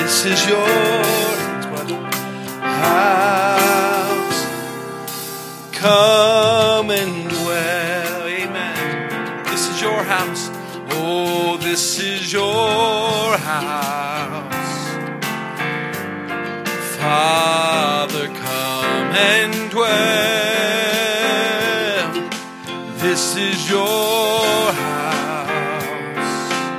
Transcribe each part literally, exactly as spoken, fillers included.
This is your house. Come and dwell. Amen. This is your house. Oh, this is your house. Father, come and dwell. This is your house.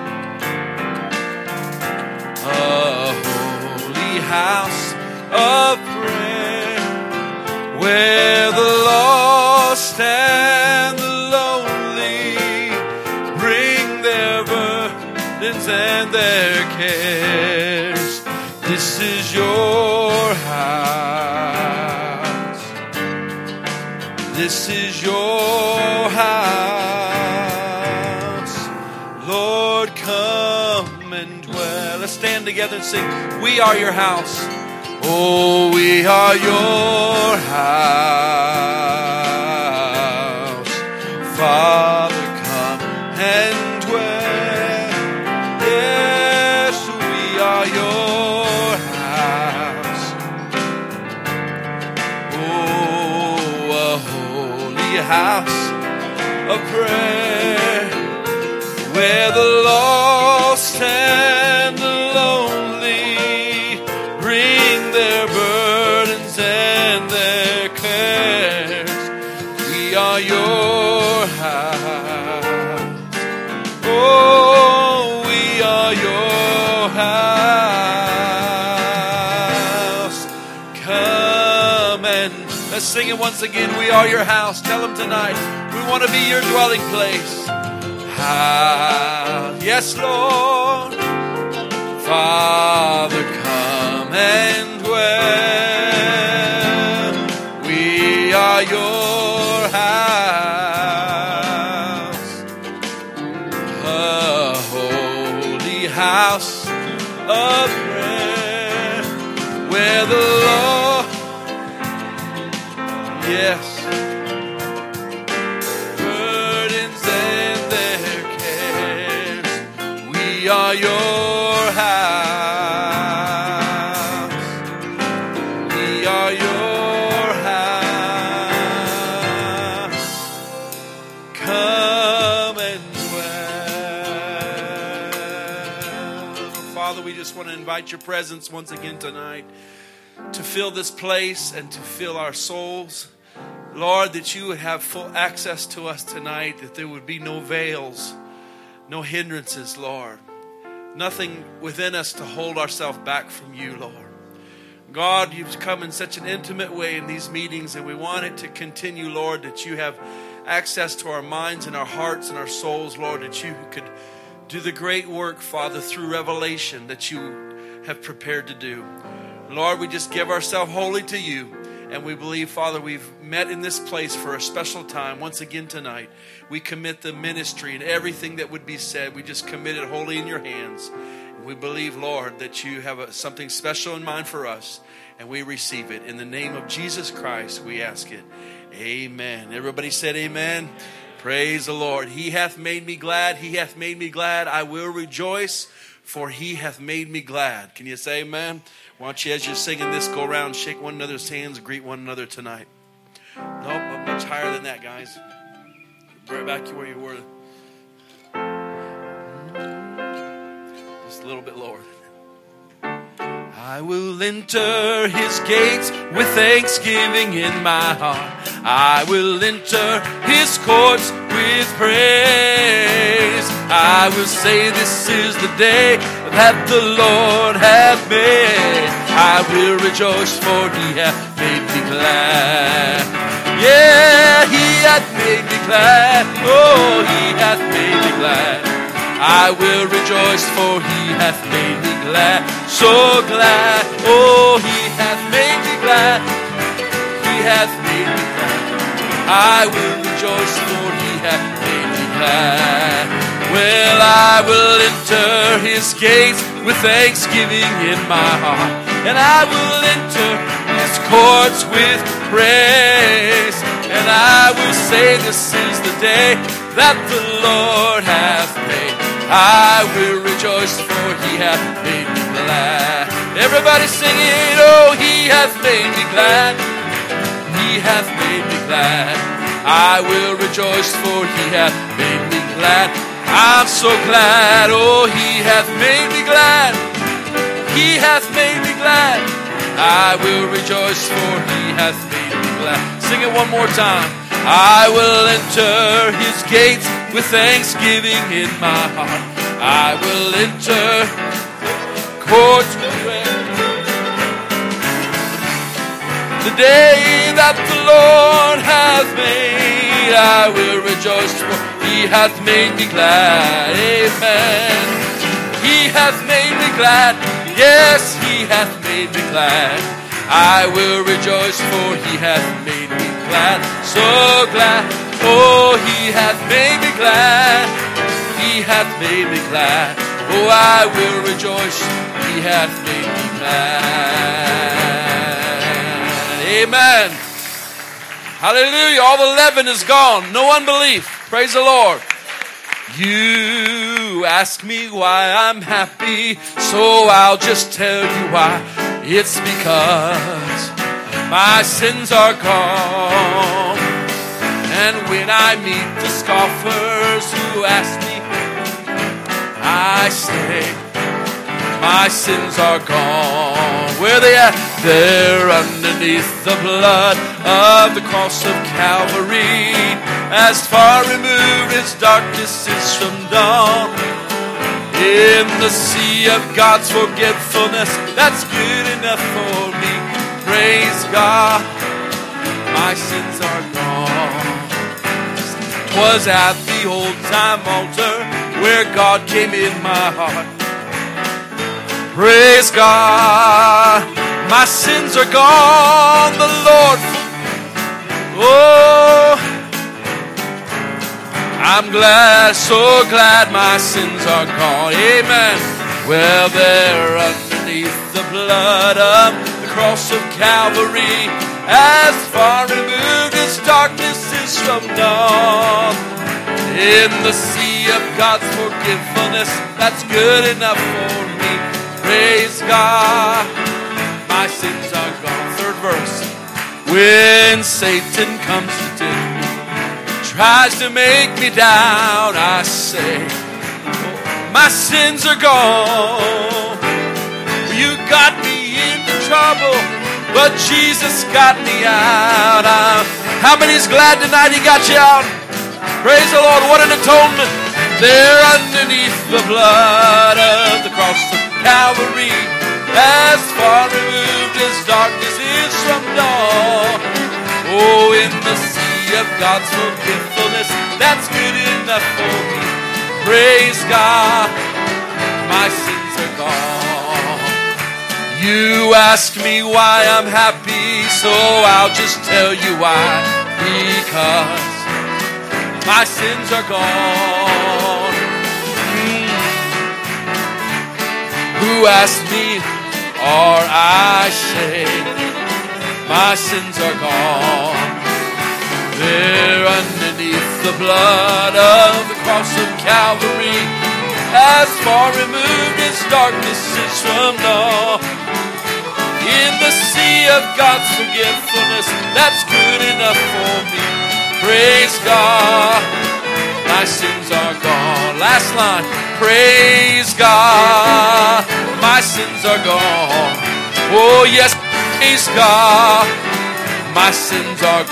A holy house of prayer, where the lost and the lonely bring their burdens and their cares. This is your house. This is your house. Lord, come and dwell. Let's stand together and sing. We are your house. Oh, we are your house. Father, come and dwell. Yes, we are your house. Oh, a holy house of prayer, where the lost and the lonely bring their burdens and their cares. We are your house. Oh, we are your house. Come and let's sing it once again. We are your house. Tell them tonight, we want to be your dwelling place. Ah, yes, Lord. Father, come and dwell. We are your house, a holy house of prayer, where the Lord, yes, burdens and their cares. We are your house. We are your house. Come and dwell. Father, we just want to invite your presence once again tonight to fill this place and to fill our souls. Lord, that you would have full access to us tonight, that there would be no veils, no hindrances, Lord. Nothing within us to hold ourselves back from you, Lord. God, you've come in such an intimate way in these meetings, and we want it to continue, Lord, that you have access to our minds and our hearts and our souls, Lord, that you could do the great work, Father, through revelation that you have prepared to do. Lord, we just give ourselves wholly to you. And we believe, Father, we've met in this place for a special time. Once again tonight, we commit the ministry and everything that would be said. We just commit it wholly in your hands. And we believe, Lord, that you have a, something special in mind for us. And we receive it. In the name of Jesus Christ, we ask it. Amen. Everybody said amen. Praise the Lord. He hath made me glad. He hath made me glad. I will rejoice, for he hath made me glad. Can you say amen? Why don't you, as you're singing this, go around, shake one another's hands, greet one another tonight. Nope, much higher than that, guys. Bring it back to where you were. Just a little bit lower. I will enter his gates with thanksgiving in my heart. I will enter his courts with praise. I will say this is the day that the Lord hath made. I will rejoice, for he hath made me glad. Yeah, he hath made me glad. Oh, he hath made me glad. I will rejoice, for he hath made me glad. So glad. Oh, he hath made me glad. He hath made me glad. I will rejoice, for he hath made me glad. Well, I will enter his gates with thanksgiving in my heart, and I will enter his courts with praise, and I will say this is the day that the Lord hath made. I will rejoice, for he hath made me glad. Everybody sing it. Oh, he hath made me glad. He hath made me glad. I will rejoice, for he hath made me glad. I'm so glad. Oh, he hath made me glad. He hath made me glad. I will rejoice, for he hath made me glad. Sing it one more time. I will enter his gates with thanksgiving in my heart. I will enter courts with praise. The day that the Lord hath made, I will rejoice, for he hath made me glad. Amen. He hath made me glad. Yes, he hath made me glad. I will rejoice, for he hath made me glad. So glad. Oh, he hath made me glad. He hath made me glad. Oh, I will rejoice. He hath made me glad. Amen. Hallelujah. All the leaven is gone. No unbelief. Praise the Lord. You ask me why I'm happy, so I'll just tell you why. It's because my sins are gone. And when I meet the scoffers who ask me, I say, my sins are gone. Where they at? They're underneath the blood of the cross of Calvary. As far removed as darkness is from dawn. In the sea of God's forgetfulness, that's good enough for me. Praise God, my sins are gone. 'Twas at the old time altar where God came in my heart. Praise God, my sins are gone. The Lord, oh, I'm glad, so glad my sins are gone. Amen. Well, they're underneath the blood of the cross of Calvary, as far removed as darkness is from dawn. In the sea of God's forgetfulness, that's good enough for me. Praise God, my sins are gone. Third verse. When Satan comes to tempt me, tries to make me down, I say, my sins are gone. You got me into trouble, but Jesus got me out. Uh, how many's glad tonight he got you out? Praise the Lord, what an atonement. They're underneath the blood of the cross of Calvary, as far removed as darkness is from dawn. Oh, in the sea of God's forgetfulness, that's good enough for me. Praise God, my sins are gone. You ask me why I'm happy, so I'll just tell you why. Because my sins are gone. Mm. Who asked me, or I say, my sins are gone. They're underneath the blood of the cross of Calvary, as far removed as darkness is from dawn. In the sea of God's forgetfulness, that's good enough for me. Praise God, my sins are gone. Last line. Praise God, my sins are gone. Oh yes, praise God, my sins are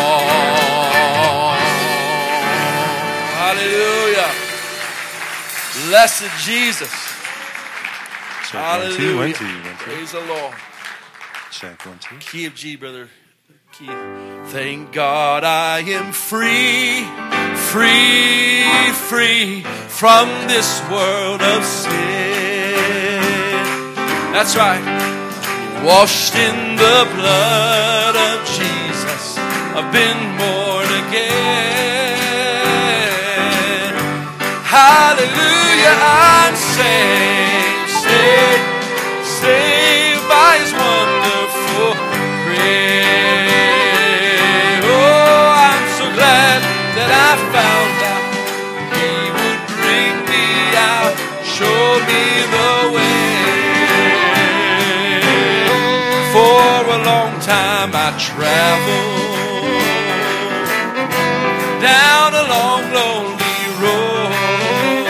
gone. Hallelujah. Blessed Jesus. Check, Hallelujah. One, two, one, two, one, two. Praise the Lord. Check, one, two. Key of G, brother. Key. Thank God I am free, free, free from this world of sin. That's right. Washed in the blood of Jesus, I've been born again. Hallelujah, I'm saved, saved, saved by His wonderful grace. Oh, I'm so glad that I found out He would bring me long time I traveled down a long, lonely road,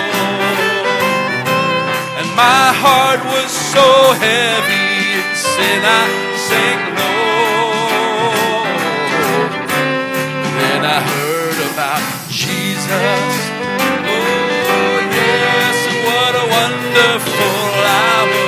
and my heart was so heavy in sin I sank low. Then I heard about Jesus. Oh yes, what a wonderful hour.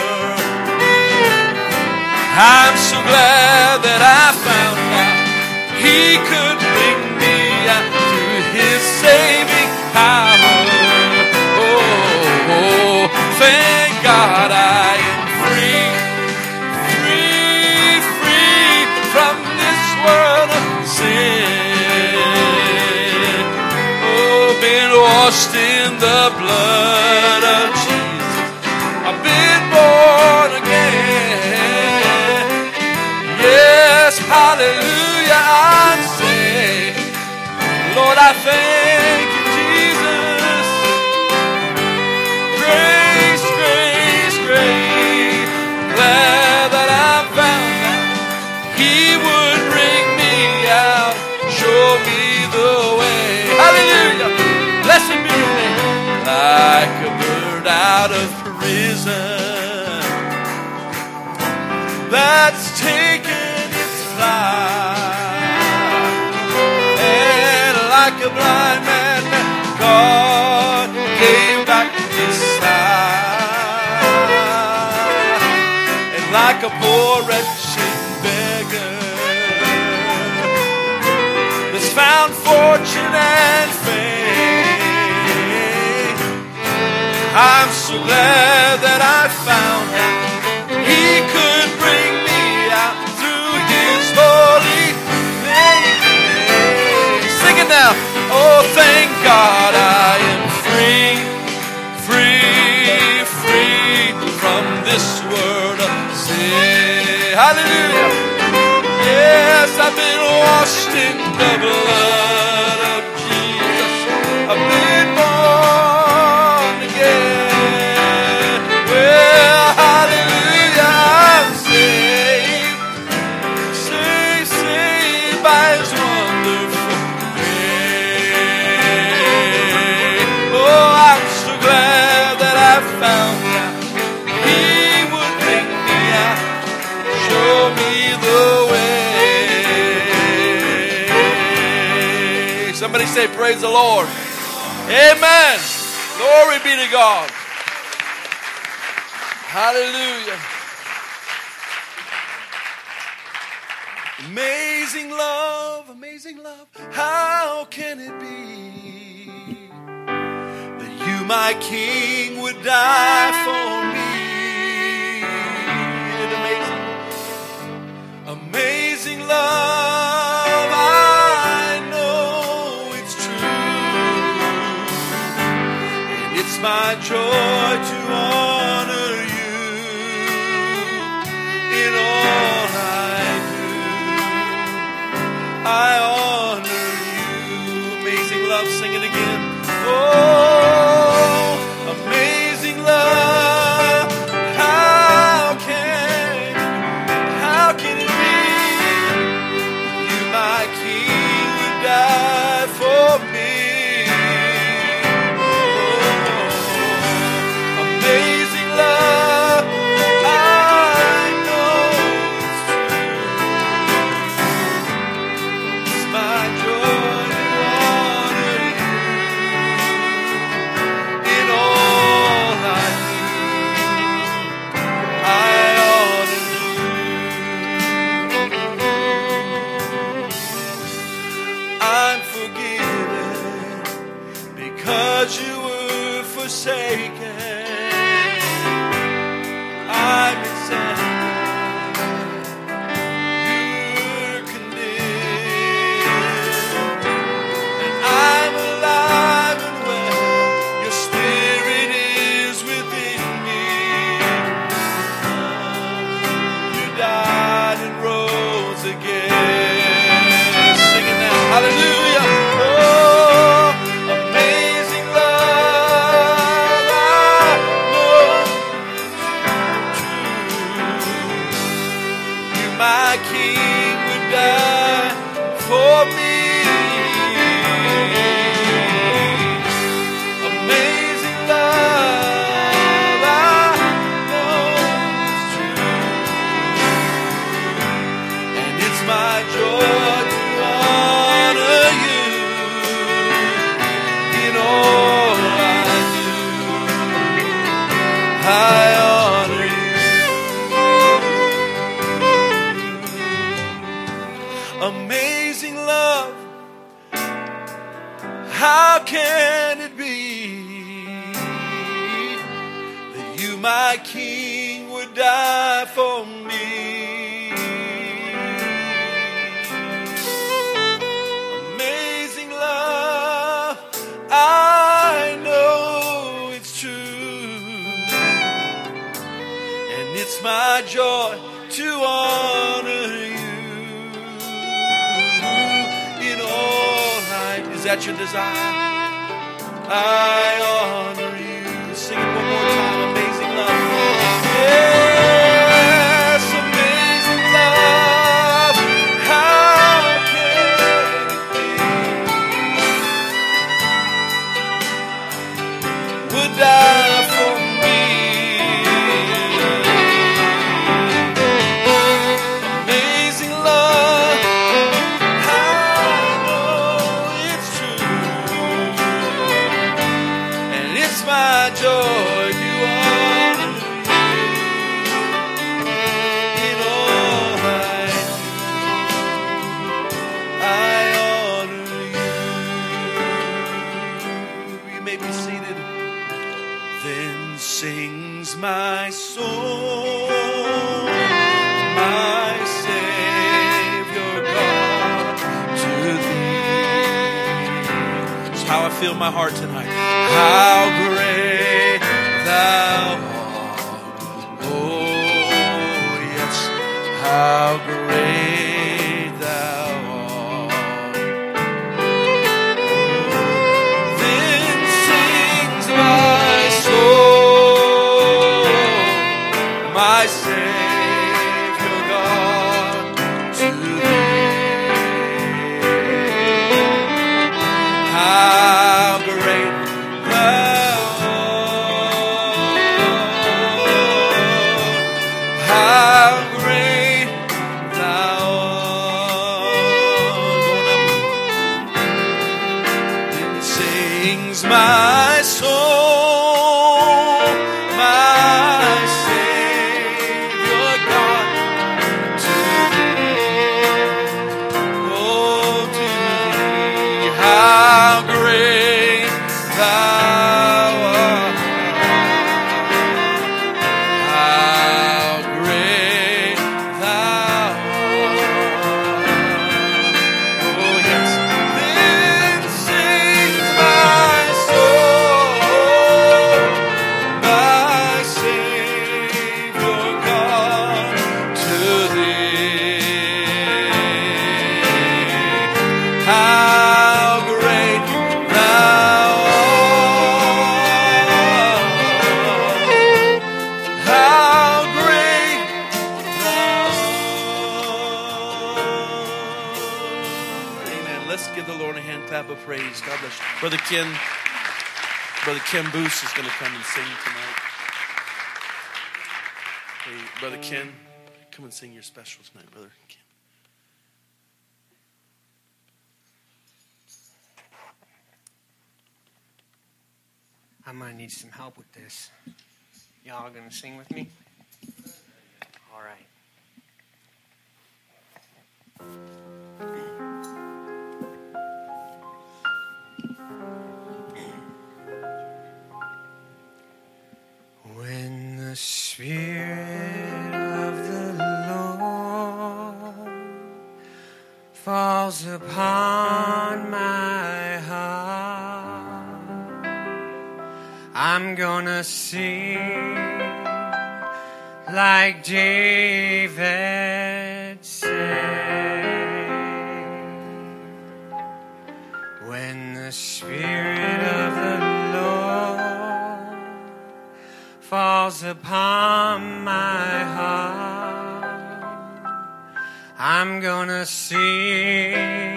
I'm so glad that I found out He could bring me out through His saving power. Oh, oh, thank God I am free, free, free from this world of sin. Oh, been washed in the blood of Jesus. I've been born again. Yes, hallelujah, I'm saved. Lord, I thank you, Jesus. Grace, grace, grace. Glad that I found out He would bring me out, show me the way. Hallelujah, blessed be your name. Like a bird out of prison that's taken its flight, and like a blind man God gave back His sight, and like a poor wretched beggar that's found fortune and fame, I'm so glad that I found out He could bring me out through His holy name. Sing it now. Oh, thank God I am free, free, free from this world of sin. Hallelujah. Yes, I've been washed in the blood of Jesus. I've been born again. Well, hallelujah, I'm saved, saved, saved by His wonderful grace. Oh, I'm so glad that I found out He would bring me out, show me the way. Somebody say, praise the Lord. Amen. Glory be to God. Hallelujah. Amazing love, amazing love. How can it be that you, my King, would die for me? Isn't it amazing? Amazing love, I know it's true. And it's my joy to honor you in all I do. I honor you. Amazing love, sing it again. Oh, amazing love. How can, how can it be you, my King, would die for me? Oh, my King would die for me. Amazing love, I know it's true, and it's my joy to honor you in all I do. I honor you. Amazing love, how can it be that you, my King, would die for me? Amazing love, I know it's true, and it's my joy to honor you in all I. Is that your desire? I honor you. Sing it one more time. Amazing love. Yes, amazing love. How can it be? Would die for me. Amazing love. I know it's true, and it's my joy to honor you in all I do. I honor you. You may be seated. Then sings my soul, my Savior God, to thee. It's how I feel my heart tonight. How great thou art. Oh, yes, how great thou art. Then sings my soul, my Savior God, to thee. How great thou art. How great thou art. Then sings my soul, my Savior God, to thee. Oh, to thee. How great thou art. How great thou art. Oh, yes. Then sings my soul, my Savior God, to thee. How great thou art. How great thou art. Amen. Let's give the Lord a hand clap of praise. God bless you. Brother Ken, Brother Ken Boose is going to come and sing tonight. Hey, Brother Ken, come and sing your special tonight, Brother Ken. I might need some help with this. Y'all gonna sing with me? All right. When the Spirit of the Lord falls upon my heart, I'm gonna sing like David sang. When the Spirit of the Lord falls upon my heart, I'm gonna sing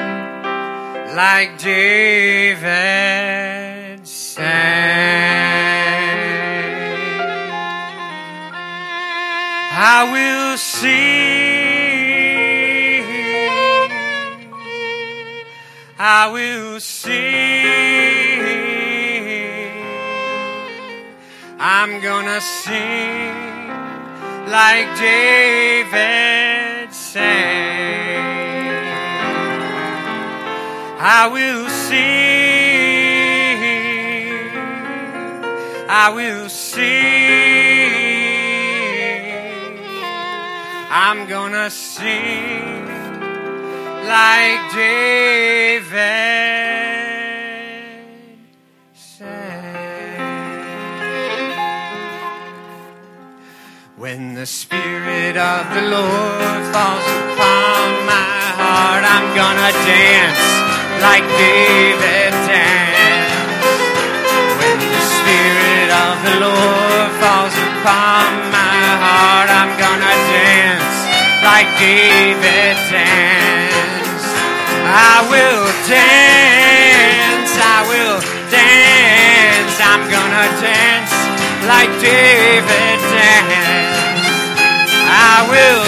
like David sang. I will sing, I will sing, I'm gonna sing like David sang. I will sing, I will sing, I'm gonna sing like David sang. When the Spirit of the Lord falls upon my heart, I'm gonna dance like David danced. When the Spirit of the Lord falls upon my heart, I'm gonna dance like David danced. I will dance, I will dance, I'm gonna dance like David danced. I will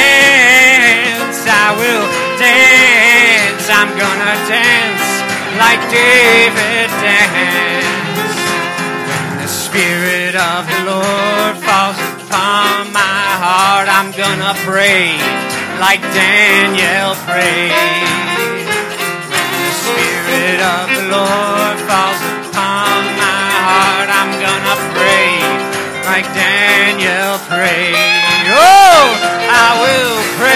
dance, I will dance, I'm gonna dance like David danced. When the Spirit of the Lord falls upon my heart, I'm gonna pray like Daniel prayed. When the Spirit of the Lord falls upon my heart, I'm gonna pray like Daniel prayed. Oh, I will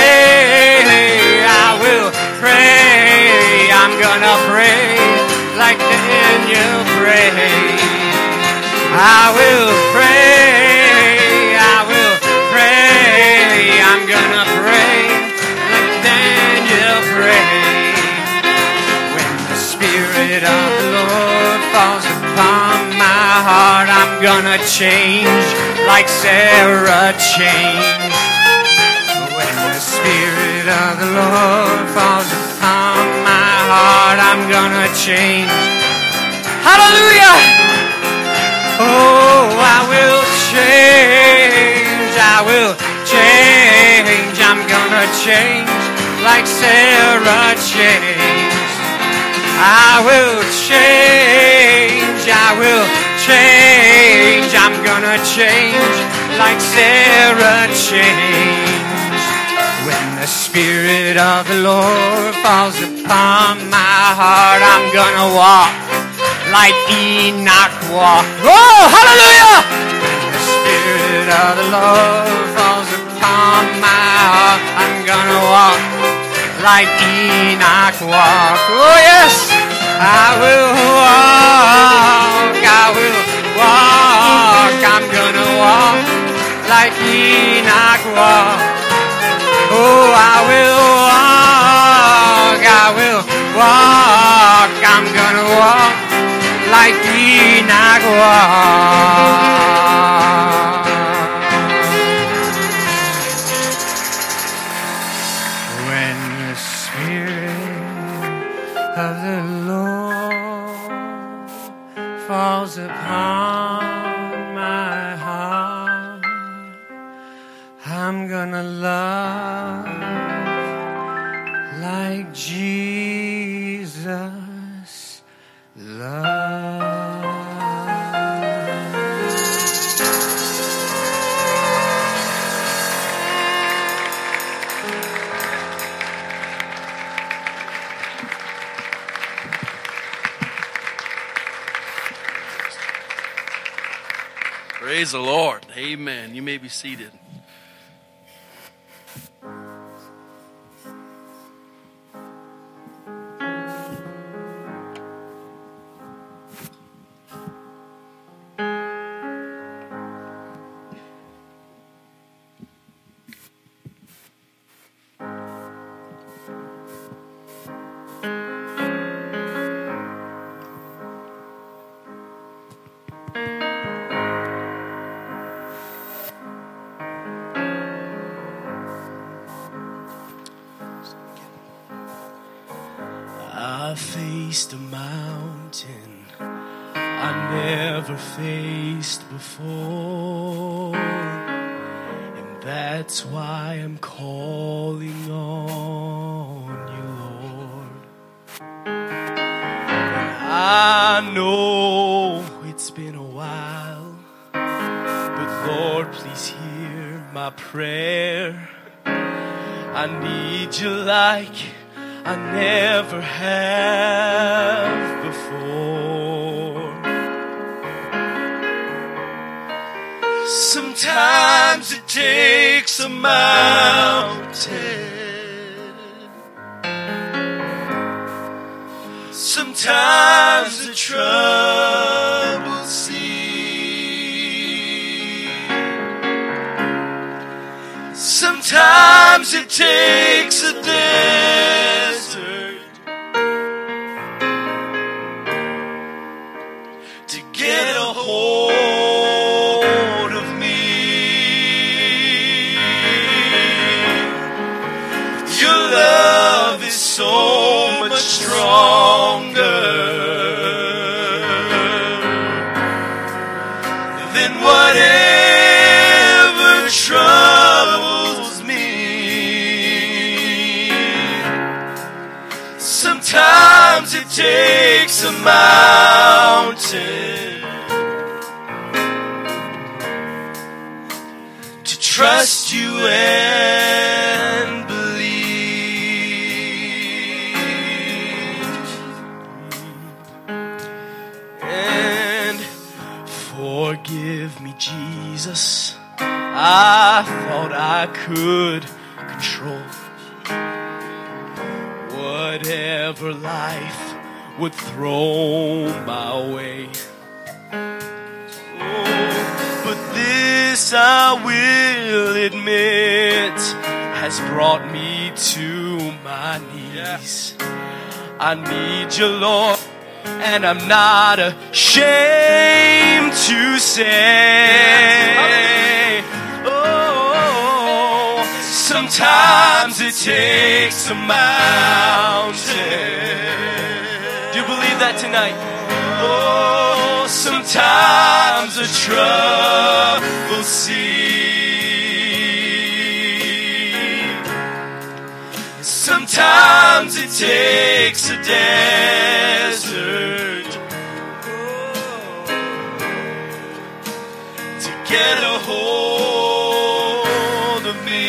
pray, I will pray, I'm gonna pray like Daniel prayed. I will pray, I will pray, I'm gonna pray like Daniel prayed. When the Spirit of the Lord falls upon my heart, I'm gonna change like Sarah changed. When the Spirit of the Lord falls upon my heart, I'm gonna change. Hallelujah! Oh, I will change, I will change, I'm gonna change like Sarah changed. I will change, I will change, I'm gonna change like Sarah changed. When the Spirit of the Lord falls upon my heart, I'm gonna walk like Enoch walked. Oh, hallelujah! When the Spirit of the Lord falls upon my heart, I'm gonna walk like Enoch walked. Oh, yes! I will walk, I will walk, I'm gonna walk like Enoch walked. Oh, I will walk, I will walk, I'm gonna walk like Enoch walked. When the Spirit of the Lord falls upon my heart, I'm gonna love like Jesus loved. Praise the Lord. Amen. You may be seated. I faced a mountain I never faced before, and that's why I'm calling on you, Lord. I know it's been a while, but Lord, please hear my prayer. I need you like I never have before. Sometimes it takes a mountain. Sometimes the trouble sea. Sometimes it takes a desert to get a hold of me. Your love is so much stronger than whatever troubles me. Sometimes it takes a mountain to trust you and believe. And forgive me, Jesus, I thought I could control whatever life would throw my way. Oh, but this I will admit has brought me to my knees. I need you, Lord, and I'm not ashamed to say, oh, sometimes it takes a mountain. Do you believe that tonight? Oh, sometimes a trouble sea. Sometimes it takes a desert to get a hold of me.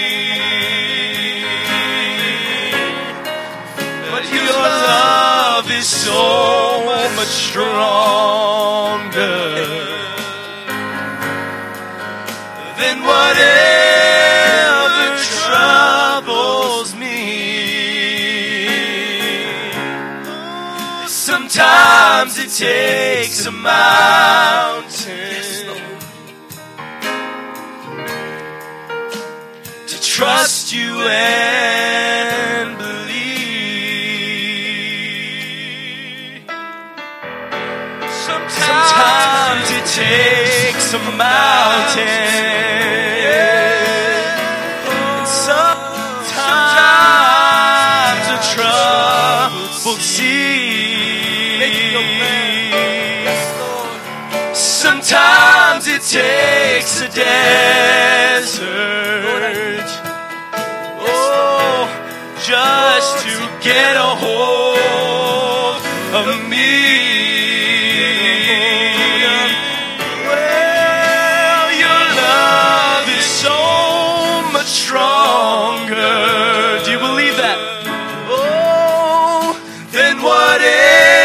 But your love is so much stronger than whatever troubles me. Sometimes it takes a mountain to trust you and believe. Sometimes it takes a mountain. And sometimes a troubled sea. Sometimes it takes a desert, oh, just to get a hold of me. Well, your love is so much stronger. Do you believe that? Oh, then whatever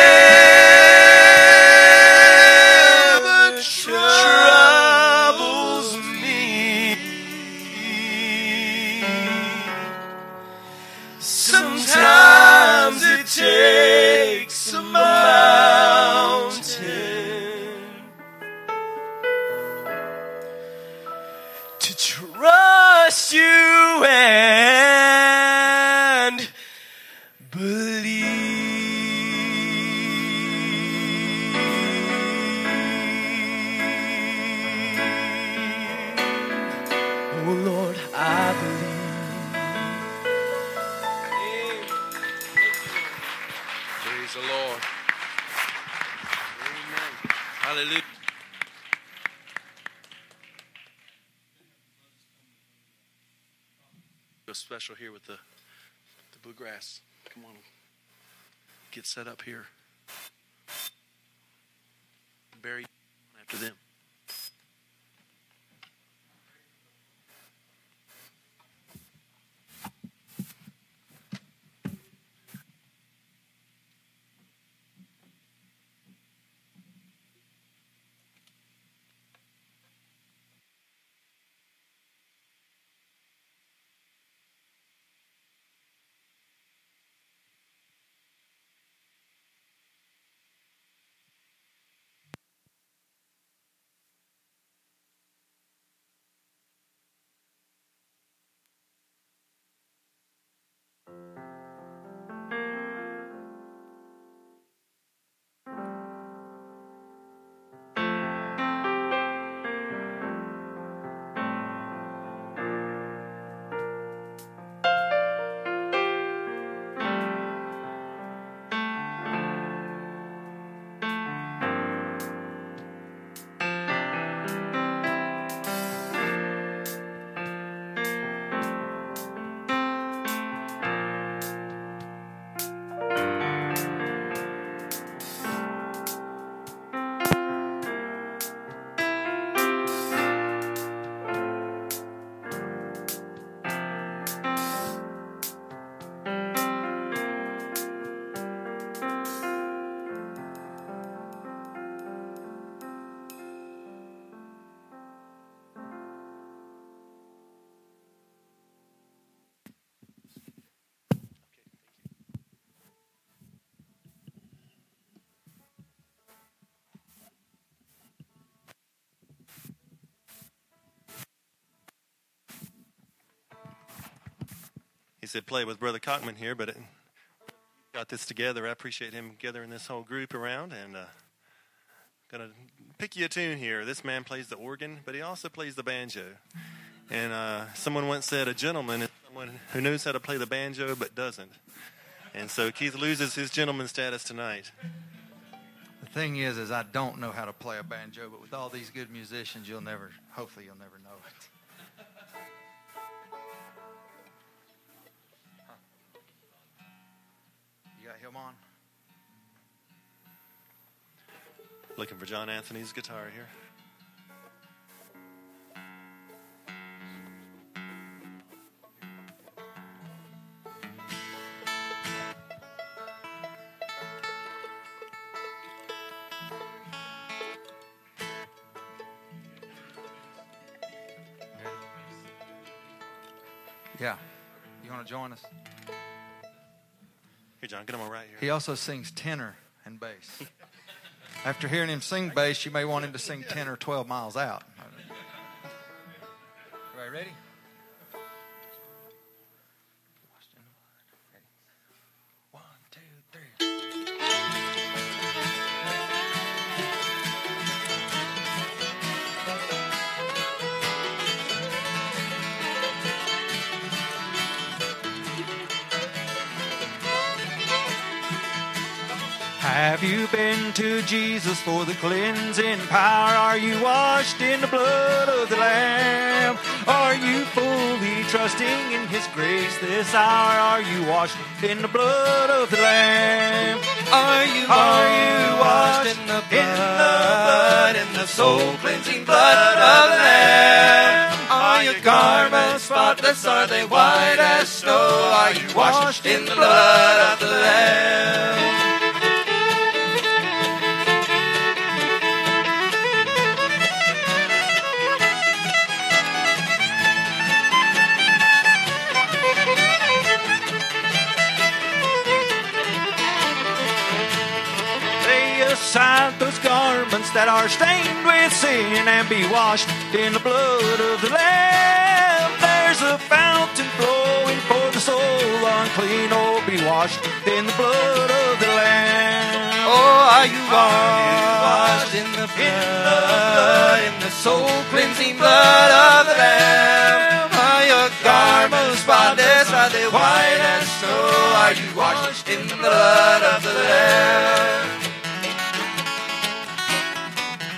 takes a mountain to trust you and believe. Oh Lord, I believe. Hallelujah. Go special here with the, the bluegrass. Come on. Get set up here. Barry after them. He said play with Brother Cockman here, but it got this together. I appreciate him gathering this whole group around, and uh, going to pick you a tune here. This man plays the organ, but he also plays the banjo. And uh, someone once said a gentleman is someone who knows how to play the banjo but doesn't. And so Keith loses his gentleman status tonight. The thing is, is I don't know how to play a banjo, but with all these good musicians, you'll never, hopefully you'll never know it. You got him on? Looking for John Anthony's guitar here. Yeah. You want to join us? Here, John, get him on right here. He also sings tenor and bass. After hearing him sing bass, you may want him to sing tenor twelve miles out. Everybody ready? One, two, three. Have you been to Jesus for the cleansing power? Are you washed in the blood of the Lamb? Are you fully trusting in His grace this hour? Are you washed in the blood of the Lamb? Are you, are you washed in the blood, in the soul-cleansing blood of the Lamb? Are your garments spotless? Are they white as snow? Are you washed in the blood of the Lamb? Aside those garments that are stained with sin and be washed in the blood of the Lamb. There's a fountain flowing for the soul unclean. Oh, be washed in the blood of the Lamb. Oh, are you washed in the blood, in the soul-cleansing blood of the Lamb? Are your garments spotless? Are they white as snow? Are you washed in the blood of the Lamb?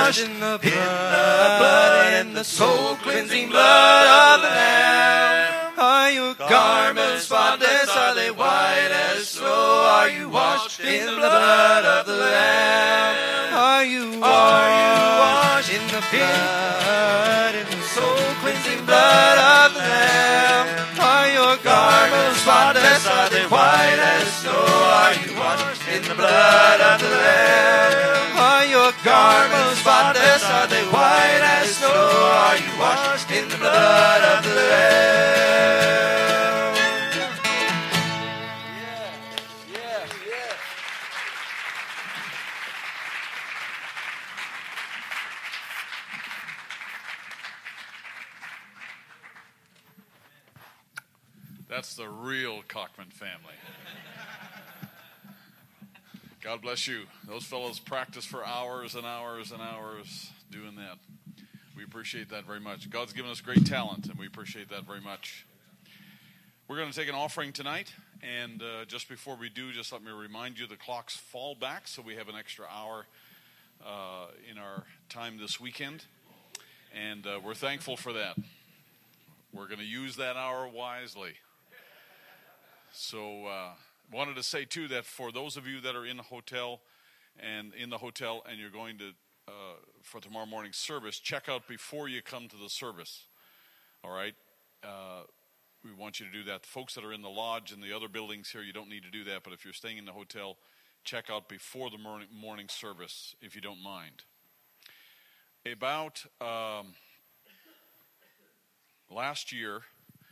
washed in the blood, in the soul-cleansing blood of the Lamb. Are your garments spotless? Are they white as snow? Are you washed in the blood of the Lamb? Are you washed in the blood, in the soul-cleansing blood of the Lamb? Are your garments spotless? Are they white as snow? Are you washed in the blood of the Lamb? Are your garments spotless? Are they white as snow? Are you washed in the blood of the Lamb? Yes, yes, yes. That's the real Cockman family. God bless you. Those fellows practice for hours and hours and hours doing that. We appreciate that very much. God's given us great talent, and we appreciate that very much. We're going to take an offering tonight, and uh, just before we do, just let me remind you the clocks fall back, so we have an extra hour uh, in our time this weekend, and uh, we're thankful for that. We're going to use that hour wisely. So, uh, wanted to say too that for those of you that are in the hotel and in the hotel and you're going to uh, for tomorrow morning's service, check out before you come to the service. All right, uh, we want you to do that. The folks that are in the lodge and the other buildings here, you don't need to do that. But if you're staying in the hotel, check out before the morning morning service if you don't mind. About um, last year,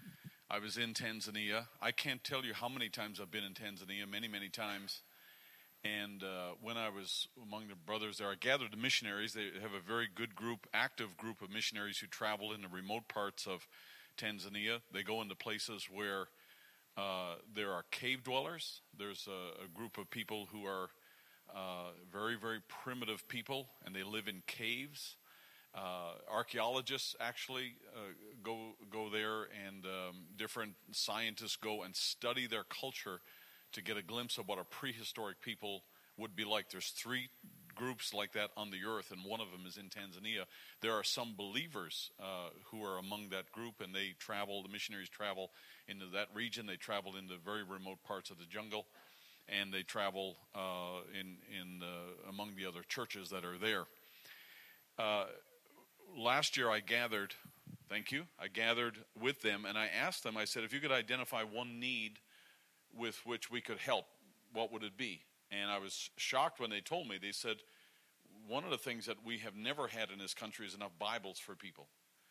I was in Tanzania. I can't tell you how many times I've been in Tanzania, many, many times. And uh, when I was among the brothers there, I gathered the missionaries. They have a very good group, active group of missionaries who travel in the remote parts of Tanzania. They go into places where uh, there are cave dwellers. There's a, a group of people who are uh, very, very primitive people, and they live in caves. Uh, archaeologists actually uh, go go there, and um, different scientists go and study their culture to get a glimpse of what a prehistoric people would be like. There's three groups like that on the earth, and one of them is in Tanzania. There are some believers uh, who are among that group, and they travel, the missionaries travel into that region. They travel into very remote parts of the jungle, and they travel uh, in, in uh, among the other churches that are there. Uh, Last year I gathered, thank you, I gathered with them, and I asked them, I said, if you could identify one need with which we could help, what would it be? And I was shocked when they told me. They said, one of the things that we have never had in this country is enough Bibles for people.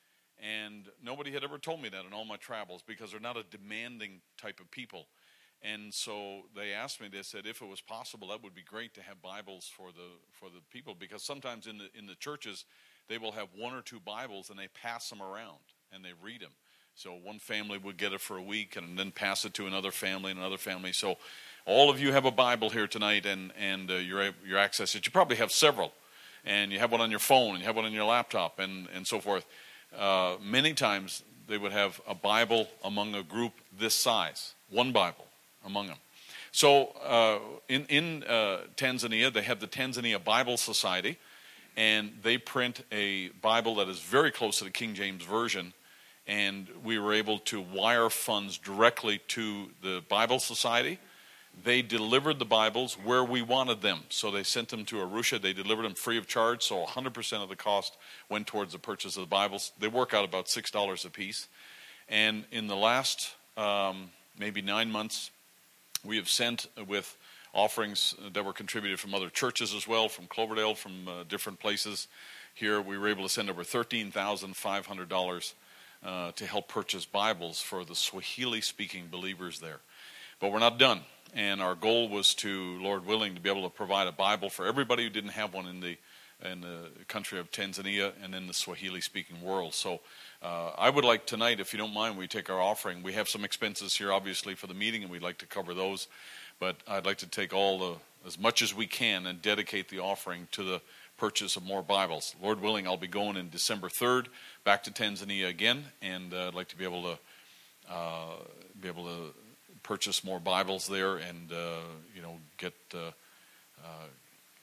And nobody had ever told me that in all my travels, because they're not a demanding type of people. And so they asked me, they said, if it was possible, that would be great to have Bibles for the for the people, because sometimes in the in the churches, they will have one or two Bibles, and they pass them around, and they read them. So one family would get it for a week and then pass it to another family and another family. So all of you have a Bible here tonight, and, and uh, you're, you're access it. You probably have several, and you have one on your phone, and you have one on your laptop, and, and so forth. Uh, many times they would have a Bible among a group this size, one Bible among them. So uh, in, in uh, Tanzania, they have the Tanzania Bible Society, and they print a Bible that is very close to the King James Version, and we were able to wire funds directly to the Bible Society. They delivered the Bibles where we wanted them. So they sent them to Arusha. They delivered them free of charge, so one hundred percent of the cost went towards the purchase of the Bibles. They work out about six dollars a piece. And in the last um, maybe nine months, we have sent with offerings that were contributed from other churches as well, from Cloverdale, from uh, different places here. We were able to send over thirteen thousand five hundred dollars uh, to help purchase Bibles for the Swahili-speaking believers there. But we're not done, and our goal was to, Lord willing, to be able to provide a Bible for everybody who didn't have one in the in the country of Tanzania and in the Swahili-speaking world. So uh, I would like tonight, if you don't mind, we take our offering. We have some expenses here, obviously, for the meeting, and we'd like to cover those. But I'd like to take all the, as much as we can, and dedicate the offering to the purchase of more Bibles. Lord willing, I'll be going in December third back to Tanzania again, and uh, I'd like to be able to uh, be able to purchase more Bibles there, and uh, you know get uh, uh,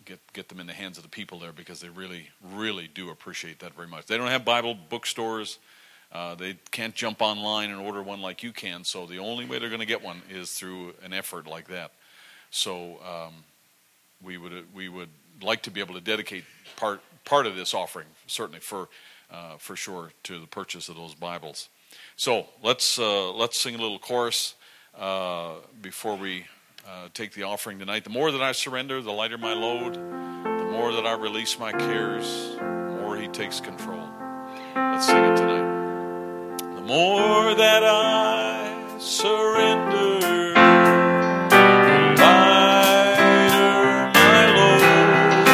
get get them in the hands of the people there, because they really, really do appreciate that very much. They don't have Bible bookstores. Uh, they can't jump online and order one like you can, so the only way they're going to get one is through an effort like that. So um, we would we would like to be able to dedicate part part of this offering, certainly for uh, for sure, to the purchase of those Bibles. So let's uh, let's sing a little chorus uh, before we uh, take the offering tonight. The more that I surrender, the lighter my load. The more that I release my cares, the more He takes control. Let's sing it tonight. The more that I surrender, the lighter my load.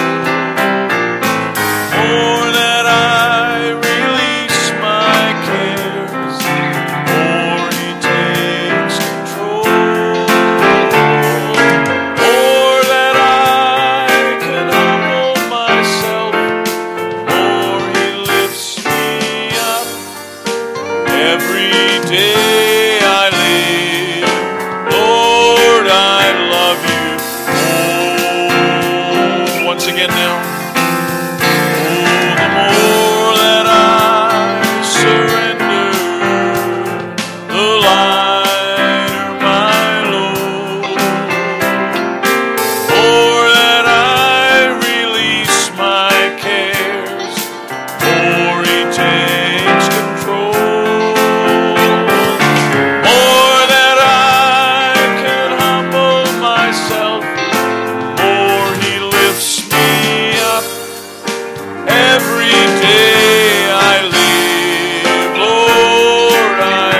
The more that I release my cares, the more He takes control. The more that I can humble myself, the more He lifts me up. Every day I live, Lord, I love you. Oh, once again now. Oh, the more that I surrender, the lighter my load. The more that I release my cares, the more He takes control. More that I can humble myself, more He lifts me up. Every day I live, Lord, I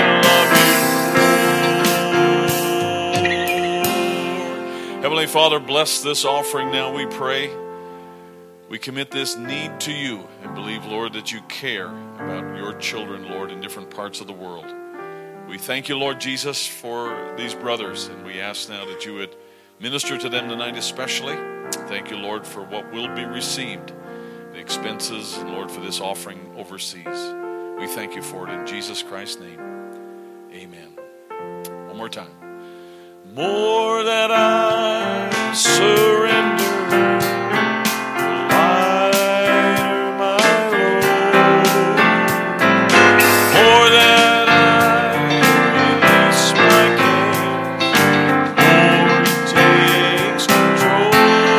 love you. Heavenly Father, bless this offering now, we pray. We commit this need to you and believe, Lord, that you care about your children, Lord, in different parts of the world. We thank you, Lord Jesus, for these brothers, and we ask now that you would minister to them tonight especially. Thank you, Lord, for what will be received, the expenses, and Lord, for this offering overseas. We thank you for it in Jesus Christ's name. Amen. One more time. More that I surrender, the lighter my load. More that I release my cares, more He takes control.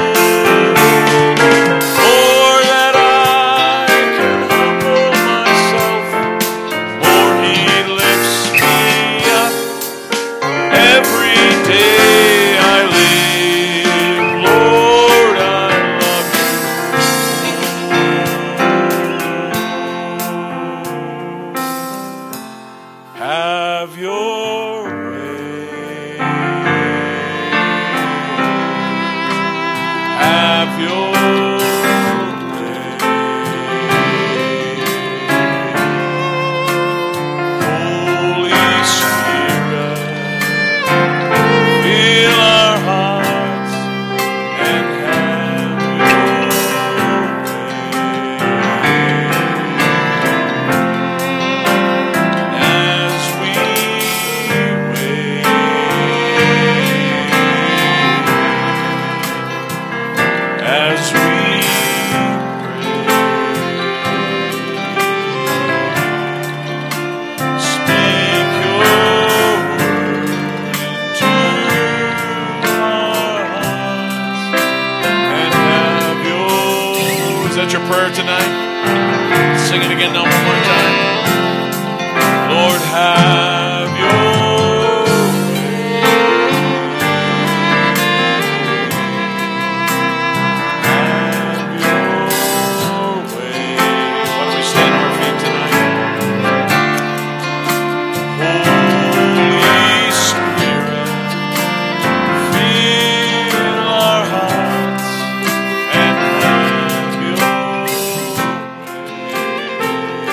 More that I can humble myself, more He lifts me up. Every day I live, Lord, I love you. Have your way. Have your way. Holy Spirit, fill our hearts and have your way. As we wait, as we pray, speak your word into our hearts and have your. Is that your prayer tonight? Sing it again now one more time. Lord, have your way. Have your way. Why don't we stand on our feet tonight? Holy Spirit, fill our hearts and have your way.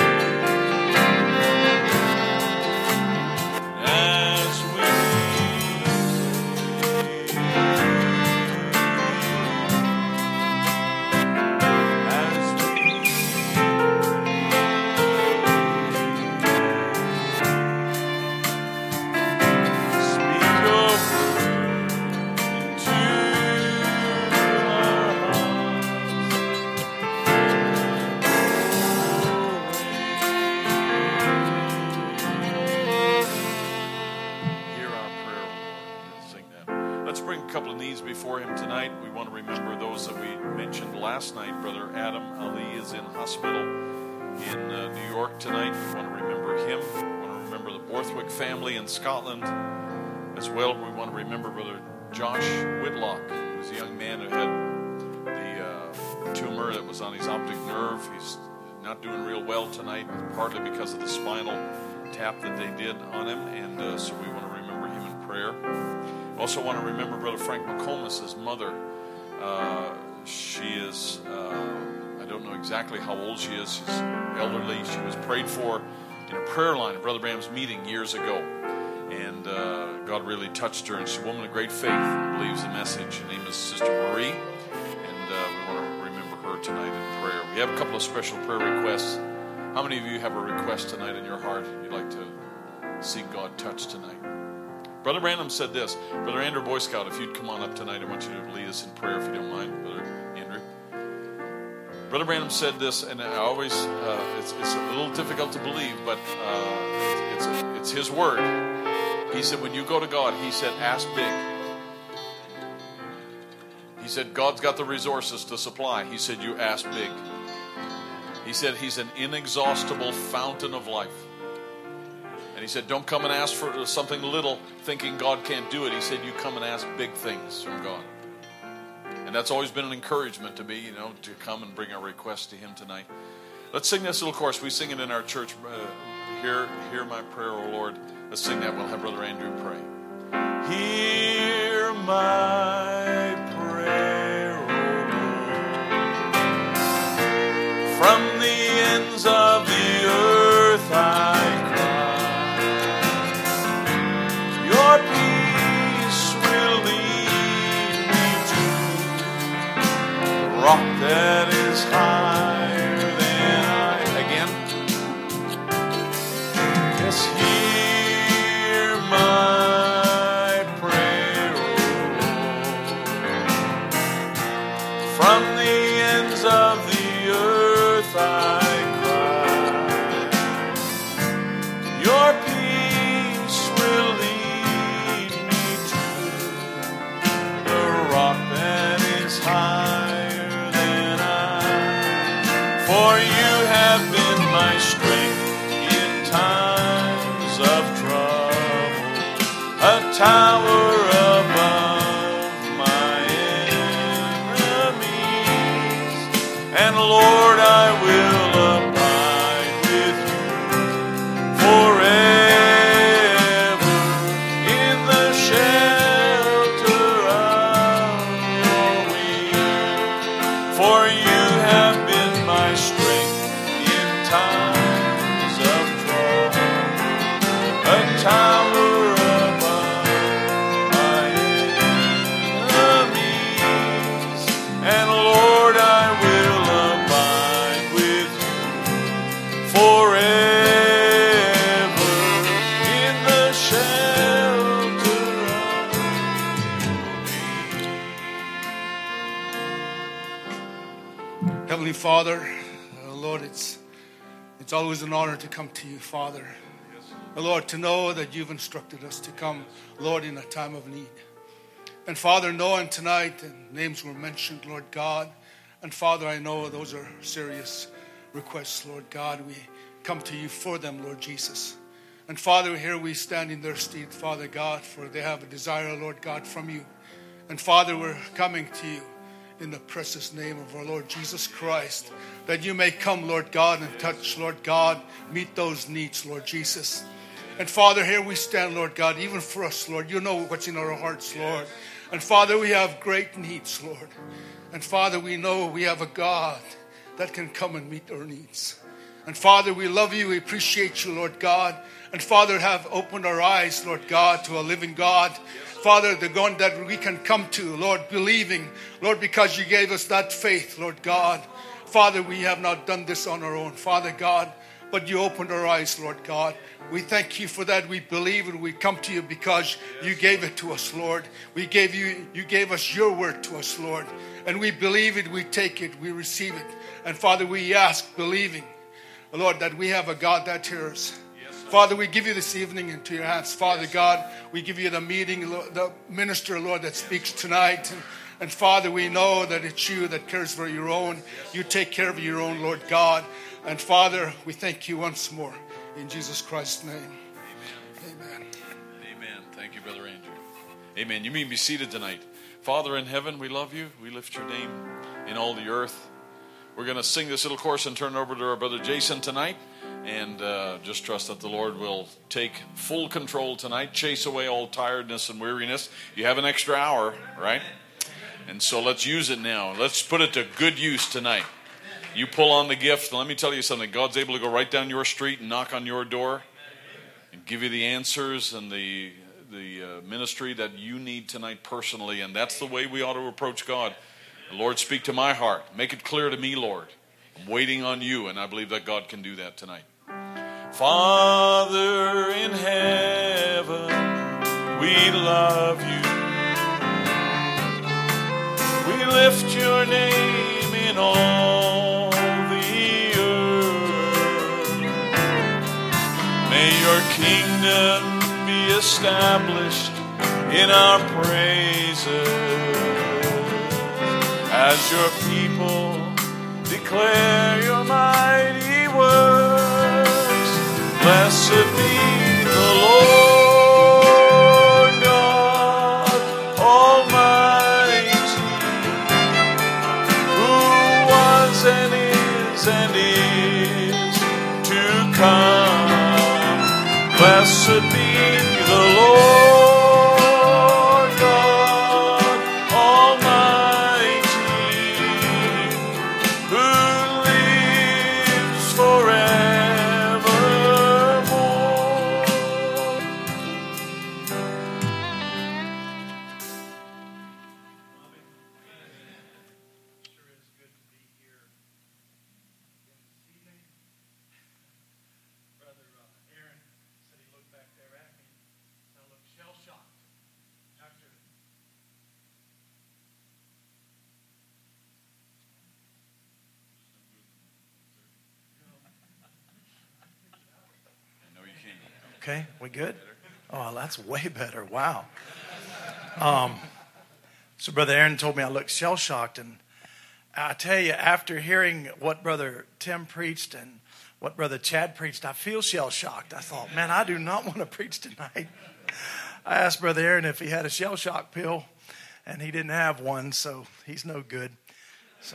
bring a couple of needs before him tonight. We want to remember those that we mentioned last night. Brother Adam Ali is in hospital in uh, New York tonight. We want to remember him. We want to remember the Borthwick family in Scotland as well. We want to remember Brother Josh Whitlock, who's a young man who had the uh, tumor that was on his optic nerve. He's not doing real well tonight, partly because of the spinal tap that they did on him, and uh, so we want to remember him in prayer. Also want to remember Brother Frank McComas, his mother. Uh, she is, uh, I don't know exactly how old she is. She's elderly. She was prayed for in a prayer line at Brother Branham's meeting years ago, and uh, God really touched her, and she's a woman of great faith and believes the message. Her name is Sister Marie, and uh, we want to remember her tonight in prayer. We have a couple of special prayer requests. How many of you have a request tonight in your heart you'd like to see God touch tonight? Brother Branham said this. Brother Andrew Boy Scout, if you'd come on up tonight, I want you to lead us in prayer if you don't mind, Brother Andrew. Brother Branham said this, and I always, uh, it's, it's a little difficult to believe, but uh, it's, it's his word. He said, when you go to God, he said, ask big. He said, God's got the resources to supply. He said, you ask big. He said, he's an inexhaustible fountain of life. And he said, don't come and ask for something little thinking God can't do it. He said, you come and ask big things from God. And that's always been an encouragement to me, you know, to come and bring our request to him tonight. Let's sing this little chorus. We sing it in our church. Uh, hear, hear my prayer, O Lord. Let's sing that. We'll have Brother Andrew pray. Hear my prayer, O Lord. From the ends of the earth I Your peace will lead me to the rock that is higher than I. Again. Yes, hear my prayer, O Lord. From the ends of the earth I cry. Your peace will lead higher than I, for you have been my strength in times of trouble, a tower above my enemies, and Lord, I will abide with you forever in the shelter of For you have been my strength in times of trouble, a tower above my enemies, and Lord, I will abide with you forever in the shelter of me. Heavenly Father, uh, Lord, it's it's always an honor to come to you, Father. Uh, Lord, to know that you've instructed us to come, Lord, in a time of need. And Father, knowing tonight, and names were mentioned, Lord God, and Father, I know those are serious requests, Lord God. We come to you for them, Lord Jesus. And Father, here we stand in their stead, Father God, for they have a desire, Lord God, from you. And Father, we're coming to you in the precious name of our Lord Jesus Christ, that you may come, Lord God, and touch, Lord God, meet those needs, Lord Jesus. And Father, here we stand, Lord God, even for us, Lord. You know what's in our hearts, Lord. And Father, we have great needs, Lord. And Father, we know we have a God that can come and meet our needs. And Father, we love you, we appreciate you, Lord God. And Father, have opened our eyes, Lord God, to a living God. Father, the God that we can come to, Lord, believing, Lord, because you gave us that faith, Lord God. Father, we have not done this on our own, Father God, but you opened our eyes, Lord God. We thank you for that. We believe and we come to you because you gave it to us, Lord. We gave you, you gave us your word to us, Lord. And we believe it, we take it, we receive it. And Father, we ask, believing, Lord, that we have a God that hears. Father, we give you this evening into your hands. Father God, we give you the meeting, the minister, Lord, that speaks tonight. And, and Father, we know that it's you that cares for your own. You take care of your own, Lord God. And Father, we thank you once more. In Jesus Christ's name. Amen. Amen. Amen. Thank you, Brother Andrew. Amen. You may be seated tonight. Father in heaven, we love you. We lift your name in all the earth. We're going to sing this little chorus and turn it over to our brother Jason tonight. And uh, just trust that the Lord will take full control tonight, chase away all tiredness and weariness. You have an extra hour, right? And so let's use it now. Let's put it to good use tonight. You pull on the gift. Let me tell you something. God's able to go right down your street and knock on your door and give you the answers and the the uh, ministry that you need tonight personally. And that's the way we ought to approach God. Lord, speak to my heart. Make it clear to me, Lord. I'm waiting on you, and I believe that God can do that tonight. Father in heaven, we love you. We lift your name in all the earth. May your kingdom be established in our praises as your people declare your mighty works. Blessed be the Lord God Almighty, who was and is and is to come. Blessed be the Lord God Almighty, who lives forevermore. Sure is good to be here again this evening. Brother uh, Aaron said he looked back there at me and I looked shell-shocked. Doctor, No, you can't. okay, we good? Oh, that's way better. Wow. Um, so Brother Aaron told me I looked shell-shocked, and I tell you, after hearing what Brother Tim preached and what Brother Chad preached, I feel shell-shocked. I thought, man, I do not want to preach tonight. I asked Brother Aaron if he had a shell-shock pill, and he didn't have one, so he's no good. So,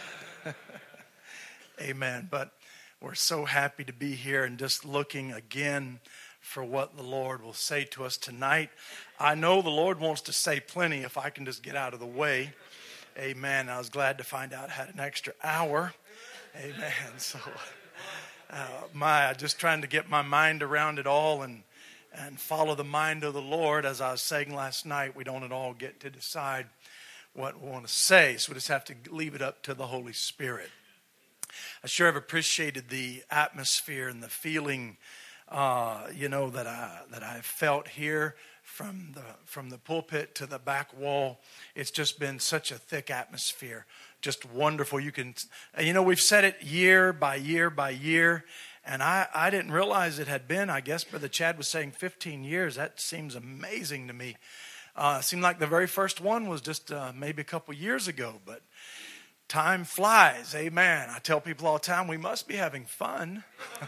amen. But we're so happy to be here and just looking again for what the Lord will say to us tonight. I know the Lord wants to say plenty if I can just get out of the way. Amen. I was glad to find out I had an extra hour. Amen. So, uh, my, just trying to get my mind around it all and and follow the mind of the Lord. As I was saying last night, we don't at all get to decide what we want to say, so we just have to leave it up to the Holy Spirit. I sure have appreciated the atmosphere and the feeling, uh, you know, that I that I felt here from the from the pulpit to the back wall. It's just been such a thick atmosphere, just wonderful. You can, you know, we've said it year by year by year, and I I didn't realize it had been. I guess Brother Chad was saying fifteen years. That seems amazing to me. Uh, it seemed like the very first one was just uh, maybe a couple years ago, but time flies. Amen. I tell people all the time, we must be having fun.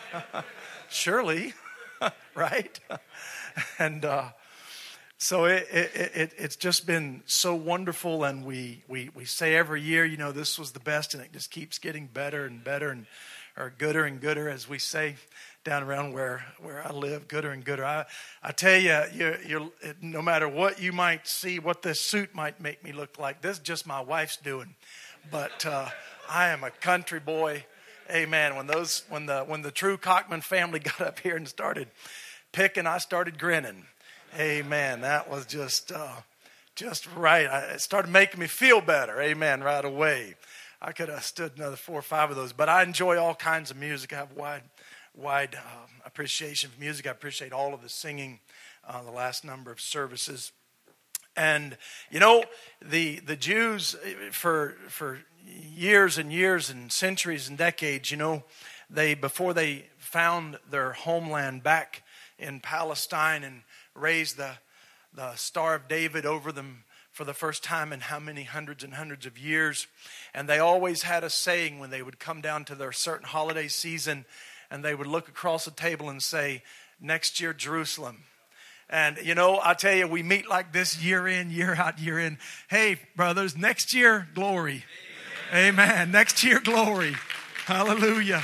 Surely, right? And uh, so it, it, it, it's just been so wonderful. And we, we, we say every year, you know, this was the best, and it just keeps getting better and better and or gooder and gooder, as we say down around where, where I live, gooder and gooder. I, I tell you, you, you, no matter what you might see, what this suit might make me look like, this is just my wife's doing. But uh, I am a country boy. Amen. When those, when the, when the true Cockman family got up here and started picking, I started grinning. Amen. That was just, uh, just right. I, it started making me feel better. Amen. Right away. I could have stood another four or five of those, but I enjoy all kinds of music. I have wide, wide um, appreciation for music. I appreciate all of the singing, uh, the last number of services. And, you know, the the Jews for for years and years and centuries and decades, you know, they before they found their homeland back in Palestine and raised the the Star of David over them for the first time in how many hundreds and hundreds of years. And they always had a saying when they would come down to their certain holiday season, and they would look across the table and say, "Next year, Jerusalem." And, you know, I tell you, we meet like this year in, year out, year in. Hey, brothers, next year, glory. Amen. Amen. Next year, glory. Hallelujah.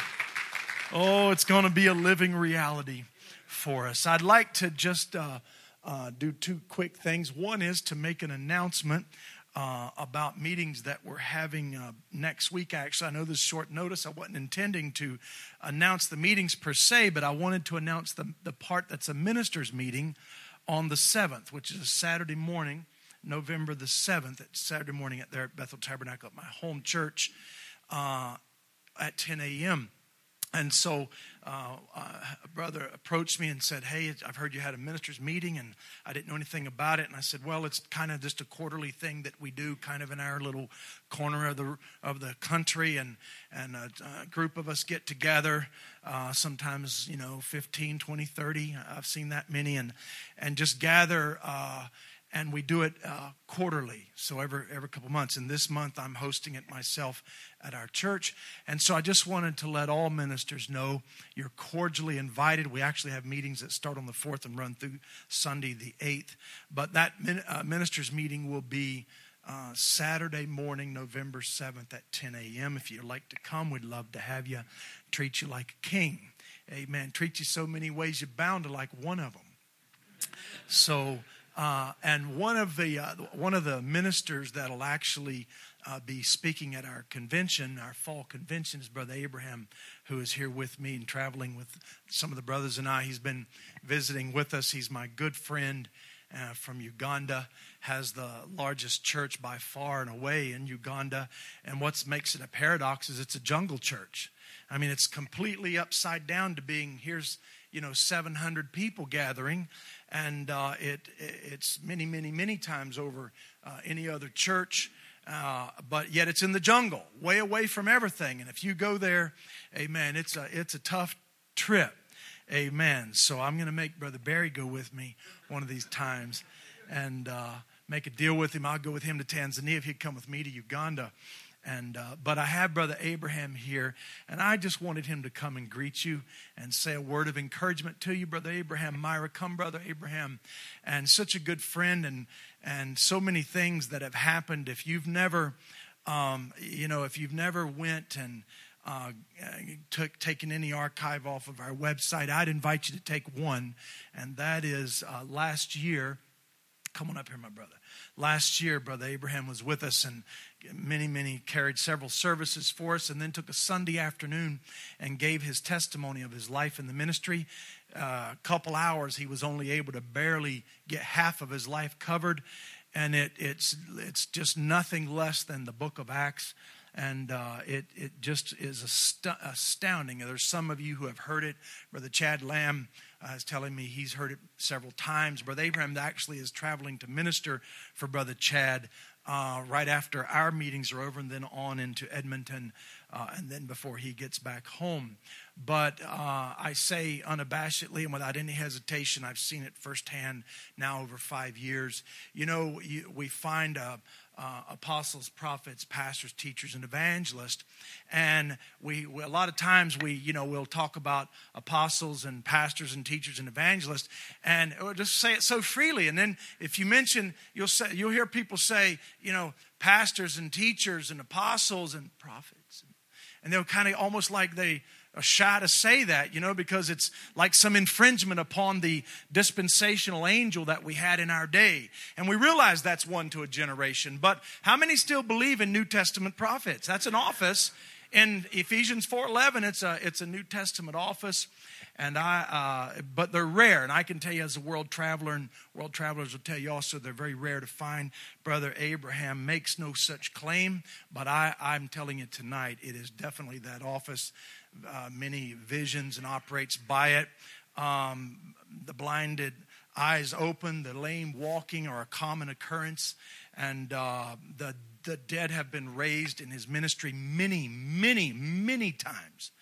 Oh, it's going to be a living reality for us. I'd like to just uh, uh, do two quick things. One is to make an announcement uh, about meetings that we're having uh, next week. Actually, I know this is short notice. I wasn't intending to announce the meetings per se, but I wanted to announce the, the part that's a minister's meeting on the seventh, which is a Saturday morning, November the seventh. It's Saturday morning at there at Bethel Tabernacle at my home church uh, at ten a.m. And so uh, a brother approached me and said, "Hey, I've heard you had a minister's meeting, and I didn't know anything about it." And I said, "Well, it's kind of just a quarterly thing that we do kind of in our little corner of the of the country. And, and a, a group of us get together, uh, sometimes, you know, fifteen, twenty, thirty. I've seen that many, and, and just gather uh And we do it uh, quarterly, so every every couple months. And this month, I'm hosting it myself at our church. And so I just wanted to let all ministers know you're cordially invited. We actually have meetings that start on the fourth and run through Sunday the eighth. But that min- uh, ministers meeting will be uh, Saturday morning, November seventh at ten a.m. If you'd like to come, we'd love to have you. Treat you like a king. Amen. Treat you so many ways you're bound to like one of them. So... Uh, and one of the uh, one of the ministers that'll actually uh, be speaking at our convention, our fall convention, is Brother Abraham, who is here with me and traveling with some of the brothers and I. He's been visiting with us. He's my good friend uh, from Uganda, has the largest church by far and away in Uganda. And what makes it a paradox is it's a jungle church. I mean, it's completely upside down to being, here's, you know, seven hundred people gathering. And uh, it it's many, many, many times over uh, any other church. Uh, but yet it's in the jungle, way away from everything. And if you go there, amen, it's a, it's a tough trip. Amen. So I'm going to make Brother Barry go with me one of these times and uh, make a deal with him. I'll go with him to Tanzania if he'd come with me to Uganda. And uh, but I have Brother Abraham here, and I just wanted him to come and greet you and say a word of encouragement to you, Brother Abraham. Myra, come, Brother Abraham. And such a good friend, and and so many things that have happened. If you've never, um, you know, if you've never went and uh, took taken any archive off of our website, I'd invite you to take one, and that is uh, last year. Come on up here, my brother. Last year, Brother Abraham was with us, and many, many carried several services for us, and then took a Sunday afternoon and gave his testimony of his life in the ministry. Uh, a couple hours, he was only able to barely get half of his life covered, and it, it's it's just nothing less than the book of Acts. And uh, it, it just is ast- astounding. There's some of you who have heard it. Brother Chad Lamb uh, is telling me he's heard it several times. Brother Abraham actually is traveling to minister for Brother Chad uh, right after our meetings are over, and then on into Edmonton, uh, and then before he gets back home. But uh, I say unabashedly and without any hesitation, I've seen it firsthand now over five years. You know, you, we find a Uh, apostles, prophets, pastors, teachers, and evangelists. And we, we, a lot of times we, you know, we'll talk about apostles and pastors and teachers and evangelists, and we'll just say it so freely. And then if you mention, you'll say, you'll hear people say, you know, pastors and teachers and apostles and prophets, and they'll kind of almost like they are shy to say that, you know, because it's like some infringement upon the dispensational angel that we had in our day. And we realize that's one to a generation. But how many still believe in New Testament prophets? That's an office. In Ephesians four eleven, it's a it's a New Testament office. And I, uh, but they're rare. And I can tell you as a world traveler, and world travelers will tell you also, they're very rare to find. Brother Abraham makes no such claim. But I, I'm telling you tonight, it is definitely that office. Uh, many visions and operates by it. Um, the blinded eyes open, the lame walking are a common occurrence, and uh, the the dead have been raised in his ministry many, many, many times.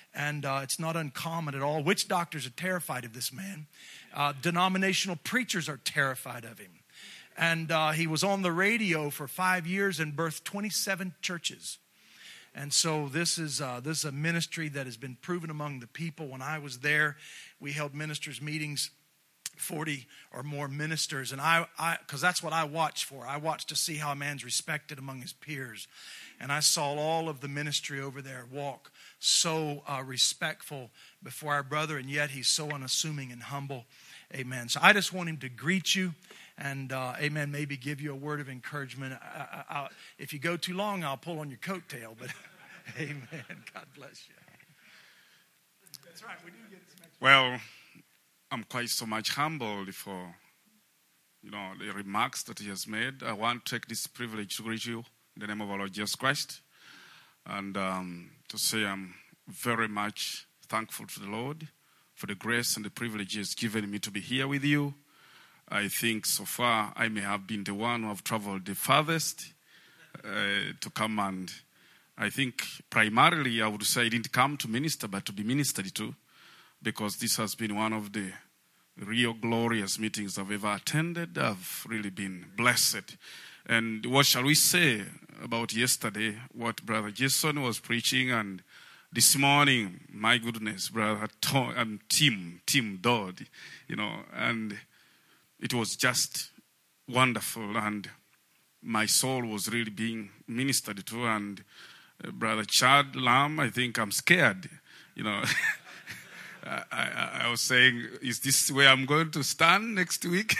And uh, it's not uncommon at all. Witch doctors are terrified of this man. Uh, denominational preachers are terrified of him. And uh, he was on the radio for five years and birthed twenty-seven churches. And so this is uh, this is a ministry that has been proven among the people. When I was there, we held ministers' meetings, forty or more ministers. And I, I, because that's what I watch for. I watch to see how a man's respected among his peers. And I saw all of the ministry over there walk so uh, respectful before our brother, and yet he's so unassuming and humble. Amen. So I just want him to greet you and, uh, amen, maybe give you a word of encouragement. I, I, I, if you go too long, I'll pull on your coattail, but amen. God bless you. That's right. We do get some extra. Well, I'm quite so much humbled for, you know, the remarks that he has made. I want to take this privilege to greet you in the name of our Lord Jesus Christ, and um, to say I'm very much thankful to the Lord for the grace and the privilege He has given me to be here with you. I think so far I may have been the one who have traveled the farthest uh, to come, and I think primarily I would say I didn't come to minister but to be ministered to, because this has been one of the real glorious meetings I've ever attended. I've really been blessed. And what shall we say about yesterday, what Brother Jason was preaching, and this morning, my goodness, Brother Tom, um, Tim, Tim Dodd, you know, and it was just wonderful, and my soul was really being ministered to. And uh, Brother Chad Lamb, I think I'm scared, you know. I, I, I was saying, is this where I'm going to stand next week?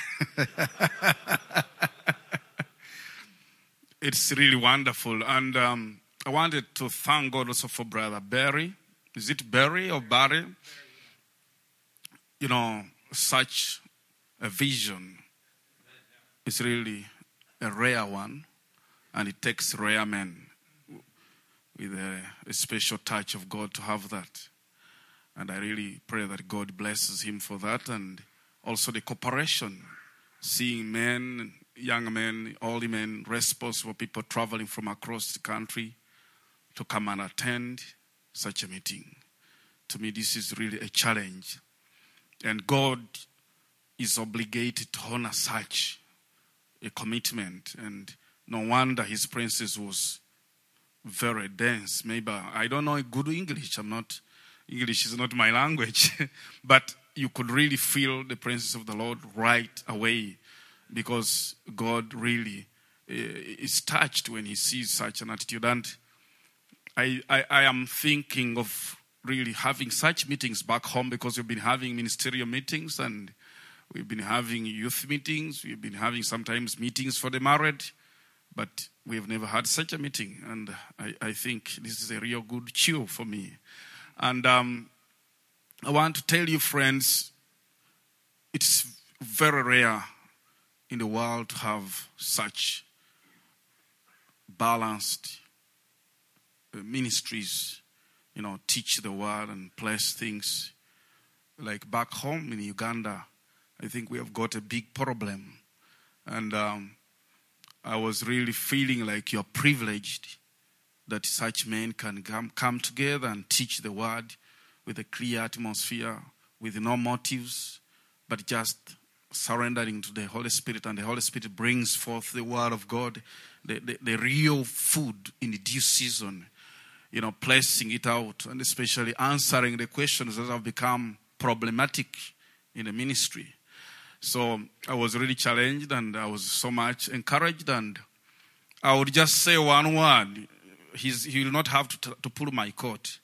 It's really wonderful. And um, I wanted to thank God also for Brother Barry. Is it Barry or Barry? You know, such a vision is really a rare one. And it takes rare men with a, a special touch of God to have that. And I really pray that God blesses him for that. And also the cooperation, seeing men, young men, old men, responsible people traveling from across the country to come and attend such a meeting. To me, this is really a challenge. And God is obligated to honor such a commitment. And no wonder his presence was very dense. Maybe, I don't know good English. I'm not, English is not my language. But you could really feel the presence of the Lord right away, because God really uh, is touched when he sees such an attitude. And I, I, I am thinking of really having such meetings back home, because we've been having ministerial meetings, and we've been having youth meetings. We've been having sometimes meetings for the married, but we have never had such a meeting. And I, I think this is a real good cheer for me. And um, I want to tell you, friends, it's very rare in the world to have such balanced ministries, you know, teach the word and place things. Like back home in Uganda, I think we have got a big problem. And um, I was really feeling like you're privileged that such men can come, come together and teach the word with a clear atmosphere, with no motives, but just surrendering to the Holy Spirit, and the Holy Spirit brings forth the word of God, the, the, the real food in the due season, you know, placing it out, and especially answering the questions that have become problematic in the ministry. So I was really challenged, and I was so much encouraged, and I would just say one word. He's, he will not have to, to pull my coat.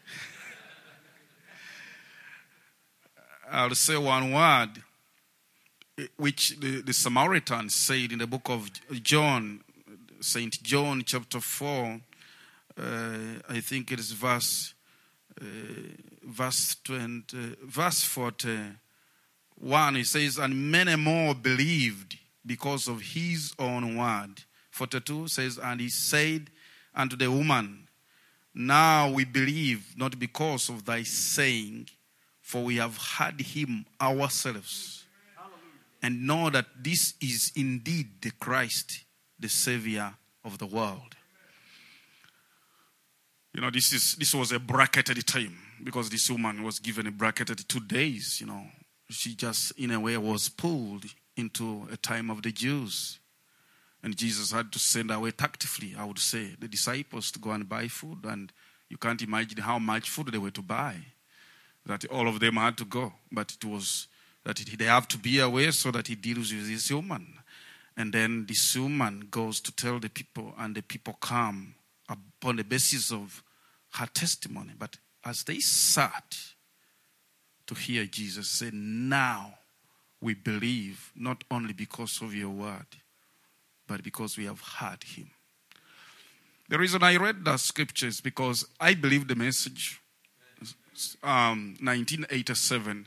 I'll say one word, which the, the Samaritans said in the book of John, Saint John chapter four, uh, I think it is verse uh, verse twenty, uh, verse forty-one. It says, and many more believed because of his own word. forty-two says, and he said unto the woman, now we believe, not because of thy saying, for we have heard him ourselves, and know that this is indeed the Christ, the Savior of the world. You know, this is this was a bracketed time because this woman was given a bracketed two days, you know. She just, in a way, was pulled into a time of the Jews. And Jesus had to send away tactfully, I would say, the disciples to go and buy food. And you can't imagine how much food they were to buy, that all of them had to go. But it was that they have to be away so that he deals with this woman. And then this woman goes to tell the people, and the people come upon the basis of her testimony. But as they sat to hear Jesus say, now we believe, not only because of your word, but because we have heard him. The reason I read that scripture is because I believe the message, um, nineteen eighty-seven,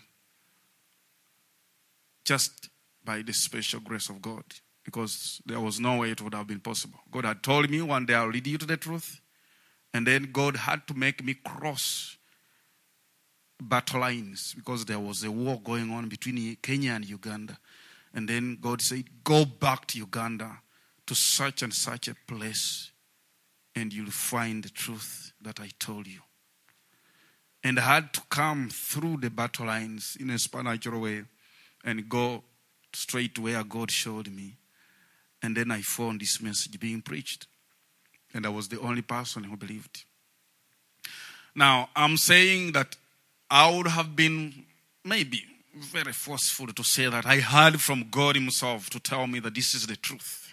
just by the special grace of God, because there was no way it would have been possible. God had told me one day I'll lead you to the truth, and then God had to make me cross battle lines because there was a war going on between Kenya and Uganda. And then God said, go back to Uganda to such and such a place, and you'll find the truth that I told you. And I had to come through the battle lines in a supernatural way and go straight to where God showed me. And then I found this message being preached. And I was the only person who believed. Now, I'm saying that I would have been maybe very forceful to say that I heard from God himself to tell me that this is the truth.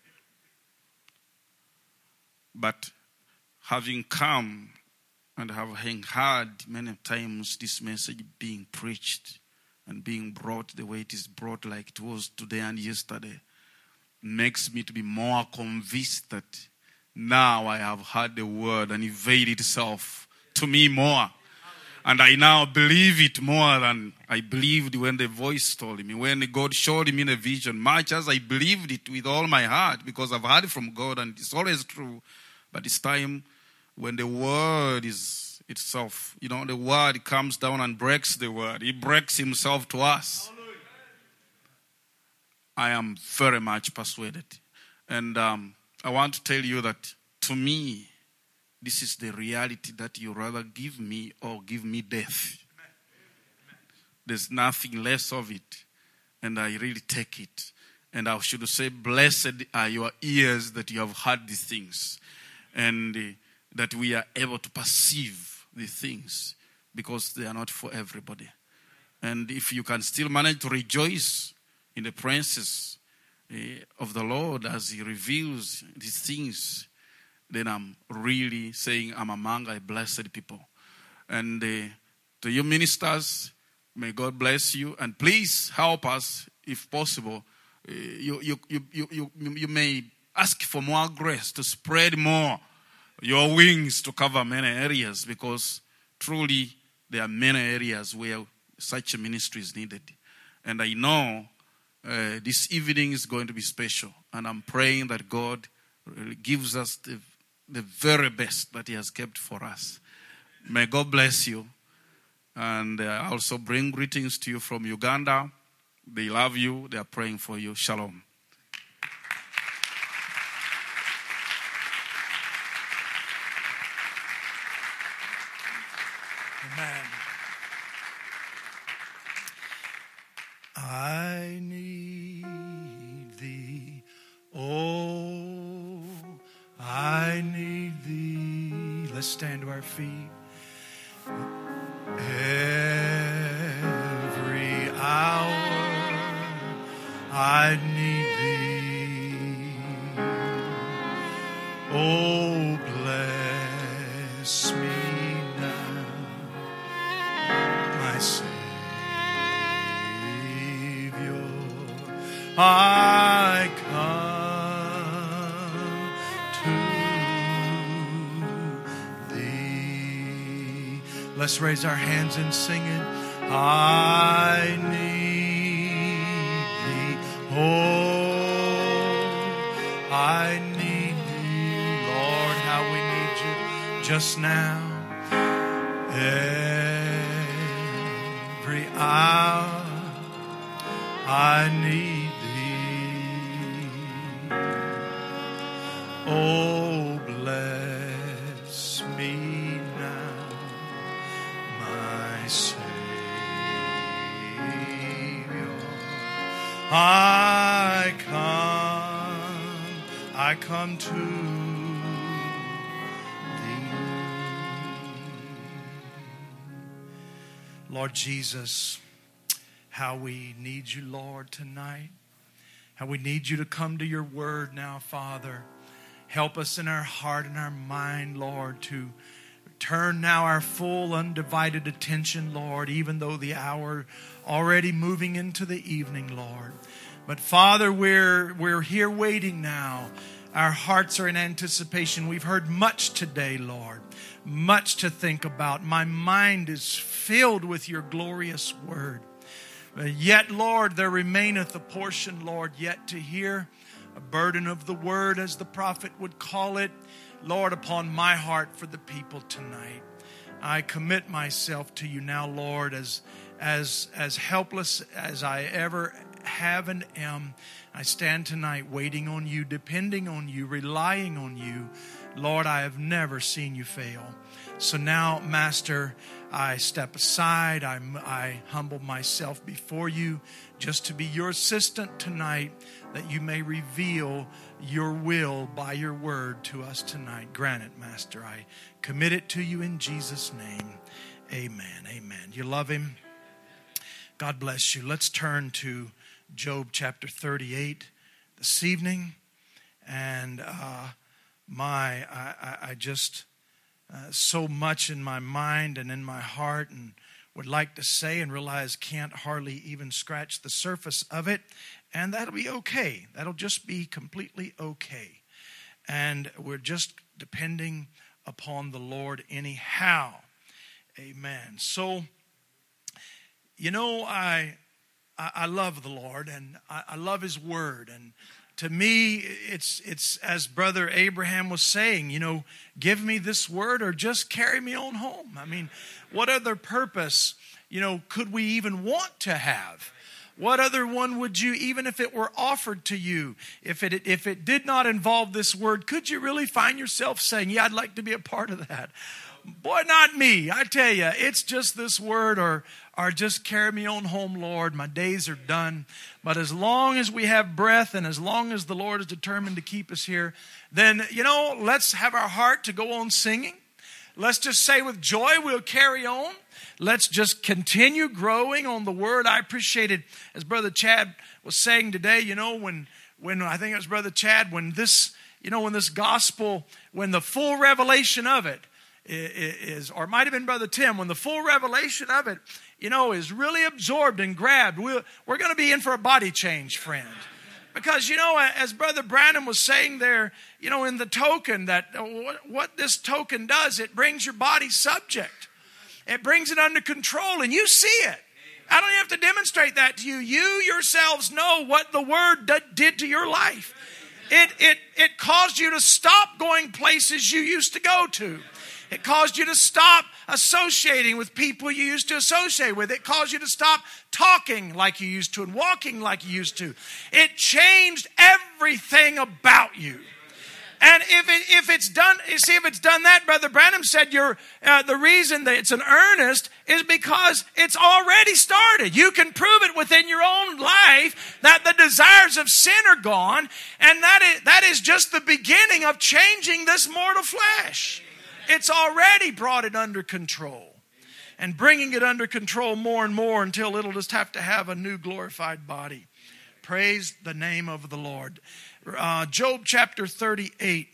But having come and having heard many times this message being preached and being brought the way it is brought, like it was today and yesterday, makes me to be more convinced that now I have heard the word and evade itself to me more. And I now believe it more than I believed when the voice told me. When God showed me the vision, much as I believed it with all my heart, because I've heard from God and it's always true. But it's time when the word is itself, you know, the word comes down and breaks the word. He breaks himself to us. I am very much persuaded. And um, I want to tell you that to me, this is the reality that you rather give me or give me death. There's nothing less of it. And I really take it. And I should say, blessed are your ears that you have heard these things. And uh, that we are able to perceive the things. Because they are not for everybody. And if you can still manage to rejoice in the praises uh, of the Lord as he reveals these things, then I'm really saying I'm among a blessed people. And uh, to you ministers, may God bless you. And please help us, if possible. Uh, you, you, you, you, you, you may ask for more grace to spread more your wings to cover many areas, because truly there are many areas where such a ministry is needed. And I know uh, this evening is going to be special. And I'm praying that God really gives us the the very best that he has kept for us. May God bless you. And I also bring greetings to you from Uganda. They love you. They are praying for you. Shalom. Amen. I need thee. Oh, I need thee. Let's stand to our feet. Every hour I need thee. Oh, bless me now, my Savior. I let's raise our hands and sing it. I need thee. Oh, I need thee. Lord, how we need you just now. Every hour I need thee. Oh, bless me me now, my Savior. I come, I come to Thee. Lord Jesus, how we need You, Lord, tonight. How we need You to come to Your word now, Father. Help us in our heart and our mind, Lord, to turn now our full, undivided attention, Lord, even though the hour already moving into the evening, Lord. But Father, we're, we're here waiting now. Our hearts are in anticipation. We've heard much today, Lord, much to think about. My mind is filled with Your glorious word. Yet, Lord, there remaineth a portion, Lord, yet to hear, a burden of the word, as the prophet would call it, Lord, upon my heart for the people tonight. I commit myself to You now, Lord, as, as, as helpless as I ever have and am. I stand tonight waiting on You, depending on You, relying on You. Lord, I have never seen You fail. So now, Master, I step aside. I, I humble myself before You just to be Your assistant tonight, that You may reveal Your will by Your word to us tonight. Grant it, Master. I commit it to You in Jesus' name. Amen. Amen. You love Him? God bless you. Let's turn to Job chapter thirty-eight this evening. And uh, my, I, I, I just... Uh, so much in my mind and in my heart, and would like to say and realize can't hardly even scratch the surface of it. And that'll be okay. That'll just be completely okay. And we're just depending upon the Lord anyhow. Amen. So, you know, I I, I love the Lord, and I, I love His word. And to me, it's it's as Brother Abraham was saying, you know, give me this word or just carry me on home. I mean, what other purpose, you know, could we even want to have? What other one would you, even if it were offered to you, if it if it did not involve this word, could you really find yourself saying, yeah, I'd like to be a part of that? Boy, not me. I tell you, it's just this word or or just carry me on home, Lord. My days are done. But as long as we have breath and as long as the Lord is determined to keep us here, then, you know, let's have our heart to go on singing. Let's just say with joy we'll carry on. Let's just continue growing on the word. I appreciated, as Brother Chad was saying today, you know, when, when I think it was Brother Chad, when this, you know, when this gospel, when the full revelation of it is, or it might have been Brother Tim, when the full revelation of it, you know, is really absorbed and grabbed, we're, we're going to be in for a body change, friend. Because, you know, as Brother Branham was saying there, you know, in the token, that what, what this token does, it brings your body subject. It brings it under control, and you see it. I don't have to demonstrate that to you. You yourselves know what the word did to your life. It, it, it caused you to stop going places you used to go to. It caused you to stop associating with people you used to associate with. It caused you to stop talking like you used to and walking like you used to. It changed everything about you. And if it, if it's done, you see, if it's done that, Brother Branham said, you're, uh, the reason that it's an earnest is because it's already started. You can prove it within your own life that the desires of sin are gone, and that is, that is just the beginning of changing this mortal flesh. It's already brought it under control, and bringing it under control more and more until it'll just have to have a new glorified body. Praise the name of the Lord. Uh, Job chapter thirty-eight.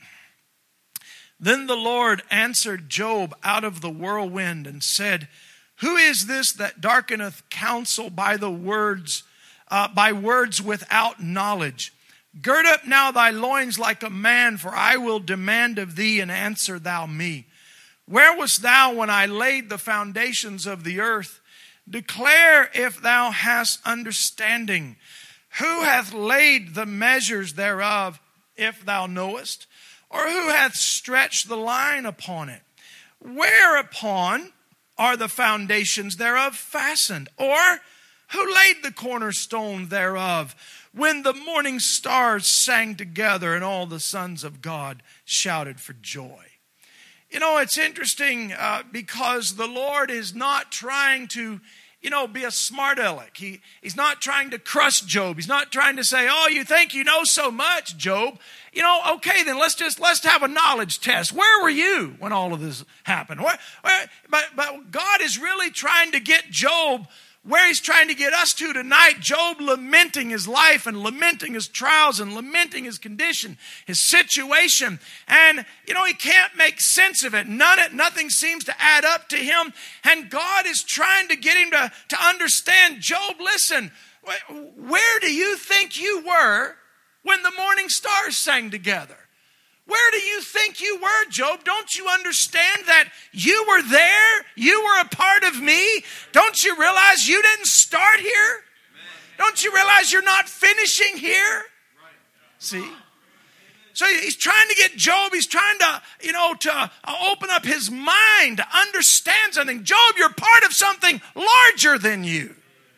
Then the Lord answered Job out of the whirlwind and said, who is this that darkeneth counsel by the words, uh, by words without knowledge? Gird up now thy loins like a man, for I will demand of thee, and answer thou me. Where wast thou when I laid the foundations of the earth? Declare if thou hast understanding. Who hath laid the measures thereof, if thou knowest? Or who hath stretched the line upon it? Whereupon are the foundations thereof fastened? Or who laid the cornerstone thereof? When the morning stars sang together and all the sons of God shouted for joy. you know, it's interesting uh, because the Lord is not trying to, you know, be a smart aleck. He, he's not trying to crush Job. He's not trying to say, oh, you think you know so much, Job. You know, okay, then let's just, let's have a knowledge test. Where were you when all of this happened? Where, where, but, but God is really trying to get Job where he's trying to get us to tonight. Job lamenting his life and lamenting his trials and lamenting his condition, his situation. And, you know, he can't make sense of it. None of, nothing seems to add up to him. And God is trying to get him to, to understand, Job, listen, where do you think you were when the morning stars sang together? Where do you think you were, Job? Don't you understand that you were there? You were a part of me? Don't you realize you didn't start here? Don't you realize you're not finishing here? See? So he's trying to get Job, he's trying to, you know, to open up his mind, to understand something. Job, you're part of something larger than you.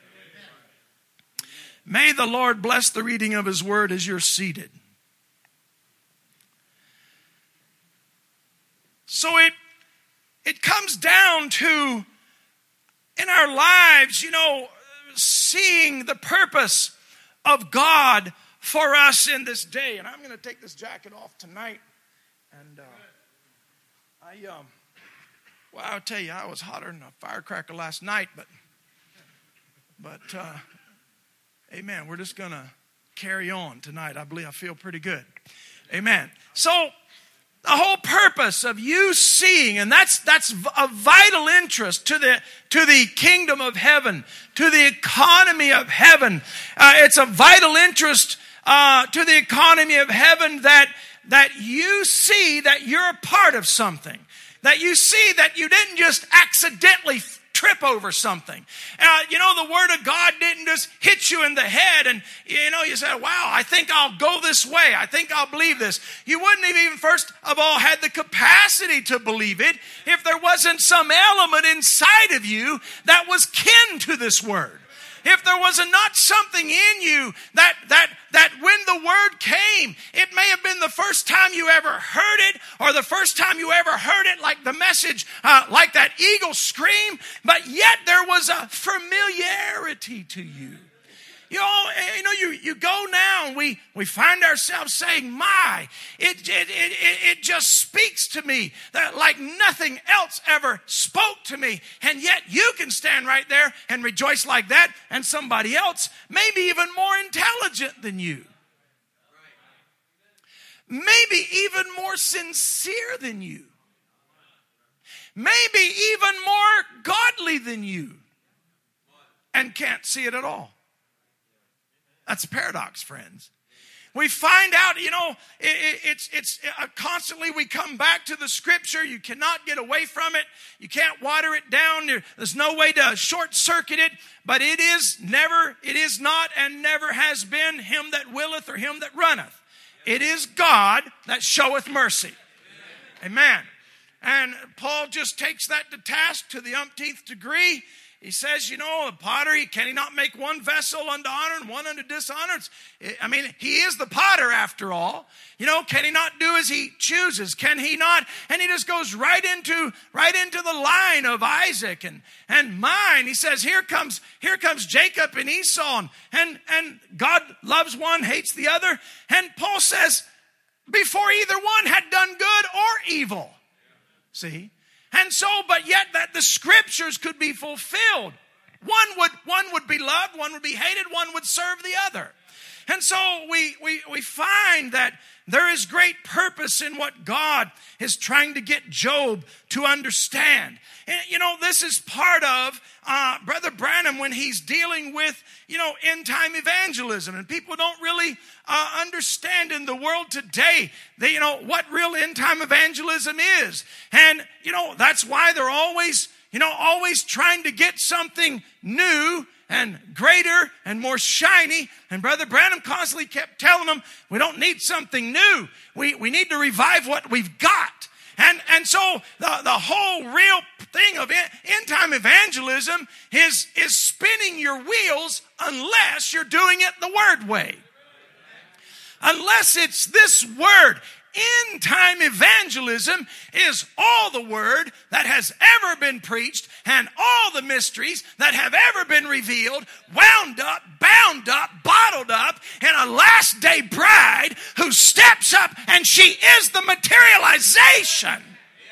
May the Lord bless the reading of his word as you're seated. So it it comes down to, in our lives, you know, seeing the purpose of God for us in this day. And I'm going to take this jacket off tonight. And uh, I, um, well, I'll tell you, I was hotter than a firecracker last night. But, but uh, amen, we're just going to carry on tonight. I believe I feel pretty good. Amen. So, the whole purpose of you seeing, and that's that's of vital interest to the to the kingdom of heaven, to the economy of heaven. Uh, it's a vital interest uh, to the economy of heaven that that you see that you're a part of something, that you see that you didn't just accidentally trip over something. Uh, you know, the Word of God didn't just hit you in the head and, you know, you said, wow, I think I'll go this way. I think I'll believe this. You wouldn't have even first of all had the capacity to believe it if there wasn't some element inside of you that was kin to this Word. If there was not something in you that, that, that when the word came, it may have been the first time you ever heard it or the first time you ever heard it, like the message, uh, like that eagle scream, but yet there was a familiarity to you. You know, you know, you, you go now and we, we find ourselves saying, my, it, it, it, it just speaks to me that like nothing else ever spoke to me. And yet you can stand right there and rejoice like that, and somebody else maybe even more intelligent than you. Maybe even more sincere than you. Maybe even more godly than you. And can't see it at all. That's a paradox, friends. We find out, you know, it, it, it's it's uh, constantly we come back to the Scripture. You cannot get away from it. You can't water it down. There, there's no way to short circuit it. But it is never, it is not, and never has been him that willeth or him that runneth. It is God that showeth mercy. Amen. And Paul just takes that to task to the umpteenth degree. He says, you know, the potter, can he not make one vessel unto honor and one unto dishonor? It's, I mean, he is the potter after all. You know, can he not do as he chooses? Can he not? And he just goes right into right into the line of Isaac and, and mine. He says, here comes here comes Jacob and Esau. And, and, and God loves one, hates the other. And Paul says, before either one had done good or evil. See? And so, but yet that the Scriptures could be fulfilled. One would, one would be loved, one would be hated, one would serve the other. And so we, we, we find that there is great purpose in what God is trying to get Job to understand. And, you know, this is part of uh, Brother Branham when he's dealing with, you know, end-time evangelism. And people don't really uh, understand in the world today, they, you know, what real end-time evangelism is. And, you know, that's why they're always, you know, always trying to get something new and greater and more shiny. And Brother Branham constantly kept telling them, we don't need something new. We, we need to revive what we've got. And, and so the, the whole real thing of end-time evangelism is, is spinning your wheels unless you're doing it the Word way. Unless it's this Word. end time evangelism is all the word that has ever been preached and all the mysteries that have ever been revealed, wound up, bound up, bottled up in a last day bride who steps up, and she is the materialization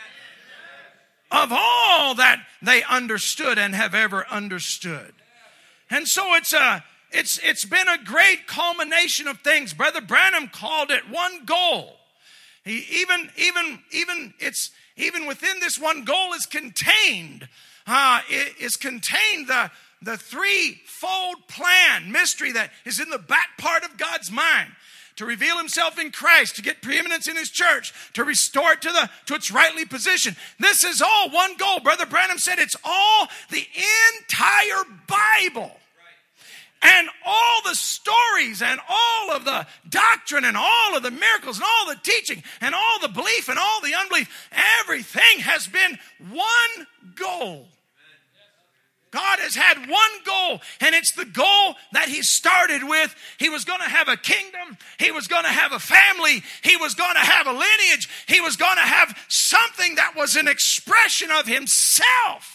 of all that they understood and have ever understood. And so it's a It's, it's been a great culmination of things. Brother Branham called it one goal. He even, even, even, it's, even within this one goal is contained, uh, is contained the, the threefold plan, mystery that is in the back part of God's mind. To reveal himself in Christ, to get preeminence in his church, to restore it to the to its rightly position. This is all one goal. Brother Branham said it's all the entire Bible. And all the stories and all of the doctrine and all of the miracles and all the teaching and all the belief and all the unbelief, everything has been one goal. God has had one goal, and it's the goal that he started with. He was going to have a kingdom. He was going to have a family. He was going to have a lineage. He was going to have something that was an expression of himself.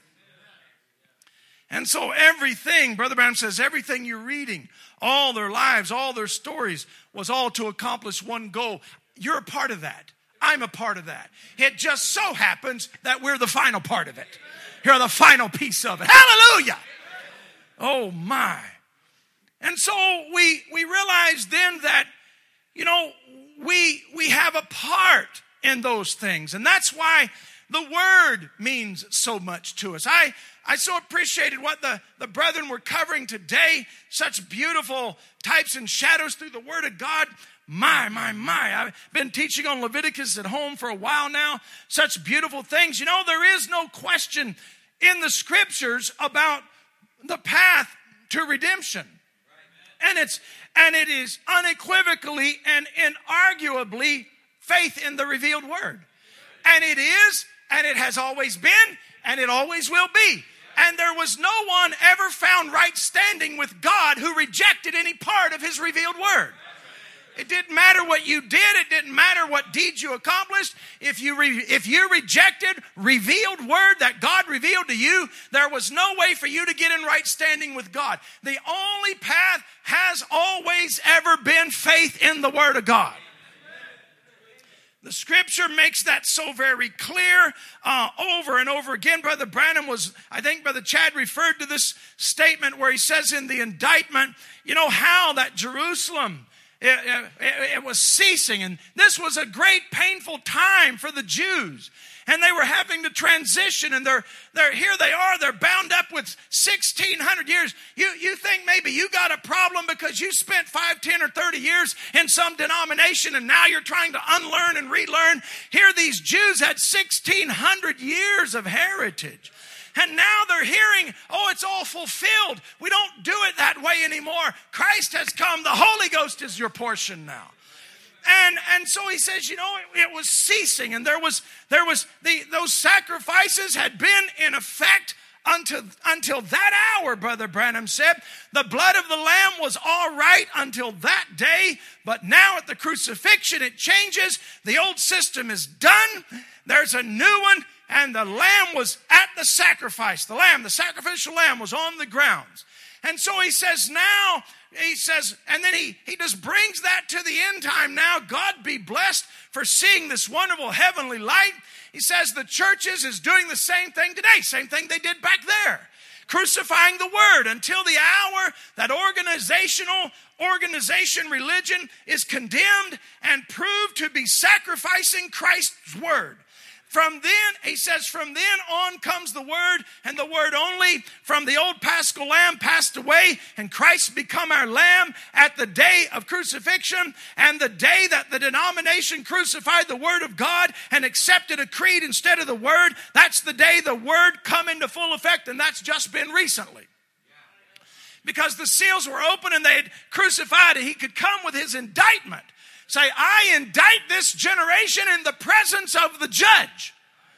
And so everything, Brother Branham says, everything you're reading, all their lives, all their stories, was all to accomplish one goal. You're a part of that. I'm a part of that. It just so happens that we're the final part of it. You're the final piece of it. Hallelujah! Oh my. And so we we realize then that, you know, we we have a part in those things. And that's why the word means so much to us. I I so appreciated what the, the brethren were covering today. Such beautiful types and shadows through the word of God. My, my, my. I've been teaching on Leviticus at home for a while now. Such beautiful things. You know, there is no question in the scriptures about the path to redemption. And it's and it is unequivocally and inarguably faith in the revealed word. And it is, and it has always been, and it always will be. And there was no one ever found right standing with God who rejected any part of his revealed word. It didn't matter what you did. It didn't matter what deeds you accomplished. If you re, if you rejected revealed word that God revealed to you, there was no way for you to get in right standing with God. The only path has always ever been faith in the word of God. The scripture makes that so very clear uh, over and over again. Brother Branham was, I think Brother Chad referred to this statement where he says in the indictment, you know, how that Jerusalem, it, it, it was ceasing. And this was a great painful time for the Jews. And they were having to transition, and they're, they're here they are, they're bound up with sixteen hundred years. You, you think maybe you got a problem because you spent five, ten, or thirty years in some denomination, and now you're trying to unlearn and relearn. Here these Jews had sixteen hundred years of heritage. And now they're hearing, oh, it's all fulfilled. We don't do it that way anymore. Christ has come. The Holy Ghost is your portion now. And and so he says, you know, it, it was ceasing, and there was there was the those sacrifices had been in effect until until that hour. Brother Branham said the blood of the lamb was all right until that day, but now at the crucifixion it changes. The old system is done. There's a new one, and the lamb was at the sacrifice. The lamb, the sacrificial lamb, was on the grounds. And so he says now. He says, and then he, he just brings that to the end time now. God be blessed for seeing this wonderful heavenly light. He says the churches is doing the same thing today. Same thing they did back there. Crucifying the word until the hour that organizational organization religion is condemned and proved to be sacrificing Christ's word. From then, he says, from then on comes the word, and the word only. From the old paschal lamb passed away, and Christ become our lamb at the day of crucifixion, and the day that the denomination crucified the word of God and accepted a creed instead of the word, that's the day the word come into full effect, and that's just been recently. Because the seals were open and they had crucified, and he could come with his indictment. Say, I indict this generation in the presence of the judge.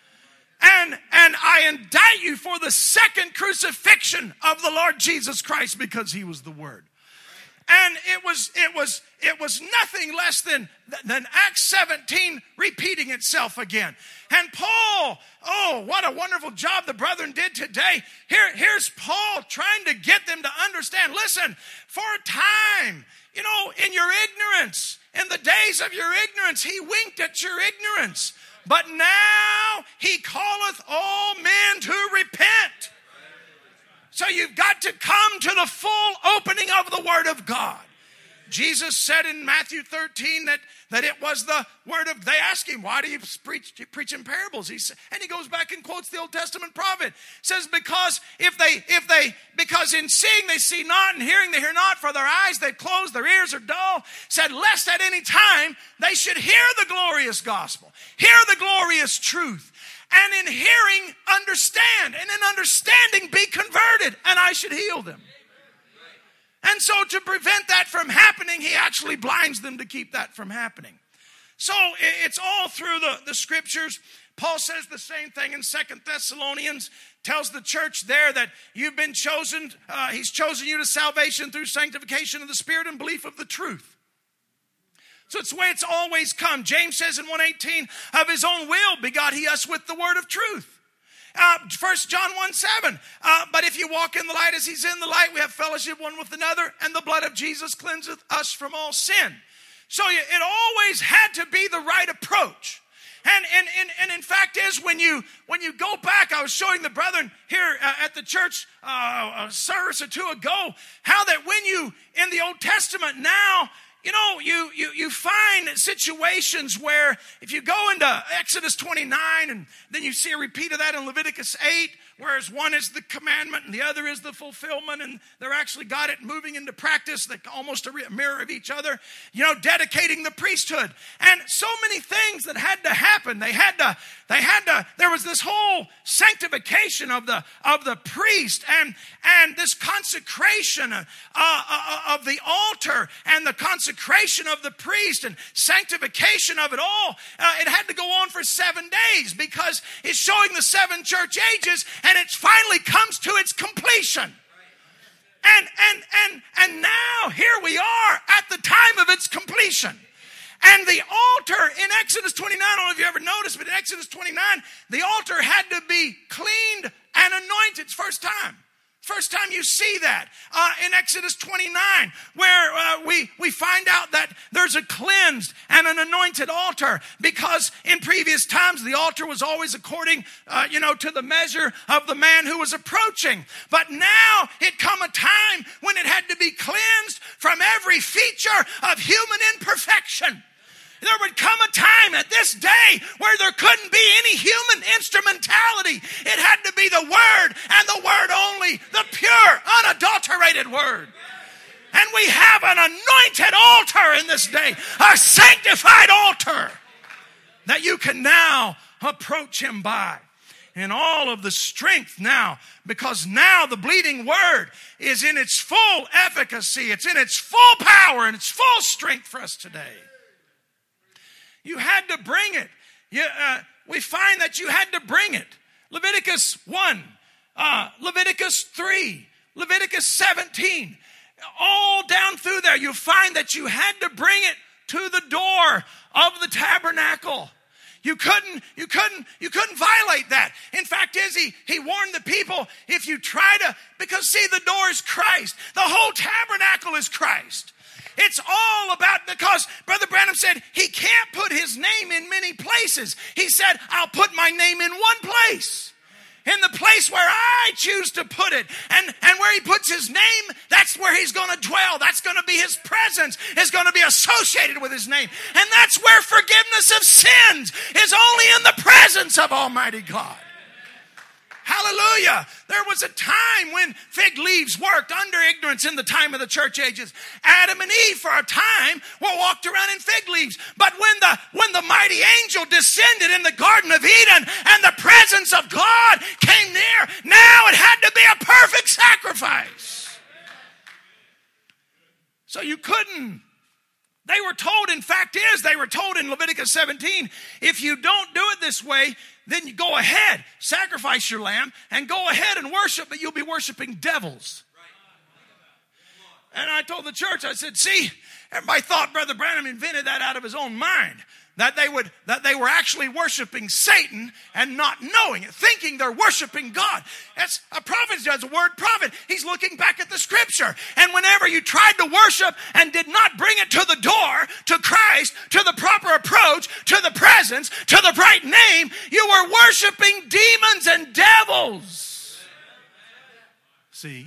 And, and I indict you for the second crucifixion of the Lord Jesus Christ, because he was the word. And it was it was it was nothing less than than Acts seventeen repeating itself again. And Paul, oh, what a wonderful job the brethren did today. Here, here's Paul trying to get them to understand. Listen, for a time, you know, in your ignorance, in the days of your ignorance, he winked at your ignorance. But now he calleth all men to repent. So you've got to come to the full opening of the Word of God. Jesus said in Matthew thirteen that, that it was the Word of... They ask him, why do you preach, you preach in parables? He said, and he goes back and quotes the Old Testament prophet. Says, because if they, if they, because in seeing they see not, and hearing they hear not, for their eyes they've closed, their ears are dull. Said, lest at any time they should hear the glorious gospel, hear the glorious truth. And in hearing, understand. And in understanding, be converted. And I should heal them. And so to prevent that from happening, he actually blinds them to keep that from happening. So it's all through the, the scriptures. Paul says the same thing in Second Thessalonians. Tells the church there that you've been chosen. Uh, he's chosen you to salvation through sanctification of the Spirit and belief of the truth. So it's the way it's always come. James says in one eighteen, of his own will begot he us with the word of truth. Uh, First John one seven, uh, but if you walk in the light as he's in the light, we have fellowship one with another, and the blood of Jesus cleanseth us from all sin. So it always had to be the right approach. And, and, and, and in fact is when you when you go back, I was showing the brethren here uh, at the church uh, a service or two ago, how that when you, in the Old Testament now, you know, you, you, you find situations where if you go into Exodus twenty-nine and then you see a repeat of that in Leviticus eight, whereas one is the commandment and the other is the fulfillment, and they're actually got it moving into practice, like almost a mirror of each other, you know, dedicating the priesthood. And so many things that had to happen. They had to, they had to, there was this whole sanctification of the, of the priest and, and this consecration uh, uh, of the altar and the consecration of the priest and sanctification of it all. Uh, it had to go on for seven days because it's showing the seven church ages, and it finally comes to its completion. And, and, and, and now here we are at the time of its completion. And the altar in Exodus twenty-nine, I don't know if you ever noticed, but in Exodus twenty-nine, the altar had to be cleaned and anointed. It's first time. First time you see that uh, in Exodus twenty-nine, where uh, we, we find out that there's a cleansed and an anointed altar, because in previous times the altar was always according, uh, you know, to the measure of the man who was approaching. But now it come a time when it had to be cleansed from every feature of human imperfection. There would come a time at this day where there couldn't be any human instrumentality. It had to be the Word, and the Word only, the pure, unadulterated Word. And we have an anointed altar in this day, a sanctified altar that you can now approach Him by. In all of the strength now, because now the bleeding Word is in its full efficacy, it's in its full power and its full strength for us today. You had to bring it. You, uh, we find that you had to bring it. Leviticus one, uh, Leviticus three, Leviticus seventeen. All down through there, you find that you had to bring it to the door of the tabernacle. You couldn't, you couldn't, you couldn't violate that. In fact, is he, he warned the people, if you try to, because see, the door is Christ. The whole tabernacle is Christ. It's all about, because Brother Branham said he can't put his name in many places. He said, I'll put my name in one place. In the place where I choose to put it. And, and where he puts his name, that's where he's going to dwell. That's going to be his presence. Is going to be associated with his name. And that's where forgiveness of sins is only in the presence of Almighty God. Hallelujah. There was a time when fig leaves worked under ignorance in the time of the church ages. Adam and Eve for a time were walked around in fig leaves. But when the, when the mighty angel descended in the Garden of Eden and the presence of God came near, now it had to be a perfect sacrifice. So you couldn't. They were told, in fact is, they were told in Leviticus seventeen, if you don't do it this way, then you go ahead, sacrifice your lamb, and go ahead and worship, but you'll be worshiping devils. and I told the church, I said, see, everybody thought Brother Branham invented that out of his own mind. That they would, that they were actually worshiping Satan and not knowing it, thinking they're worshiping God. That's a prophet does a word prophet. He's looking back at the scripture. And whenever you tried to worship and did not bring it to the door, to Christ, to the proper approach, to the presence, to the bright name, you were worshiping demons and devils. See?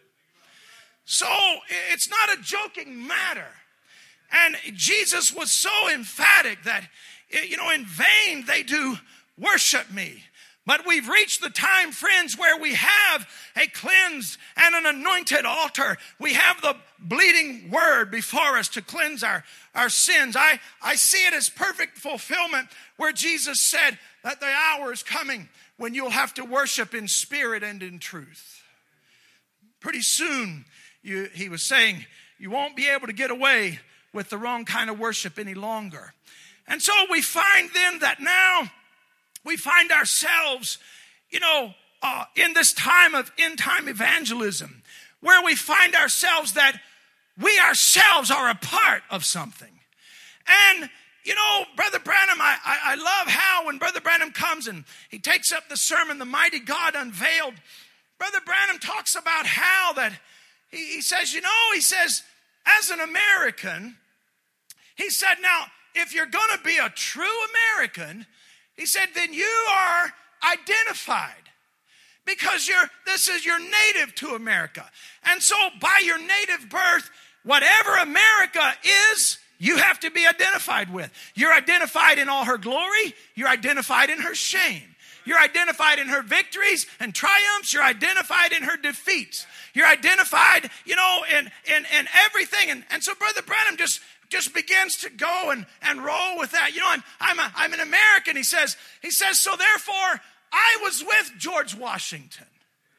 So it's not a joking matter. And Jesus was so emphatic that, you know, in vain they do worship me. But we've reached the time, friends, where we have a cleansed and an anointed altar. We have the bleeding word before us to cleanse our, our sins. I, I see it as perfect fulfillment where Jesus said that the hour is coming when you'll have to worship in spirit and in truth. Pretty soon, you, he was saying, you won't be able to get away with the wrong kind of worship any longer. And so we find then that now we find ourselves, you know, uh, in this time of end-time evangelism, where we find ourselves that we ourselves are a part of something. And, you know, Brother Branham, I, I, I love how when Brother Branham comes and he takes up the sermon, The Mighty God Unveiled, Brother Branham talks about how that, he, he says, you know, he says, as an American, he said, now, if you're going to be a true American, he said, then you are identified because you're, this is your native to America. And so by your native birth, whatever America is, you have to be identified with. You're identified in all her glory. You're identified in her shame. You're identified in her victories and triumphs. You're identified in her defeats. You're identified, you know, in, in, in everything. And, and so Brother Branham just, just begins to go and, and roll with that. You know, I'm, I'm, a, I'm an American, he says. He says, so therefore, I was with George Washington.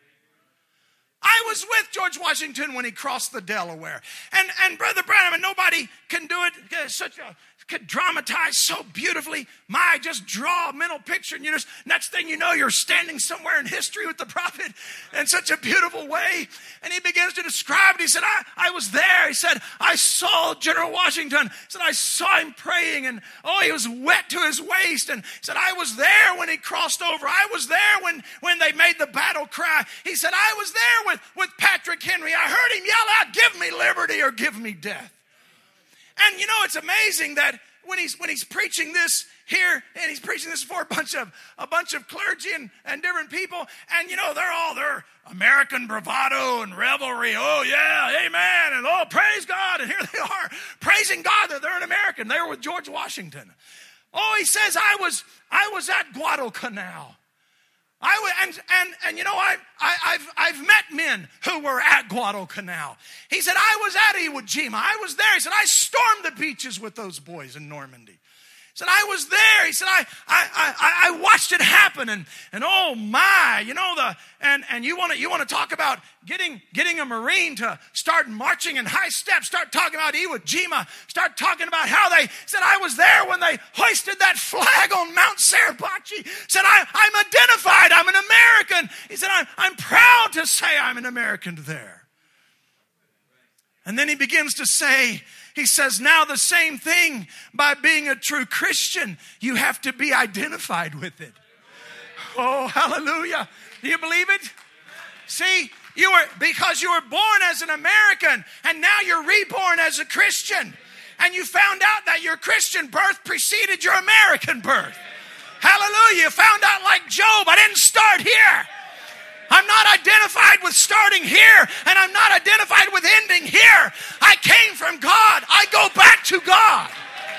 I was with George Washington when he crossed the Delaware. And, and Brother Branham, and nobody can do it, uh, such a, could dramatize so beautifully. My, just draw a mental picture, and you just, next thing you know, you're standing somewhere in history with the prophet in such a beautiful way. And he begins to describe it. He said, I, I was there. He said, I saw General Washington. He said, I saw him praying, and oh, he was wet to his waist. And he said, I was there when he crossed over. I was there when, when they made the battle cry. He said, I was there with, with Patrick Henry. I heard him yell out, give me liberty or give me death. And you know, it's amazing that when he's when he's preaching this here, and he's preaching this for a bunch of a bunch of clergy and, and different people, and you know, they're all their American bravado and revelry. Oh yeah, amen, and oh praise God, and here they are praising God that they're an American. They were with George Washington. Oh, he says, I was I was at Guadalcanal. I would, and, and, and you know, I, I, I've, I've met men who were at Guadalcanal. He said, I was at Iwo Jima. I was there. He said, I stormed the beaches with those boys in Normandy. He said, I was there. He said, I, I, I, I watched it happen. And, and oh my, you know, the, and, and you want to, you want to talk about getting, getting a Marine to start marching in high steps, start talking about Iwo Jima, start talking about how they said, I was there when they hoisted that flag on Mount Suribachi. Said, I, I'm identified. I'm an American. He said, I'm, I'm proud to say I'm an American there. And then he begins to say, he says, now the same thing, by being a true Christian, you have to be identified with it. Oh, hallelujah. Do you believe it? See, you were, because you were born as an American, and now you're reborn as a Christian. And you found out that your Christian birth preceded your American birth. Hallelujah. You found out like Job, I didn't start here. I'm not identified with starting here, and I'm not identified with ending here. I came from God. I go back to God.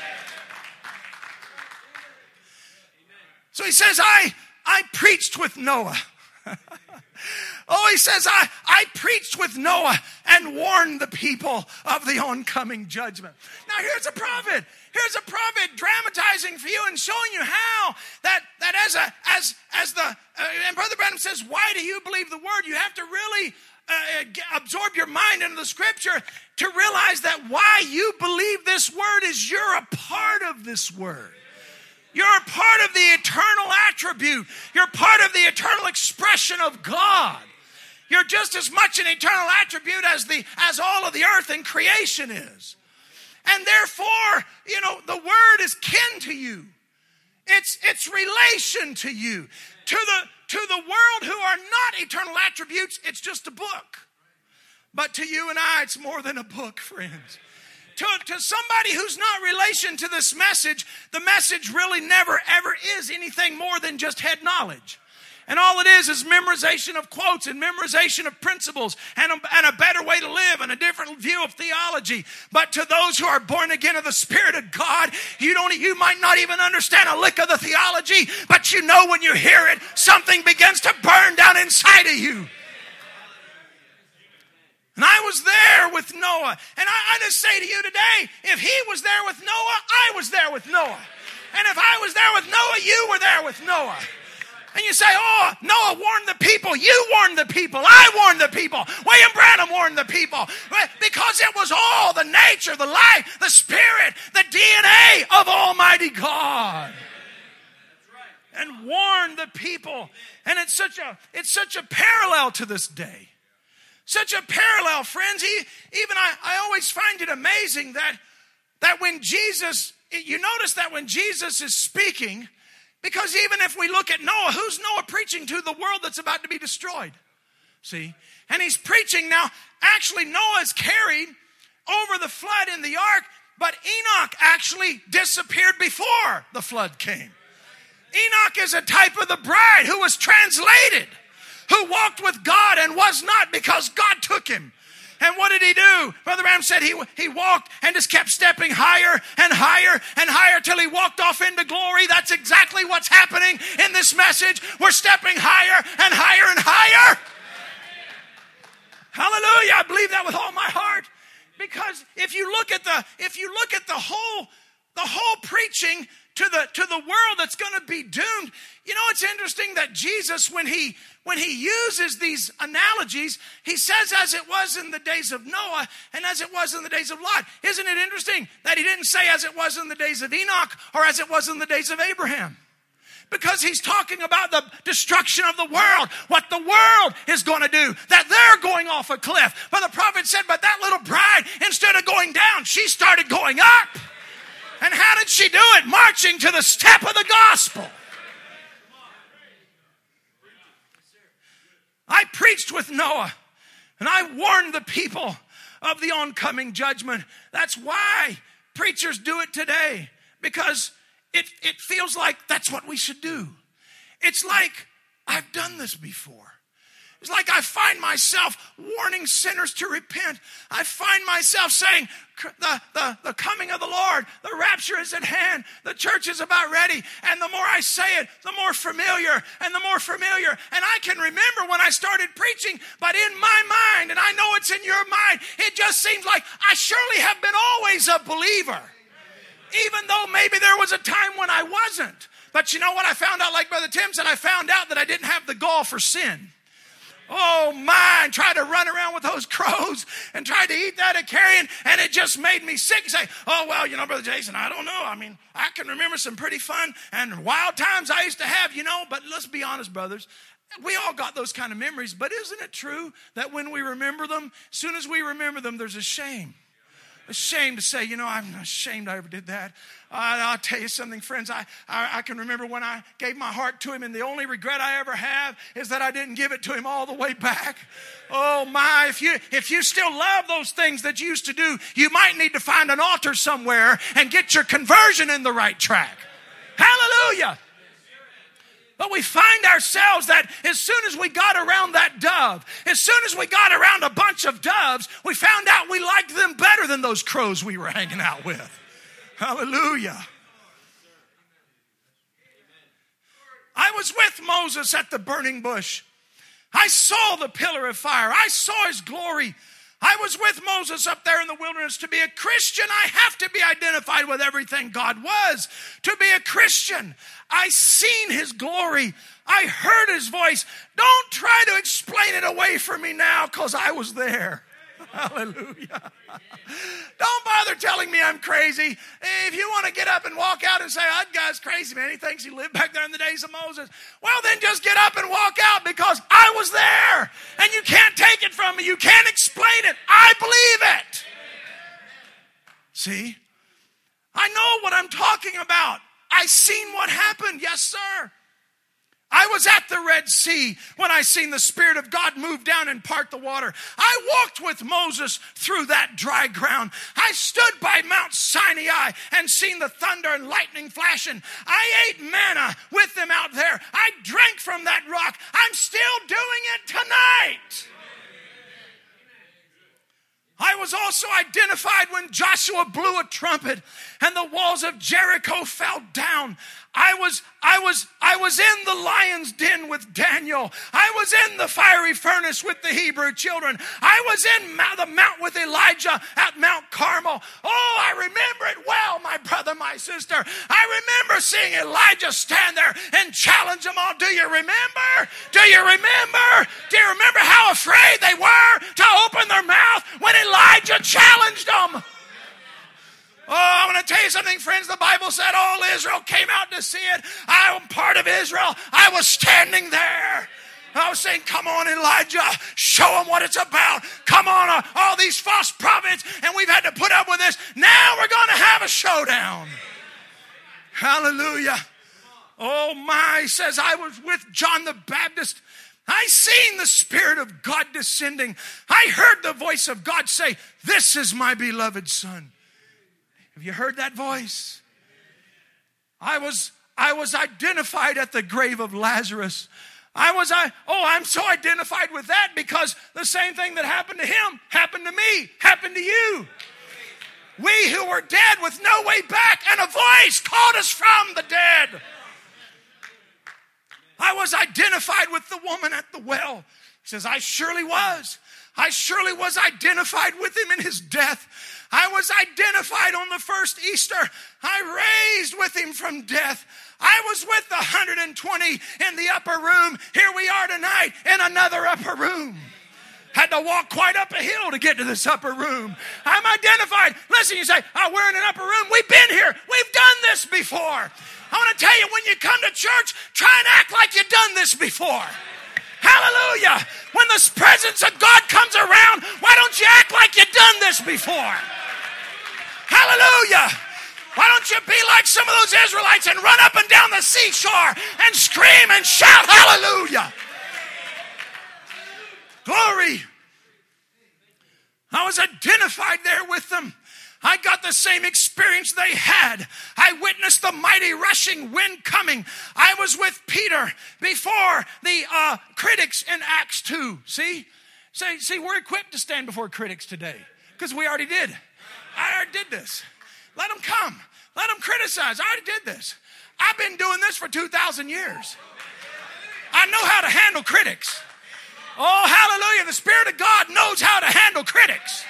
So he says, I, I preached with Noah. Oh, he says, I, I preached with Noah and warned the people of the oncoming judgment. Now here's a prophet. Here's a prophet dramatizing for you and showing you how that, that as a as as the uh, and Brother Branham says, why do you believe the word? You have to really uh, absorb your mind into the scripture to realize that why you believe this word is you're a part of this word. You're a part of the eternal attribute. You're part of the eternal expression of God. You're just as much an eternal attribute as the as all of the earth and creation is. And therefore, you know, the word is kin to you. It's it's relation to you. To the to the world who are not eternal attributes, it's just a book. But to you and I, it's more than a book, friends. To, to somebody who's not relation to this message, the message really never ever is anything more than just head knowledge. And all it is is memorization of quotes and memorization of principles and a, and a better way to live and a different view of theology. But to those who are born again of the Spirit of God, you don't, you might not even understand a lick of the theology, but you know when you hear it, something begins to burn down inside of you. And I was there with Noah. And I, I just say to you today, if he was there with Noah, I was there with Noah. And if I was there with Noah, you were there with Noah. And you say, oh, Noah warned the people. You warned the people. I warned the people. William Branham warned the people. Because it was all the nature, the life, the spirit, the D N A of Almighty God. And warned the people. And it's such a, it's such a parallel to this day. Such a parallel, friends. He, even I, I always find it amazing that, that when Jesus, you notice that when Jesus is speaking, because even if we look at Noah, who's Noah preaching to? The world that's about to be destroyed. See? And he's preaching now. Actually, Noah is carried over the flood in the ark, but Enoch actually disappeared before the flood came. Enoch is a type of the bride who was translated, who walked with God and was not because God took him. And what did he do? Brother Branham said he, he walked and just kept stepping higher and higher and higher till he walked off into glory. That's exactly what's happening in this message. We're stepping higher and higher and higher. Hallelujah. I believe that with all my heart. Because if you look at the if you look at the whole the whole preaching to the to the world that's going to be doomed, you know, it's interesting that Jesus, when he when he uses these analogies, he says as it was in the days of Noah and as it was in the days of Lot. Isn't it interesting that he didn't say as it was in the days of Enoch or as it was in the days of Abraham? Because he's talking about the destruction of the world, what the world is going to do, that they're going off a cliff. But the prophet said, but that little bride, instead of going down, she started going up. And how did she do it? Marching to the step of the gospel. I preached with Noah, and I warned the people of the oncoming judgment. That's why preachers do it today, because it, it feels like that's what we should do. It's like, I've done this before. It's like I find myself warning sinners to repent. I find myself saying, the, the, the coming of the Lord, the rapture is at hand, the church is about ready. And the more I say it, the more familiar and the more familiar. And I can remember when I started preaching, but in my mind, and I know it's in your mind, it just seems like I surely have been always a believer. Even though maybe there was a time when I wasn't. But you know what I found out, like Brother Tim said, I found out that I didn't have the gall for sin. Oh my, and tried to run around with those crows and tried to eat that at carrion, and it just made me sick. You say, oh, well, you know, Brother Jason, I don't know. I mean, I can remember some pretty fun and wild times I used to have, you know, but let's be honest, brothers. We all got those kind of memories, but isn't it true that when we remember them, as soon as we remember them, there's a shame. A shame to say, you know, I'm ashamed I ever did that. Uh, I'll tell you something, friends. I, I I can remember when I gave my heart to him, and the only regret I ever have is that I didn't give it to him all the way back. Oh my, if you if you still love those things that you used to do, you might need to find an altar somewhere and get your conversion in the right track. Hallelujah. But we find ourselves that as soon as we got around that dove, as soon as we got around a bunch of doves, we found out we liked them better than those crows we were hanging out with. Hallelujah. I was with Moses at the burning bush. I saw the pillar of fire. I saw his glory. I was with Moses up there in the wilderness. To be a Christian, I have to be identified with everything God was. To be a Christian, I seen his glory. I heard his voice. Don't try to explain it away from me now, because I was there. Hallelujah. Don't bother telling me I'm crazy. If you want to get up and walk out and say, oh, that guy's crazy, man. He thinks he lived back there in the days of Moses. Well, then just get up and walk out, because I was there. And you can't take it from me. You can't explain it. I believe it. See? I know what I'm talking about. I seen what happened. Yes, sir. I was at the Red Sea when I seen the Spirit of God move down and part the water. I walked with Moses through that dry ground. I stood by Mount Sinai and seen the thunder and lightning flashing. I ate manna with them out there. I drank from that rock. I'm still doing it tonight. I was also identified when Joshua blew a trumpet and the walls of Jericho fell down. I was, I was, I was in the lion's den with Daniel. I was in the fiery furnace with the Hebrew children. I was in the mount with Elijah at Mount Carmel. Oh, I remember it well, my brother, my sister. I remember seeing Elijah stand there and challenge them all. Do you remember? Do you remember? Do you remember how afraid they were to open their mouth when Elijah challenged them? Oh, I want to tell you something, friends. The Bible said all Israel came out to see it. I am part of Israel. I was standing there. I was saying, come on, Elijah, show them what it's about. Come on, uh, all these false prophets, and we've had to put up with this. Now we're going to have a showdown. Hallelujah. Oh, my, he says, I was with John the Baptist. I seen the Spirit of God descending. I heard the voice of God say, this is my beloved Son. Have you heard that voice? I was, I was identified at the grave of Lazarus. I was, I, oh, I'm so identified with that because the same thing that happened to him happened to me, happened to you. We who were dead with no way back, and a voice called us from the dead. I was identified with the woman at the well. He says, I surely was. I surely was identified with him in his death. I was identified on the first Easter. I raised with him from death. I was with the one hundred twenty in the upper room. Here we are tonight in another upper room. Had to walk quite up a hill to get to this upper room. I'm identified. Listen, you say, oh, we're in an upper room. We've been here. We've done this before. I want to tell you, when you come to church, try and act like you've done this before. Hallelujah. When the presence of God comes around, why don't you act like you've done this before? Hallelujah. Why don't you be like some of those Israelites and run up and down the seashore and scream and shout hallelujah. Glory. I was identified there with them. I got the same experience they had. I witnessed the mighty rushing wind coming. I was with Peter before the uh, critics in Acts two. See? See, see, we're equipped to stand before critics today because we already did. I already did this. Let them come. Let them criticize. I already did this. I've been doing this for two thousand years. I know how to handle critics. Oh, hallelujah. The Spirit of God knows how to handle critics.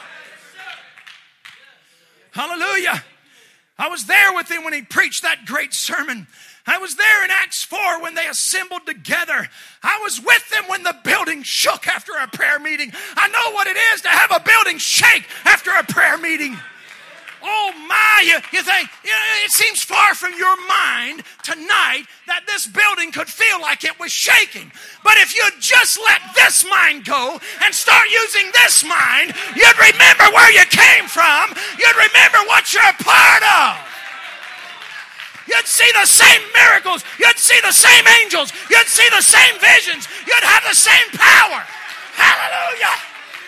Hallelujah. I was there with him when he preached that great sermon. I was there in Acts four when they assembled together. I was with them when the building shook after a prayer meeting. I know what it is to have a building shake after a prayer meeting. Oh my, you, you think, you know, it seems far from your mind tonight that this building could feel like it was shaking. But if you'd just let this mind go and start using this mind, you'd remember where you came from. You'd remember what you're a part of. You'd see the same miracles. You'd see the same angels. You'd see the same visions. You'd have the same power. Hallelujah.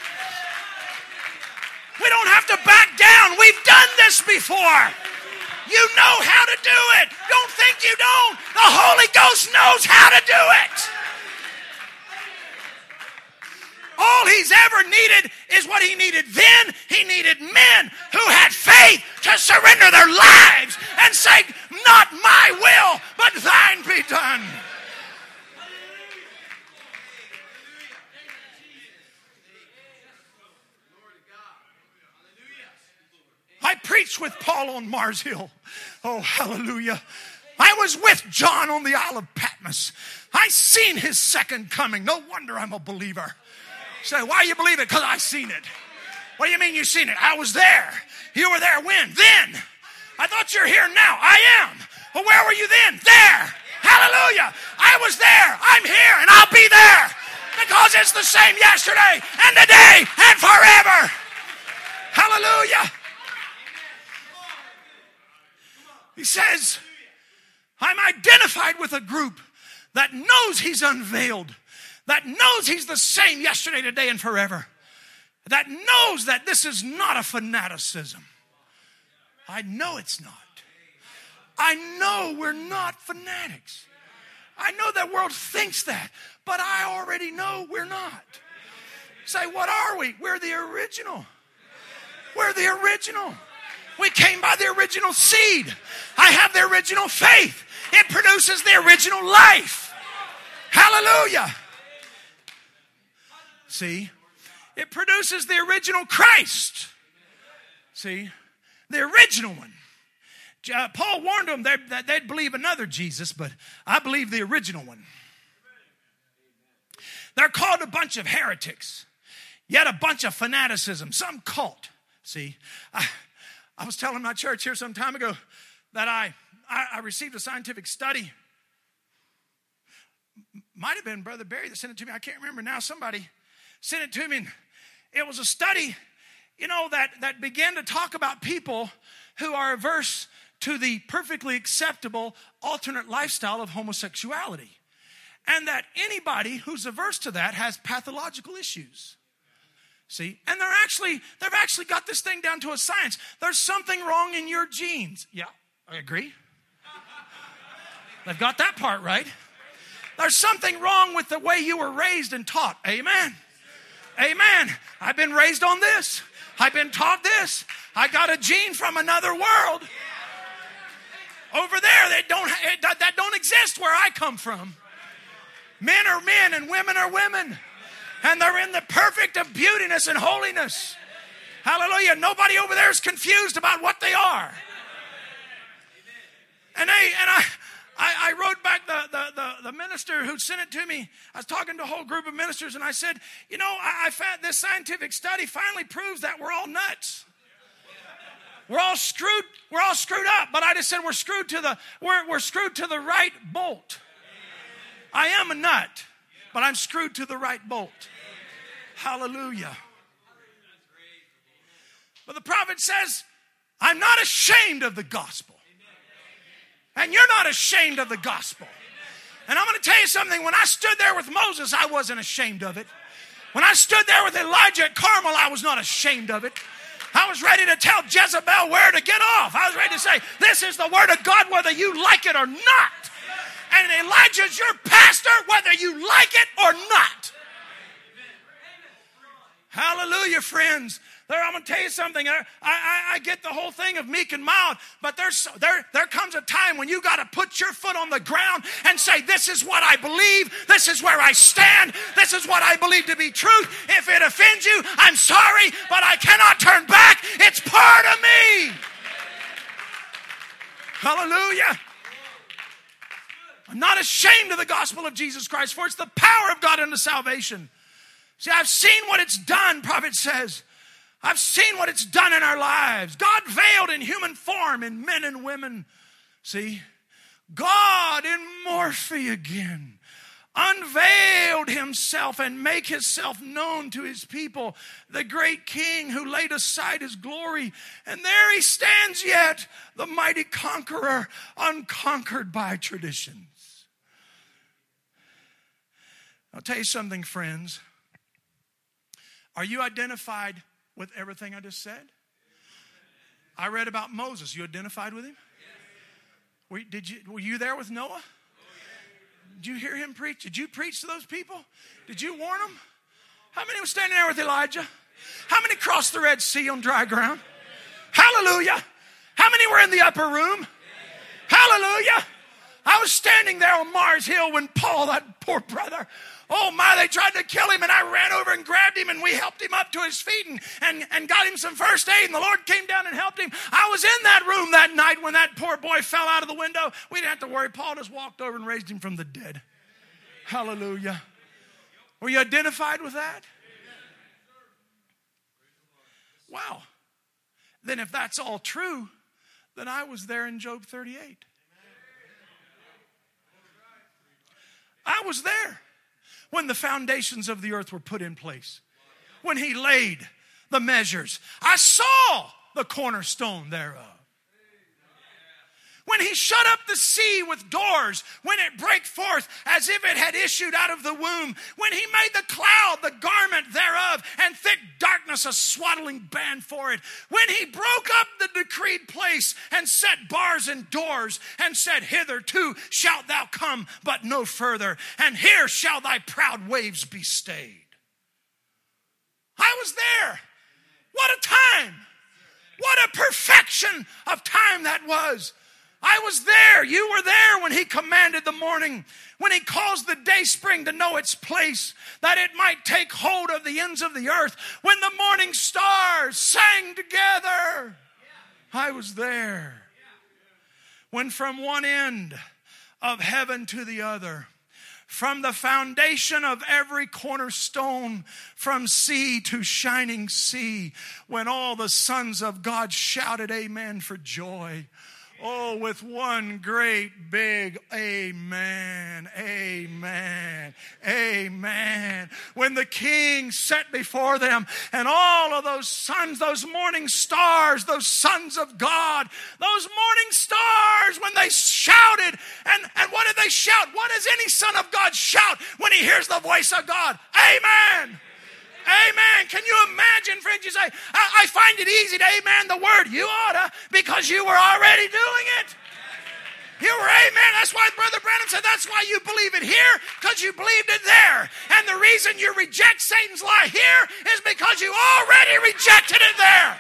We don't have to back down. We've done this before. You know how to do it. Don't think you don't. The Holy Ghost knows how to do it. All he's ever needed is what he needed then. He needed men who had faith to surrender their lives and say, not my will, but thine be done. I preached with Paul on Mars Hill. Oh, hallelujah. I was with John on the Isle of Patmos. I seen his second coming. No wonder I'm a believer. Say, why you believe it? Because I seen it. What do you mean you seen it? I was there. You were there when? Then. I thought you're here now. I am. Well, where were you then? There. Hallelujah. I was there. I'm here and I'll be there. Because it's the same yesterday and today and forever. Hallelujah. He says, I'm identified with a group that knows he's unveiled, that knows he's the same yesterday, today, and forever, that knows that this is not a fanaticism. I know it's not. I know we're not fanatics. I know that world thinks that, but I already know we're not. Say, what are we? We're the original. We're the original. We came by the original seed. I have the original faith. It produces the original life. Hallelujah. See, it produces the original Christ. See, the original one. Uh, Paul warned them that, that they'd believe another Jesus, but I believe the original one. They're called a bunch of heretics, yet a bunch of fanaticism, some cult. See, I, I was telling my church here some time ago that I, I, I received a scientific study. Might have been Brother Barry that sent it to me. I can't remember now. Somebody sent it to me. And it was a study, you know, that, that began to talk about people who are averse to the perfectly acceptable alternate lifestyle of homosexuality. And that anybody who's averse to that has pathological issues. See? And they're actually, they've actually got this thing down to a science. There's something wrong in your genes. Yeah, I agree. They've got that part right. There's something wrong with the way you were raised and taught. Amen. Amen. I've been raised on this. I've been taught this. I got a gene from another world. Over there, that don't, that don't exist where I come from. Men are men and women are women. And they're in the perfect of beautiness and holiness. Hallelujah. Nobody over there is confused about what they are. And, they, and I, I, I wrote back the, the, the, the minister who sent it to me. I was talking to a whole group of ministers and I said, you know, I, I found this scientific study finally proves that we're all nuts. We're all screwed. We're all screwed up. But I just said we're screwed to the we're we're screwed to the right bolt. I am a nut, but I'm screwed to the right bolt. Hallelujah. But the prophet says, I'm not ashamed of the gospel. And you're not ashamed of the gospel. And I'm going to tell you something. When I stood there with Moses, I wasn't ashamed of it. When I stood there with Elijah at Carmel, I was not ashamed of it. I was ready to tell Jezebel where to get off. I was ready to say, this is the word of God whether you like it or not. And Elijah's your pastor whether you like it or not. Hallelujah, friends. There, I'm going to tell you something. I, I, I get the whole thing of meek and mild, but there's, there, there comes a time when you got to put your foot on the ground and say, this is what I believe. This is where I stand. This is what I believe to be truth. If it offends you, I'm sorry, but I cannot turn back. It's part of me. Hallelujah. I'm not ashamed of the gospel of Jesus Christ, for it's the power of God unto salvation. See, I've seen what it's done, prophet says. I've seen what it's done in our lives. God veiled in human form in men and women. See, God in Morphe again unveiled himself and make himself known to his people. The great king who laid aside his glory. And there he stands yet, the mighty conqueror, unconquered by traditions. I'll tell you something, friends. Are you identified with everything I just said? I read about Moses. You identified with him? Were, did you, were you there with Noah? Did you hear him preach? Did you preach to those people? Did you warn them? How many were standing there with Elijah? How many crossed the Red Sea on dry ground? Hallelujah. How many were in the upper room? Hallelujah. I was standing there on Mars Hill when Paul, that poor brother, oh my, they tried to kill him and I ran over and grabbed him and we helped him up to his feet and, and, and got him some first aid and the Lord came down and helped him. I was in that room that night when that poor boy fell out of the window. We didn't have to worry. Paul just walked over and raised him from the dead. Hallelujah. Were you identified with that? wow. Then if that's all true, then I was there in Job thirty-eight. I was there when the foundations of the earth were put in place. When he laid the measures. I saw the cornerstone thereof. When he shut up the sea with doors, when it brake forth as if it had issued out of the womb, when he made the cloud the garment thereof, and thick darkness a swaddling band for it, when he broke up the decreed place and set bars and doors, and said, hitherto shalt thou come, but no further, and here shall thy proud waves be stayed. I was there. What a time. What a perfection of time that was. I was there. You were there when he commanded the morning, when he caused the day spring to know its place, that it might take hold of the ends of the earth, when the morning stars sang together. I was there. When from one end of heaven to the other, from the foundation of every cornerstone, from sea to shining sea, when all the sons of God shouted amen for joy. Oh, with one great big amen, amen, amen. When the king set before them, and all of those sons, those morning stars, those sons of God, those morning stars, when they shouted, and, and what did they shout? What does any son of God shout when he hears the voice of God? Amen. Amen. Can you imagine, friends? You say, I, I find it easy to amen the word. You ought to, because you were already doing it. You were amen. That's why Brother Branham said that's why you believe it here, because you believed it there. And the reason you reject Satan's lie here is because you already rejected it there.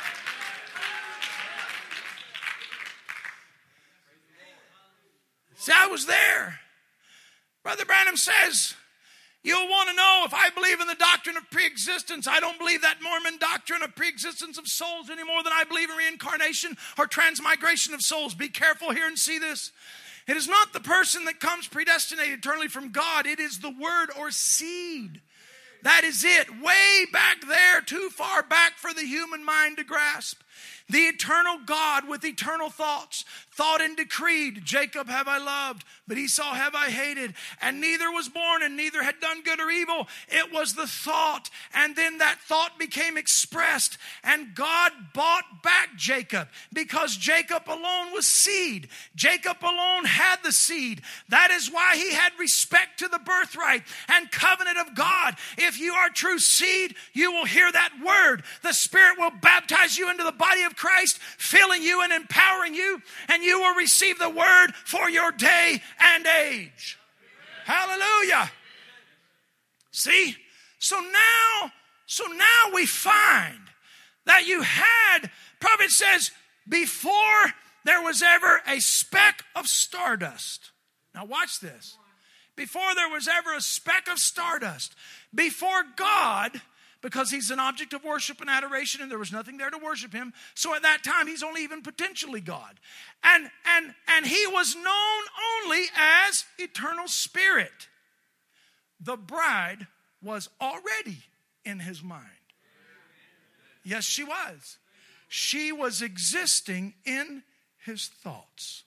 See, I was there. Brother Branham says, you'll want to know if I believe in the doctrine of preexistence. I don't believe that Mormon doctrine of preexistence of souls any more than I believe in reincarnation or transmigration of souls. Be careful here and see this. It is not the person that comes predestinated eternally from God. It is the word or seed. That is it. Way back there, too far back for the human mind to grasp. The eternal God with eternal thoughts, thought and decreed, Jacob have I loved, but Esau have I hated. And neither was born and neither had done good or evil. It was the thought. And then that thought became expressed. And God bought back Jacob because Jacob alone was seed. Jacob alone had the seed. That is why he had respect to the birthright and covenant of God. If you are true seed, you will hear that word. The Spirit will baptize you into the body of Christ, filling you and empowering you, and you will receive the word for your day and age. Hallelujah. See? So now, so now we find that you had, prophet says, before there was ever a speck of stardust. Now watch this. Before there was ever a speck of stardust, before God, because he's an object of worship and adoration, and there was nothing there to worship him. So at that time, he's only even potentially God. And, and, and he was known only as eternal spirit. The bride was already in his mind. Yes, she was. She was existing in his thoughts.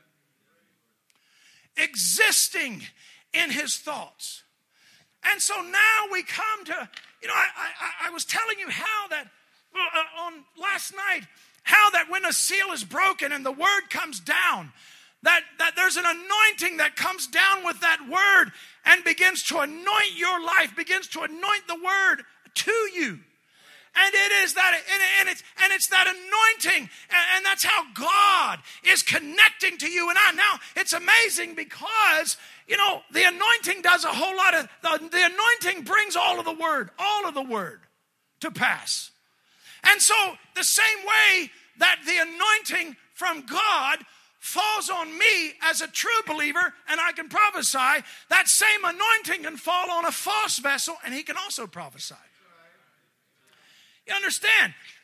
Existing in his thoughts. And so now we come to, you know, I, I, I was telling you how that, uh, on last night, how that when a seal is broken and the word comes down, that, that there's an anointing that comes down with that word and begins to anoint your life, begins to anoint the word to you. And it is that, and it's, and it's that anointing, and, and that's how God is connecting to you and I. Now, it's amazing because, you know, the anointing does a whole lot of, the, the anointing brings all of the word, all of the word to pass. And so, the same way that the anointing from God falls on me as a true believer, and I can prophesy, that same anointing can fall on a false vessel, and he can also prophesy. You understand?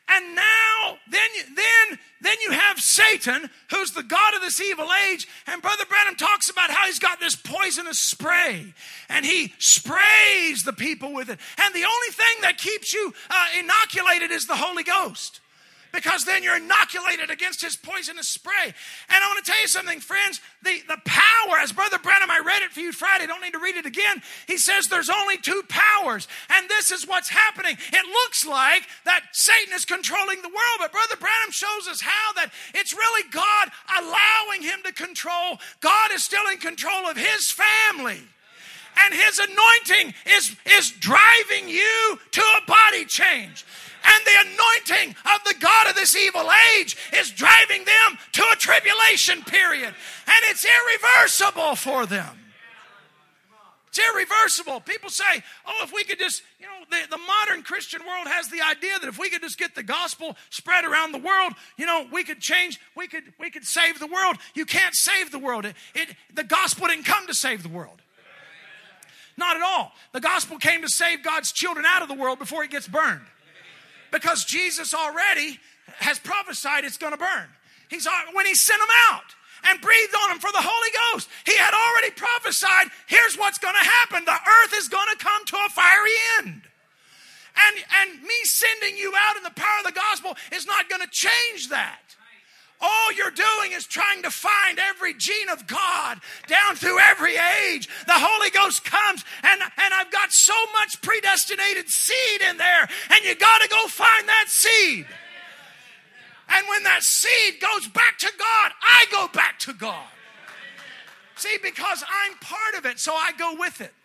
And now, then, you, then, then you have Satan, who's the god of this evil age. And Brother Branham talks about how he's got this poisonous spray. And he sprays the people with it. And the only thing that keeps you uh, inoculated is the Holy Ghost. Because then you're inoculated against his poisonous spray. And I want to tell you something, friends. The, the power, as Brother Branham, I read it for you Friday. Don't need to read it again. He says there's only two powers. And this is what's happening. It looks like that Satan is controlling the world. But Brother Branham shows us how that it's really God allowing him to control. God is still in control of his family. And his anointing is, is driving you to a body change. And the anointing of the god of this evil age is driving them to a tribulation period. And it's irreversible for them. It's irreversible. People say, oh, if we could just, you know, the, the modern Christian world has the idea that if we could just get the gospel spread around the world, you know, we could change, we could we could save the world. You can't save the world. It, it, the gospel didn't come to save the world. Not at all. The gospel came to save God's children out of the world before it gets burned. Because Jesus already has prophesied it's going to burn. He's when he sent them out and breathed on them for the Holy Ghost, he had already prophesied, here's what's going to happen. The earth is going to come to a fiery end. And, and me sending you out in the power of the gospel is not going to change that. All you're doing is trying to find every gene of God down through every age. The Holy Ghost comes, and, and I've got so much predestinated seed in there, and you got to go find that seed. And when that seed goes back to God, I go back to God. See, because I'm part of it, so I go with it.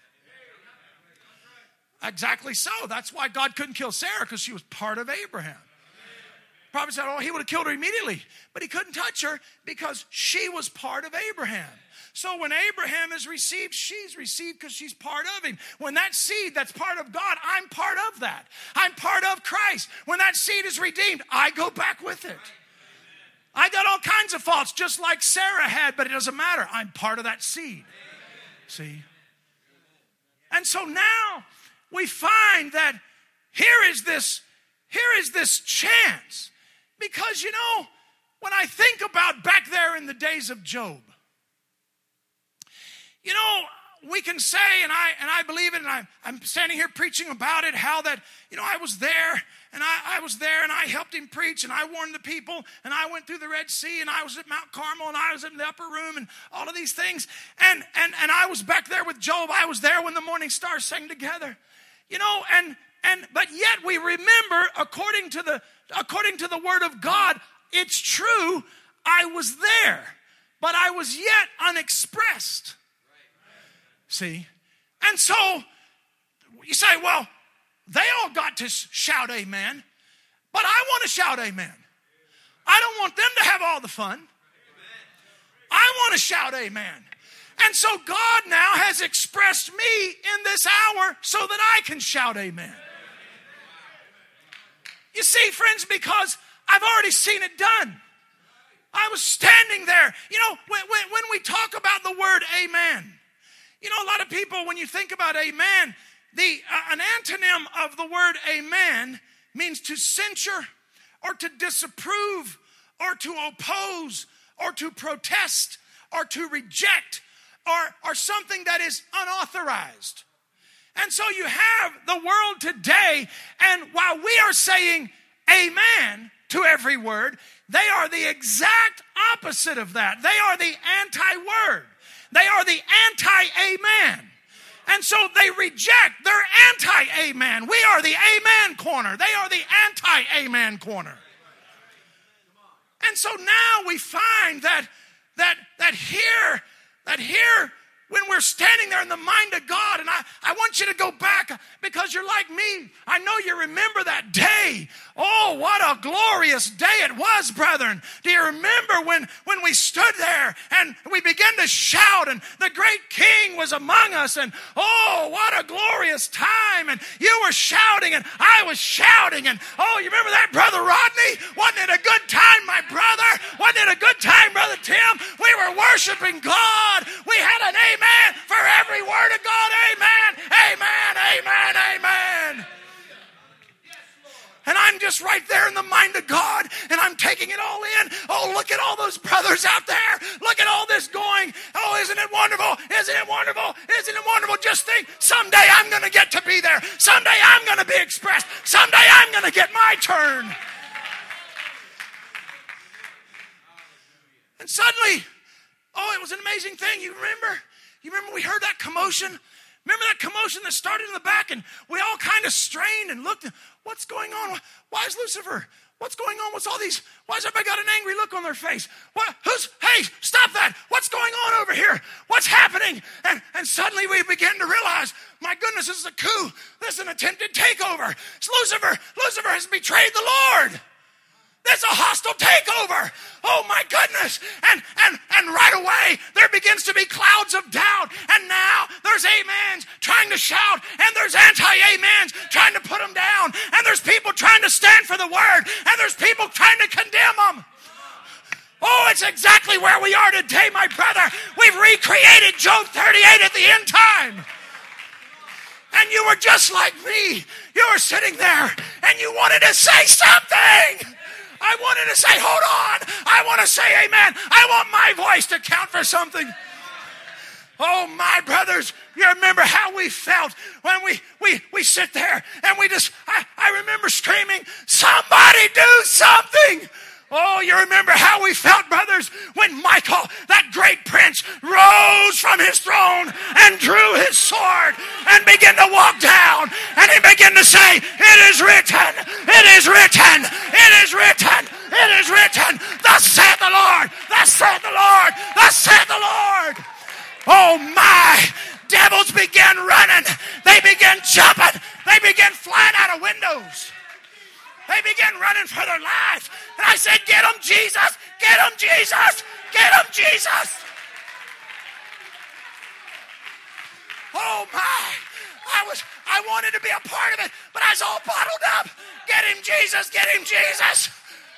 Exactly so. That's why God couldn't kill Sarah, because she was part of Abraham. Prophet said, oh, he would have killed her immediately. But he couldn't touch her because she was part of Abraham. So when Abraham is received, she's received because she's part of him. When that seed that's part of God, I'm part of that. I'm part of Christ. When that seed is redeemed, I go back with it. I got all kinds of faults just like Sarah had, but it doesn't matter. I'm part of that seed. See? And so now we find that here is this, here is this chance. Because, you know, when I think about back there in the days of Job, you know, we can say, and I and I believe it, and I, I'm standing here preaching about it, how that, you know, I was there, and I, I was there, and I helped him preach, and I warned the people, and I went through the Red Sea, and I was at Mount Carmel, and I was in the upper room, and all of these things. And, and, and I was back there with Job. I was there when the morning stars sang together. You know, and and but yet we remember, according to the according to the word of God, it's true, I was there, but I was yet unexpressed. See? And so you say, well, they all got to shout amen, but I want to shout amen. I don't want them to have all the fun. I want to shout amen. And so God now has expressed me in this hour so that I can shout amen. You see, friends, because I've already seen it done. I was standing there. You know, when, when, when we talk about the word amen, you know, a lot of people, when you think about amen, the uh, an antonym of the word amen means to censure or to disapprove or to oppose or to protest or to reject or, or something that is unauthorized. And so you have the world today, and while we are saying amen to every word, they are the exact opposite of that. They are the anti-word. They are the anti-amen. And so they reject, they're anti-amen. We are the amen corner. They are the anti-amen corner. And so now we find that that that here, that here, when we're standing there in the mind of God, and I, I want you to go back because you're like me. I know you remember that day. Oh, what a glorious day it was, brethren. Do you remember when, when we stood there and we began to shout and the great King was among us, and oh, what a glorious time, and you were shouting and I was shouting, and oh, you remember that, Brother Rodney? Wasn't it a good time, my brother? Wasn't it a good time, Brother Tim? We were worshiping God. We had an amen for every word of God. Amen, amen, amen, amen. And I'm just right there in the mind of God, and I'm taking it all in. Oh, look at all those brothers out there. Look at all this going. Oh, isn't it wonderful? Isn't it wonderful? Isn't it wonderful? Just think, someday I'm going to get to be there. Someday I'm going to be expressed. Someday I'm going to get my turn. And suddenly, oh, it was an amazing thing. You remember? You remember we heard that commotion? Remember that commotion that started in the back, and we all kind of strained and looked. What's going on? Why is Lucifer? What's going on? What's all these? Why has everybody got an angry look on their face? What? Who's? Hey, stop that! What's going on over here? What's happening? And and suddenly we began to realize, my goodness, this is a coup. This is an attempted takeover. It's Lucifer. Lucifer has betrayed the Lord. There's a hostile takeover. Oh my goodness. And, and, and right away, there begins to be clouds of doubt. And now there's amens trying to shout. And there's anti-amens trying to put them down. And there's people trying to stand for the word. And there's people trying to condemn them. Oh, it's exactly where we are today, my brother. We've recreated Job thirty-eight at the end time. And you were just like me. You were sitting there and you wanted to say something. I wanted to say, hold on. I want to say amen. I want my voice to count for something. Oh, my brothers, you remember how we felt when we, we, we sit there and we just, I, I remember screaming, somebody do something. Oh, you remember how we felt, brothers, when Michael, that great prince, rose from his throne and drew his sword and began to walk down. And he began to say, it is written, it is written, it is written, it is written. Thus saith the Lord, thus saith the Lord, thus saith the Lord. Oh, my. Devils began running. They began jumping. They began flying out of windows. They began running for their lives. And I said, get them, Jesus. Get them, Jesus. Get them, Jesus. Oh, my. I was, I wanted to be a part of it, but I was all bottled up. Get him, Jesus. Get him, Jesus.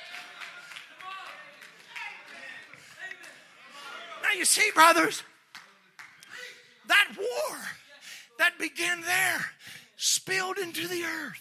Now, you see, brothers, that war that began there spilled into the earth.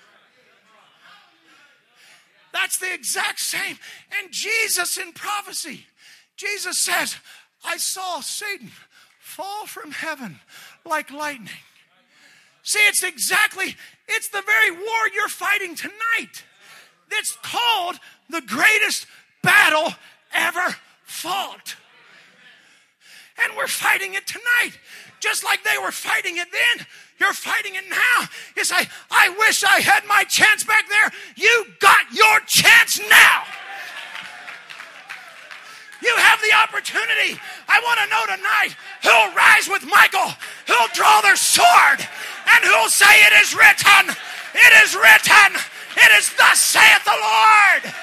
That's the exact same. And Jesus in prophecy, Jesus says, I saw Satan fall from heaven like lightning. See, it's exactly, it's the very war you're fighting tonight. It's called the greatest battle ever fought. And we're fighting it tonight. Just like they were fighting it then, you're fighting it now. You say, I wish I had my chance back there. You got your chance now. You have the opportunity. I want to know tonight who'll rise with Michael, who'll draw their sword, and who'll say, it is written, it is written, it is thus saith the Lord.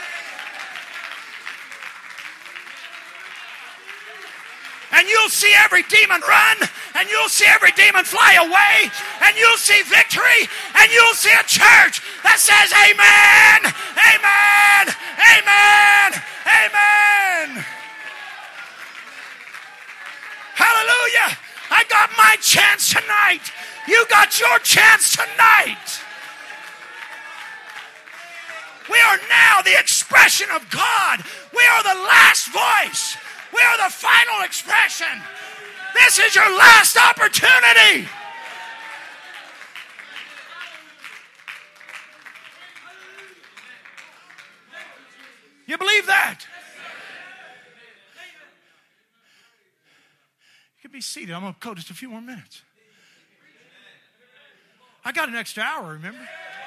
And you'll see every demon run, and you'll see every demon fly away, and you'll see victory, and you'll see a church that says amen, amen, amen, amen. Hallelujah. I got my chance tonight. You got your chance tonight. We are now the expression of God. We are the last voice. We are the final expression. This is your last opportunity. You believe that? You can be seated. I'm going to go just a few more minutes. I got an extra hour, remember?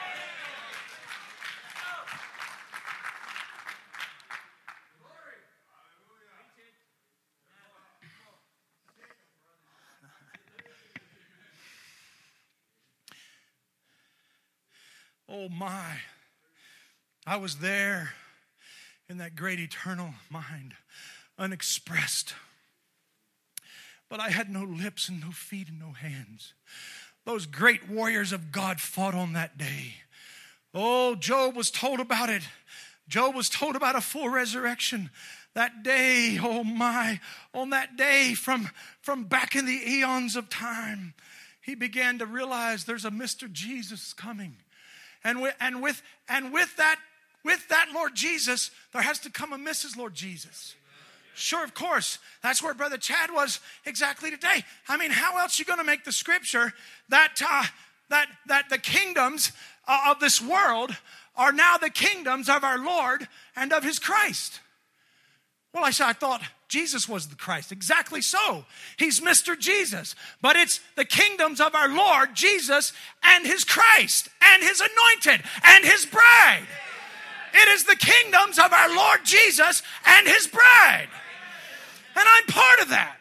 Oh my, I was there in that great eternal mind, unexpressed. But I had no lips and no feet and no hands. Those great warriors of God fought on that day. Oh, Job was told about it. Job was told about a full resurrection. That day, oh my, on that day from, from back in the eons of time, he began to realize there's a Mister Jesus coming. And with, and with, and with that, with that Lord Jesus, there has to come a Missus Lord Jesus. Sure, of course. That's where Brother Chad was exactly today. I mean, how else are you going to make the scripture that uh, that that the kingdoms uh, of this world are now the kingdoms of our Lord and of His Christ? Well, I said, I thought Jesus was the Christ. Exactly so. He's Mister Jesus. But it's the kingdoms of our Lord Jesus and His Christ and His anointed and His bride. It is the kingdoms of our Lord Jesus and His bride. And I'm part of that.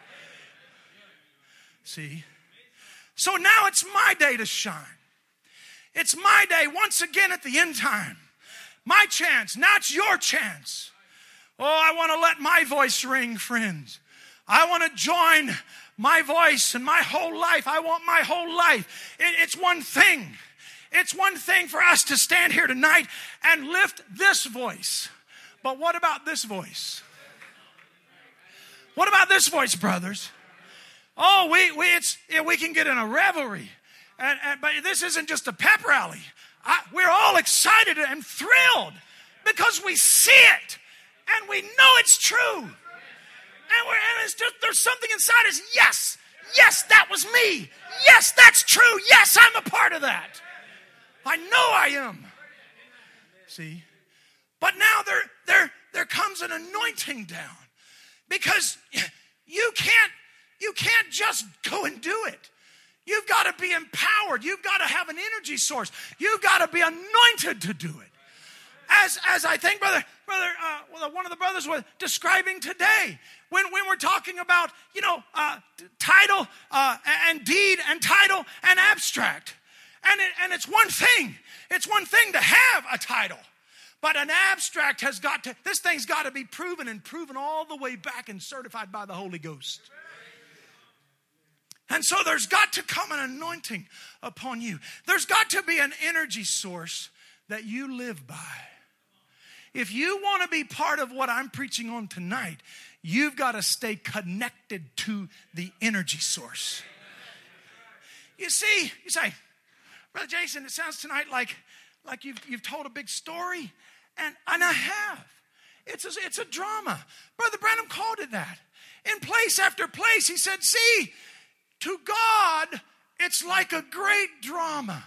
See? So now it's my day to shine. It's my day once again at the end time. My chance. Now it's your chance. Oh, I want to let my voice ring, friends. I want to join my voice and my whole life. I want my whole life. It, it's one thing. It's one thing for us to stand here tonight and lift this voice. But what about this voice? What about this voice, brothers? Oh, we we it's yeah, we can get in a revelry. And, and, but this isn't just a pep rally. I, we're all excited and thrilled because we see it. And we know it's true. And, we're, and it's just, there's something inside us. Yes, yes, that was me. Yes, that's true. Yes, I'm a part of that. I know I am. See? But now there, there, there comes an anointing down. Because you can't, you can't just go and do it. You've got to be empowered. You've got to have an energy source. You've got to be anointed to do it. As, as I think, brother, brother, uh, well, one of the brothers was describing today, when, when we're talking about, you know, uh, title uh, and deed and title and abstract. And, it, and it's one thing. It's one thing to have a title. But an abstract has got to, this thing's got to be proven and proven all the way back and certified by the Holy Ghost. And so there's got to come an anointing upon you. There's got to be an energy source that you live by. If you want to be part of what I'm preaching on tonight, you've got to stay connected to the energy source. You see, you say, Brother Jason, it sounds tonight like, like you've, you've told a big story. And, and I have. It's a, it's a drama. Brother Branham called it that. In place after place, he said, see, to God, it's like a great drama.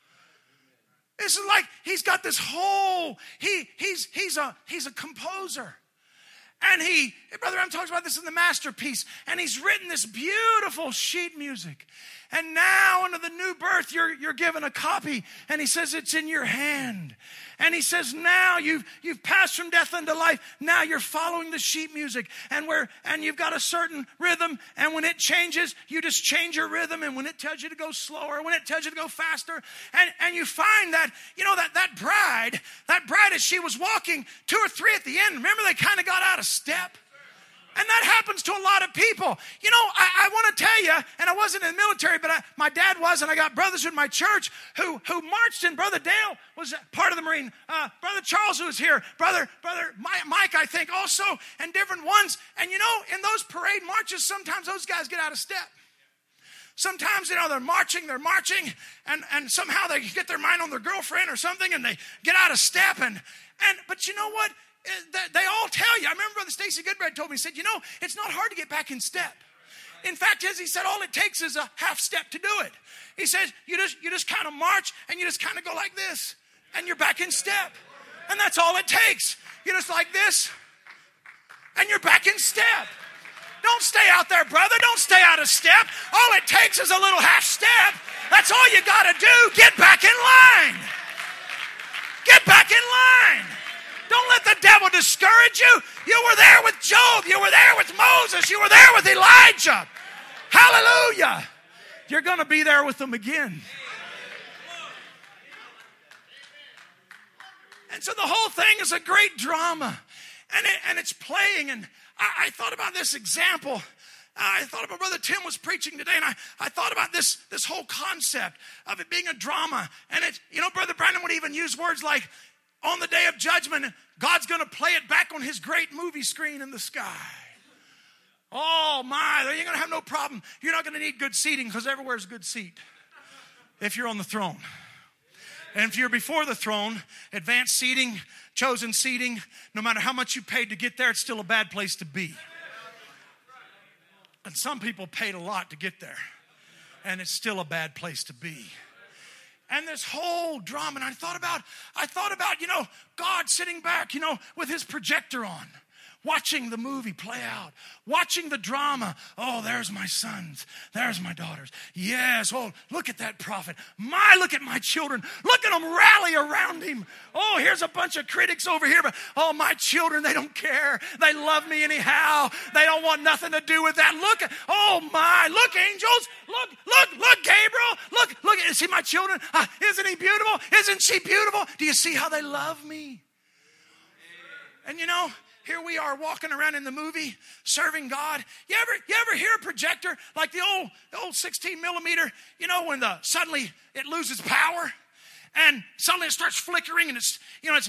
It's like he's got this whole, he, he's, he's, a, he's a composer. And he, Brother Branham talks about this in the Masterpiece, and he's written this beautiful sheet music. And now under the new birth, you're, you're given a copy, and he says it's in your hand. And he says now you've, you've passed from death unto life. Now you're following the sheet music, and where and you've got a certain rhythm, and when it changes, you just change your rhythm, and when it tells you to go slower, when it tells you to go faster, and, and you find that, you know, that, that bride, that bride as she was walking, two or three at the end, remember they kind of got out of step? And that happens to a lot of people. You know, I, I want to tell you, and I wasn't in the military, but I, my dad was, and I got brothers in my church who, who marched in. Brother Dale was part of the Marine. Uh, Brother Charles, who was here. Brother, Brother Mike, I think, also, and different ones. And you know, in those parade marches, sometimes those guys get out of step. Sometimes, you know, they're marching, they're marching, and, and somehow they get their mind on their girlfriend or something, and they get out of step. And, and but you know what? They all tell you. I remember Brother Stacy Goodbread told me, he said, you know, it's not hard to get back in step. In fact, as he said, all it takes is a half step to do it. He says, you just you just kind of march and you just kind of go like this and you're back in step. And that's all it takes. You just like this and you're back in step. Don't stay out there, brother. Don't stay out of step. All it takes is a little half step. That's all you got to do. Get back in line. Get back in line. Don't let the devil discourage you. You were there with Job. You were there with Moses. You were there with Elijah. Hallelujah. You're going to be there with them again. And so the whole thing is a great drama. And, it, and it's playing. And I, I thought about this example. I thought about Brother Tim was preaching today, and I, I thought about this, this whole concept of it being a drama. And it, you know, Brother Brandon would even use words like, on the day of judgment, God's going to play it back on his great movie screen in the sky. Oh, my, you're going to have no problem. You're not going to need good seating because everywhere's a good seat if you're on the throne. And if you're before the throne, advanced seating, chosen seating, no matter how much you paid to get there, it's still a bad place to be. And some people paid a lot to get there, and it's still a bad place to be. And this whole drama, and I thought about, I thought about, you know, God sitting back, you know, with his projector on, watching the movie play out, watching the drama. Oh, there's my sons. There's my daughters. Yes. Oh, look at that prophet. My, look at my children. Look at them rally around him. Oh, here's a bunch of critics over here. But, oh, my children, they don't care. They love me anyhow. They don't want nothing to do with that. Look at, oh, my. Look, angels. Look, look, look, Gabriel. Look, look. See my children? Uh, isn't he beautiful? Isn't she beautiful? Do you see how they love me? And, you know, here we are walking around in the movie, serving God. You ever, you ever hear a projector like the old, the old sixteen millimeter? You know, when the suddenly it loses power, and suddenly it starts flickering, and it's, you know, it's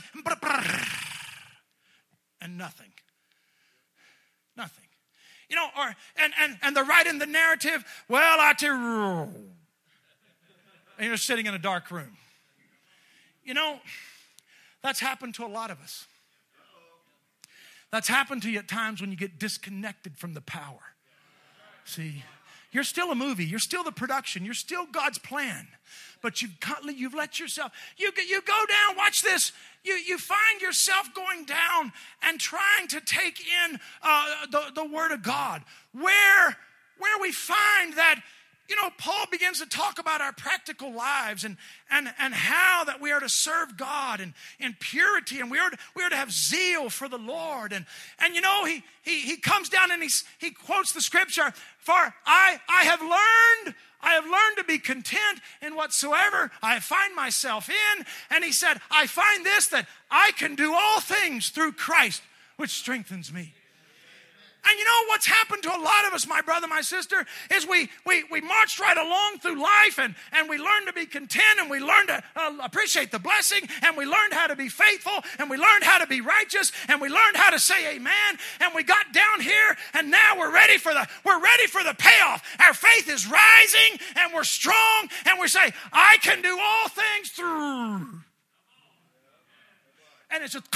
and nothing, nothing. You know, or and and and they're right in the narrative. Well, I tell you, and you're sitting in a dark room. You know, that's happened to a lot of us. That's happened to you at times when you get disconnected from the power. See, you're still a movie. You're still the production. You're still God's plan. But you've, you've let yourself, you, you go down, watch this. You, you find yourself going down and trying to take in uh, the, the Word of God. Where, where we find that, you know, Paul begins to talk about our practical lives and, and, and how that we are to serve God and in purity, and we are to, we are to have zeal for the Lord. And, and you know, he, he, he comes down and he, he quotes the scripture, for I, I have learned, I have learned to be content in whatsoever I find myself in. And he said, I find this, that I can do all things through Christ, which strengthens me. And you know what's happened to a lot of us, my brother, my sister, is we we we marched right along through life, and, and we learned to be content, and we learned to uh, appreciate the blessing, and we learned how to be faithful, and we learned how to be righteous, and we learned how to say amen, and we got down here, and now we're ready for the we're ready for the payoff. Our faith is rising, and we're strong, and we say, I can do all things through. And it's just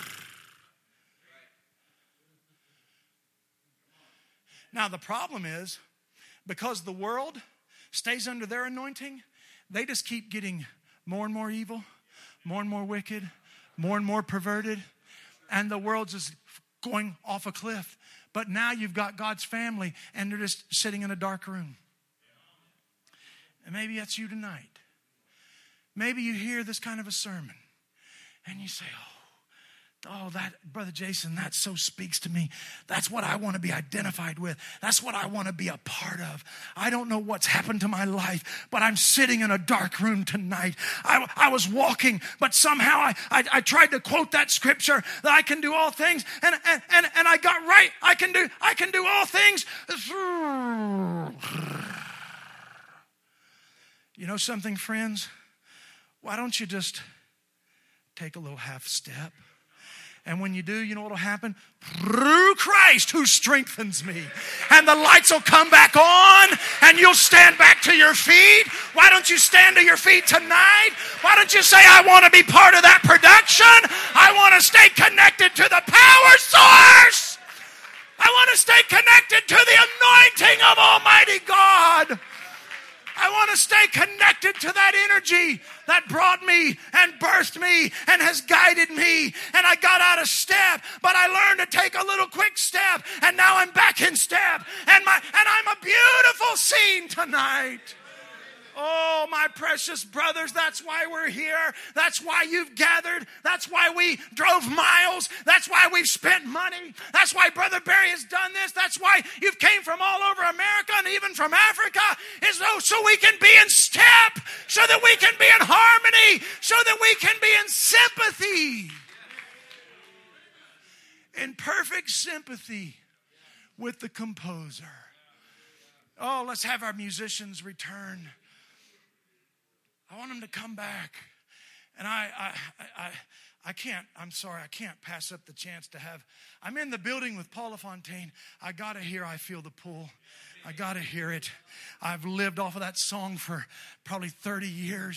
now, the problem is, because the world stays under their anointing, they just keep getting more and more evil, more and more wicked, more and more perverted, and the world's just going off a cliff. But now you've got God's family, and they're just sitting in a dark room. And maybe that's you tonight. Maybe you hear this kind of a sermon, and you say, oh, Oh, that, Brother Jason, that so speaks to me. That's what I want to be identified with. That's what I want to be a part of. I don't know what's happened to my life, but I'm sitting in a dark room tonight. I, I was walking, but somehow I, I, I tried to quote that scripture that I can do all things, and, and, and, and I got right. I can do, I can do all things through. You know something, friends? Why don't you just take a little half step? And when you do, you know what will happen? Through Christ who strengthens me. And the lights will come back on, and you'll stand back to your feet. Why don't you stand to your feet tonight? Why don't you say, I want to be part of that production? I want to stay connected to the power source. I want to stay connected to the anointing of Almighty God. I want to stay connected to that energy that brought me and birthed me and has guided me. And I got out of step, but I learned to take a little quick step, and now I'm back in step. And my and I'm a beautiful scene tonight. Oh, my precious brothers, that's why we're here. That's why you've gathered. That's why we drove miles. That's why we've spent money. That's why Brother Barry has done this. That's why you've came from all over America and even from Africa, is so, so we can be in step, so that we can be in harmony, so that we can be in sympathy. In perfect sympathy with the composer. Oh, let's have our musicians return. I want them to come back. And I, I, I, I can't, I'm sorry, I can't pass up the chance to have, I'm in the building with Paula Fontaine. I got to hear I Feel the Pull. I got to hear it. I've lived off of that song for probably thirty years.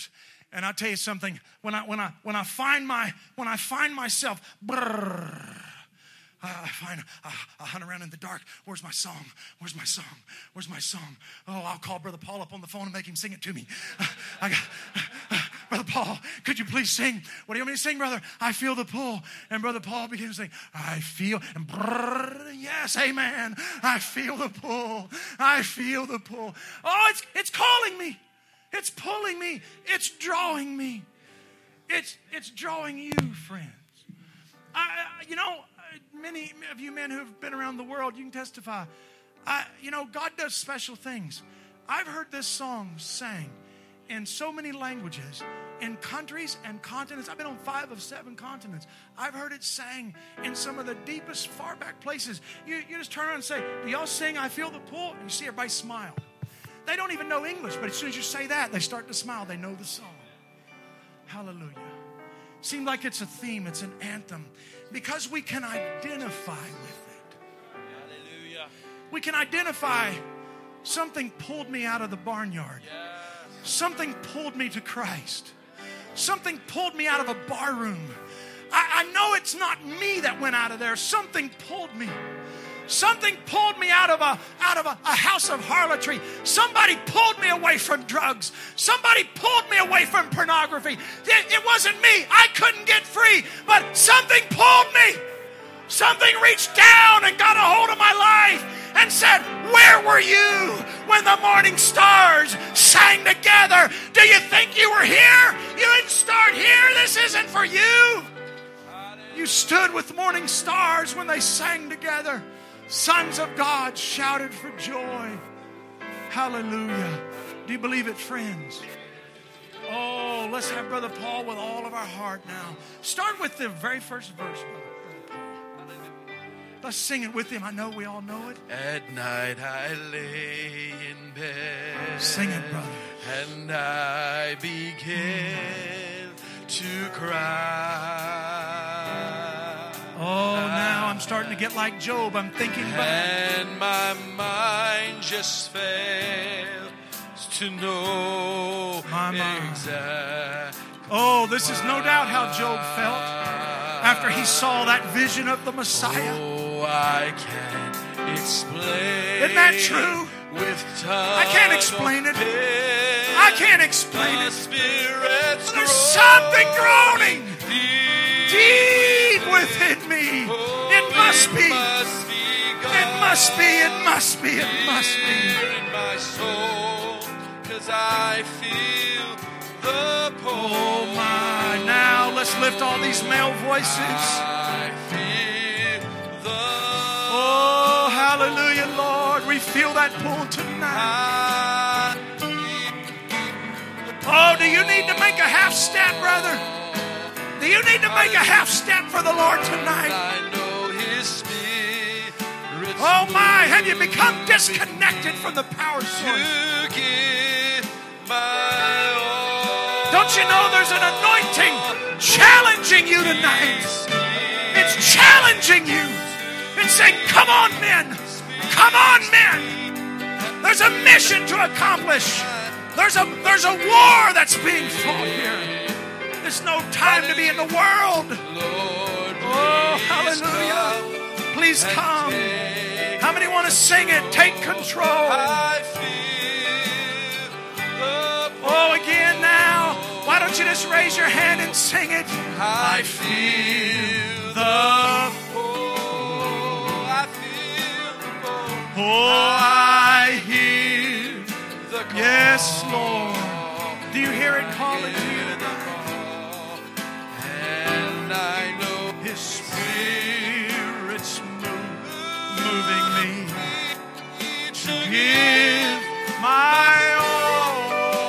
And I'll tell you something, when I when I when I find my when I find myself brrr, I find I, I hunt around in the dark. Where's my song? Where's my song? Where's my song? Oh, I'll call Brother Paul up on the phone and make him sing it to me. I got, Brother Paul, could you please sing? What do you want me to sing, brother? I feel the pull. And Brother Paul begins to sing, I feel, and brrr, yes, amen. I feel the pull. I feel the pull. Oh, it's it's calling me. It's pulling me. It's drawing me. It's it's drawing you, friends. I, you know, many of you men who have been around the world, you can testify. I, you know, God does special things. I've heard this song sang in so many languages, in countries and continents. I've been on five of seven continents. I've heard it sang in some of the deepest, far back places. You, you just turn around and say, do y'all sing I Feel the Pull? And you see everybody smile. They don't even know English, but as soon as you say that, they start to smile. They know the song. Hallelujah. Seems like it's a theme. It's an anthem. Because we can identify with it. Hallelujah. We can identify something pulled me out of the barnyard. Yes. Something pulled me to Christ. Something pulled me out of a bar room. I, I know it's not me that went out of there. Something pulled me. Something pulled me out of a out of a, a house of harlotry. Somebody pulled me away from drugs. Somebody pulled me away from pornography. It, it wasn't me. I couldn't get free, but something pulled me. Something reached down and got a hold of my life and said, where were you when the morning stars sang together? Do you think you were here? You didn't start here. This isn't for you. You stood with morning stars when they sang together. Sons of God shouted for joy. Hallelujah. Do you believe it, friends? Oh, let's have Brother Paul with all of our heart now. Start with the very first verse, Brother Paul. Let's sing it with him. I know we all know it. At night I lay in bed. Sing it, brother. And I began to cry. Oh, now I'm starting to get like Job. I'm thinking back. And my mind just fails to know my mind. exactly. Oh, this is no doubt how Job felt after he saw that vision of the Messiah. Oh, I can't explain. Isn't that true? With I can't explain it. I can't explain it. Spirits There's something groaning deep within me. It must be. It must be. It must be. It must be. In my soul, 'cause I feel the pull. Oh my! Now let's lift all these male voices. I feel the. Oh, hallelujah, Lord! We feel that pull tonight. Oh, do you need to make a half step, brother? Do you need to make a half step for the Lord tonight? Oh my, have you become disconnected from the power source? Don't you know there's an anointing challenging you tonight? It's challenging you. It's saying, come on, men. Come on, men. There's a mission to accomplish. There's a, there's a war that's being fought here. There's no time to be in the world. Oh, hallelujah. Please come. How many want to sing it? Take control. Oh, again now. Why don't you just raise your hand and sing it? I feel the pull. I feel the pull. Oh, I hear the call. Yes, Lord. Do you hear it calling to you? And I know His Spirit's move, moving me to give my all.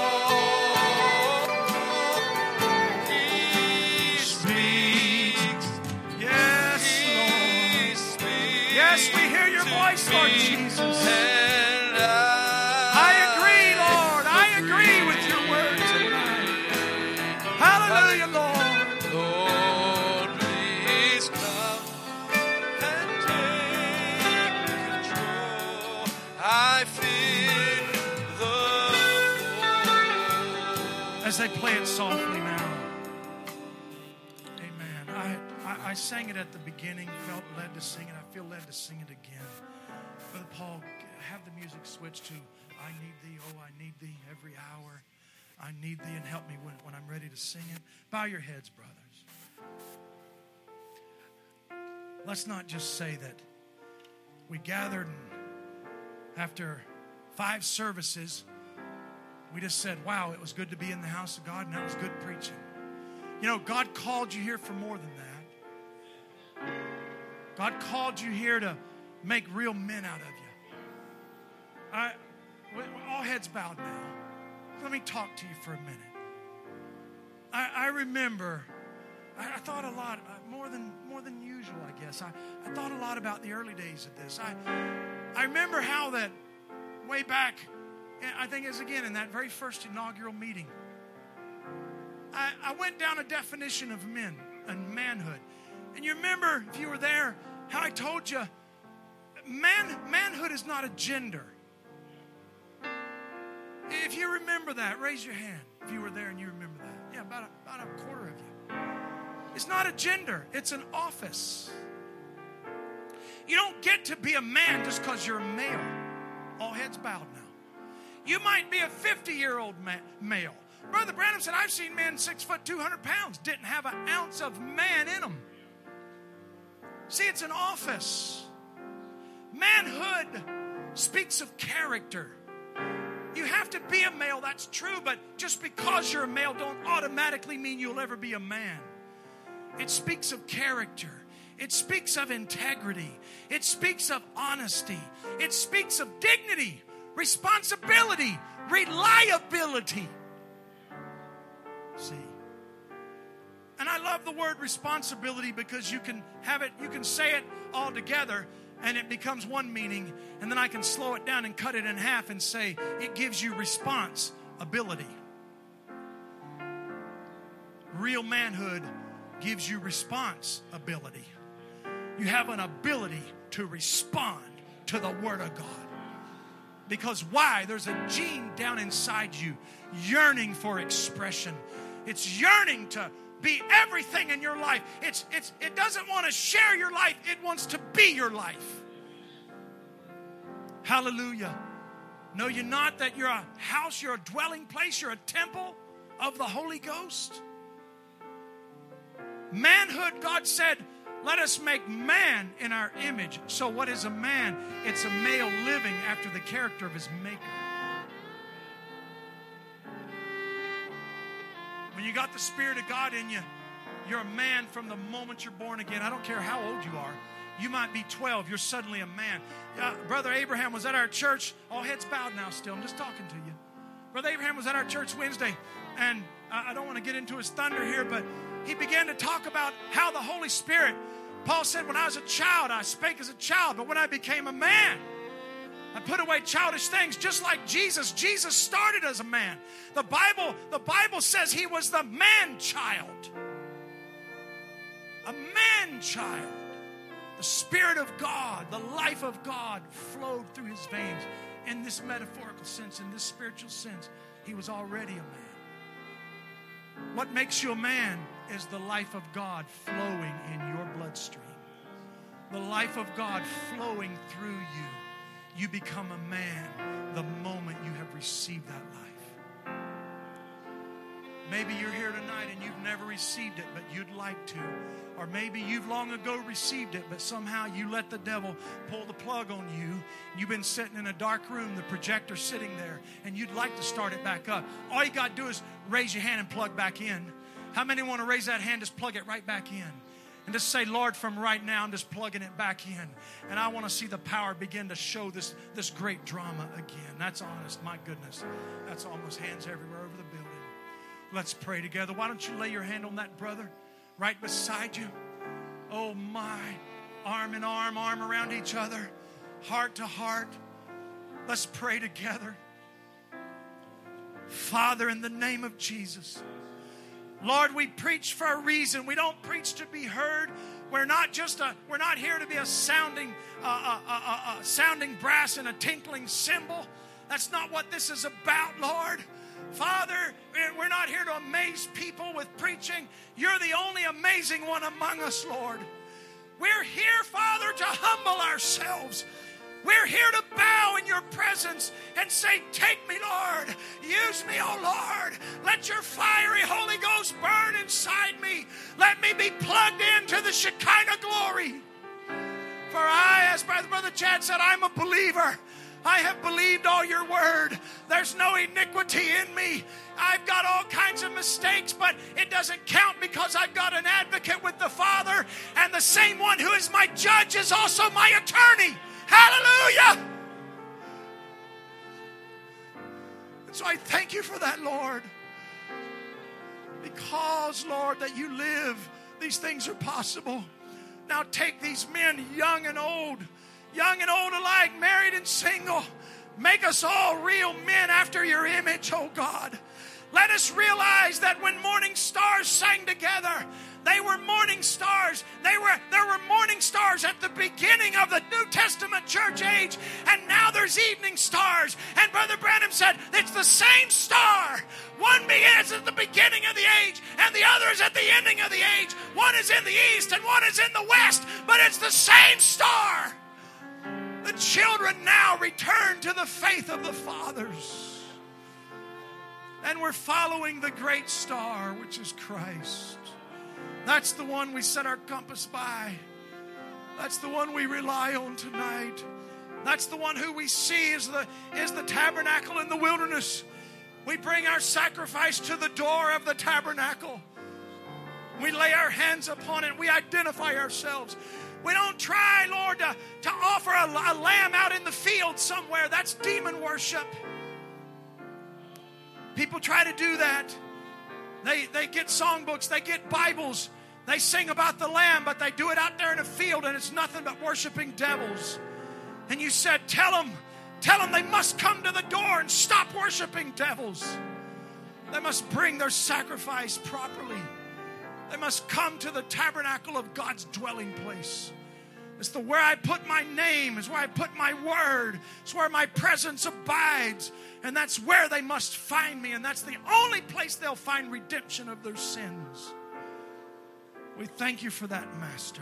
Speak. Yes, Lord. Yes, we hear your voice, Lord Jesus. I agree, Lord. I agree with your word tonight. Hallelujah, Lord. Lord, please come and take control. I feel the As as they play it softly now. Amen. I, I, I sang it at the beginning, felt led to sing it. I feel led to sing it again. Brother Paul, have the music switch to I need thee, oh, I need thee every hour. I need thee, and help me when, when I'm ready to sing it. Bow your heads, brothers. Let's not just say that we gathered and after five services, we just said, wow, it was good to be in the house of God, and that was good preaching. You know, God called you here for more than that. God called you here to make real men out of you. I, all heads bowed now. Let me talk to you for a minute. I, I remember, I, I thought a lot, uh, more than more than usual, I guess. I, I thought a lot about the early days of this. I, I remember how that way back, I think it was again in that very first inaugural meeting, I, I went down a definition of men and manhood. And you remember, if you were there, how I told you, man, manhood is not a gender. If you remember that, raise your hand if you were there and you remember that. Yeah, about a, about a quarter of you. It's not a gender. It's an office. You don't get to be a man just because you're a male. All heads bowed now. You might be a fifty-year-old ma- male. Brother Branham said, I've seen men six foot, two hundred pounds, didn't have an ounce of man in them. See, it's an office. Manhood speaks of character. You have to be a male, that's true, but just because you're a male don't automatically mean you'll ever be a man. It speaks of character. It speaks of integrity. It speaks of honesty. It speaks of dignity, responsibility, reliability. See? And I love the word responsibility because you can have it, you can say it all together and it becomes one meaning, and then I can slow it down and cut it in half and say it gives you responsibility. Real manhood gives you responsibility. You have an ability to respond to the Word of God. Because why? There's a gene down inside you yearning for expression. It's yearning to be everything in your life. It's, it's, it doesn't want to share your life. It wants to be your life. Hallelujah. Know you not that you're a house, you're a dwelling place, you're a temple of the Holy Ghost? Manhood, God said, let us make man in our image. So what is a man? It's a male living after the character of his maker. When you got the Spirit of God in you, you're a man from the moment you're born again. I don't care how old you are. You might be twelve. You're suddenly a man. Uh, Brother Abraham was at our church. All heads bowed now still. I'm just talking to you. Brother Abraham was at our church Wednesday. And I don't want to get into his thunder here, but he began to talk about how the Holy Spirit, Paul said, when I was a child, I spake as a child. But when I became a man, I put away childish things, just like Jesus. Jesus started as a man. The Bible, the Bible says he was the man-child. A man-child. The Spirit of God, the life of God flowed through his veins. In this metaphorical sense, in this spiritual sense, he was already a man. What makes you a man is the life of God flowing in your bloodstream. The life of God flowing through you. You become a man the moment you have received that life. Maybe you're here tonight and you've never received it, but you'd like to. Or maybe you've long ago received it, but somehow you let the devil pull the plug on you. You've been sitting in a dark room, the projector's sitting there, and you'd like to start it back up. All you got to do is raise your hand and plug back in. How many want to raise that hand? Just plug it right back in. And just say, Lord, from right now, I'm just plugging it back in. And I want to see the power begin to show this, this great drama again. That's honest. My goodness. That's almost hands everywhere over the building. Let's pray together. Why don't you lay your hand on that brother right beside you? Oh, my. Arm in arm, arm around each other. Heart to heart. Let's pray together. Father, in the name of Jesus. Lord, we preach for a reason. We don't preach to be heard. We're not just a. We're not here to be a sounding, uh, uh, uh, uh, sounding brass and a tinkling cymbal. That's not what this is about, Lord. Father, we're not here to amaze people with preaching. You're the only amazing one among us, Lord. We're here, Father, to humble ourselves. We're here to bow in your presence and say, take me, Lord. Use me, oh Lord. Let your fiery Holy Ghost burn inside me. Let me be plugged into the Shekinah glory. For I, as Brother Chad said, I'm a believer. I have believed all your word. There's no iniquity in me. I've got all kinds of mistakes, but it doesn't count because I've got an advocate with the Father, and the same one who is my judge is also my attorney. Hallelujah! And so I thank you for that, Lord. Because, Lord, that you live, these things are possible. Now take these men, young and old, young and old alike, married and single. Make us all real men after your image, oh God. Let us realize that when morning stars sang together, they were morning stars. They were, there were morning stars at the beginning of the New Testament church age, and now there's evening stars. And Brother Branham said, it's the same star. One is at the beginning of the age, and the other is at the ending of the age. One is in the east, and one is in the west, but it's the same star. The children now return to the faith of the fathers. And we're following the great star, which is Christ. That's the one we set our compass by. That's the one we rely on tonight. That's the one who we see is the, is the tabernacle in the wilderness. We bring our sacrifice to the door of the tabernacle. We lay our hands upon it. We identify ourselves. We don't try, Lord, to, to offer a, a lamb out in the field somewhere. That's demon worship. People try to do that. They, they get songbooks. They get Bibles. They sing about the lamb, but they do it out there in a field, and it's nothing but worshiping devils. And you said, tell them, tell them they must come to the door and stop worshiping devils. They must bring their sacrifice properly. They must come to the tabernacle of God's dwelling place. It's the where I put my name. It's where I put my word. It's where my presence abides. And that's where they must find me. And that's the only place they'll find redemption of their sins. We thank you for that, Master.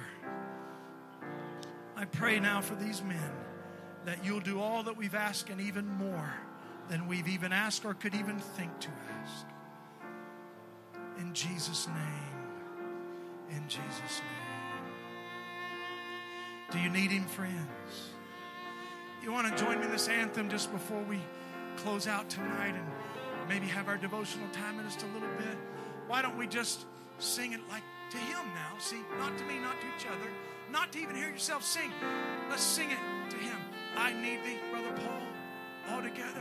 I pray now for these men that you'll do all that we've asked and even more than we've even asked or could even think to ask. In Jesus' name. In Jesus' name. Do you need him, friends? You want to join me in this anthem just before we close out tonight and maybe have our devotional time in just a little bit? Why don't we just sing it like to him now? See, not to me, not to each other, not to even hear yourself sing. Let's sing it to him. I need thee, Brother Paul, all together.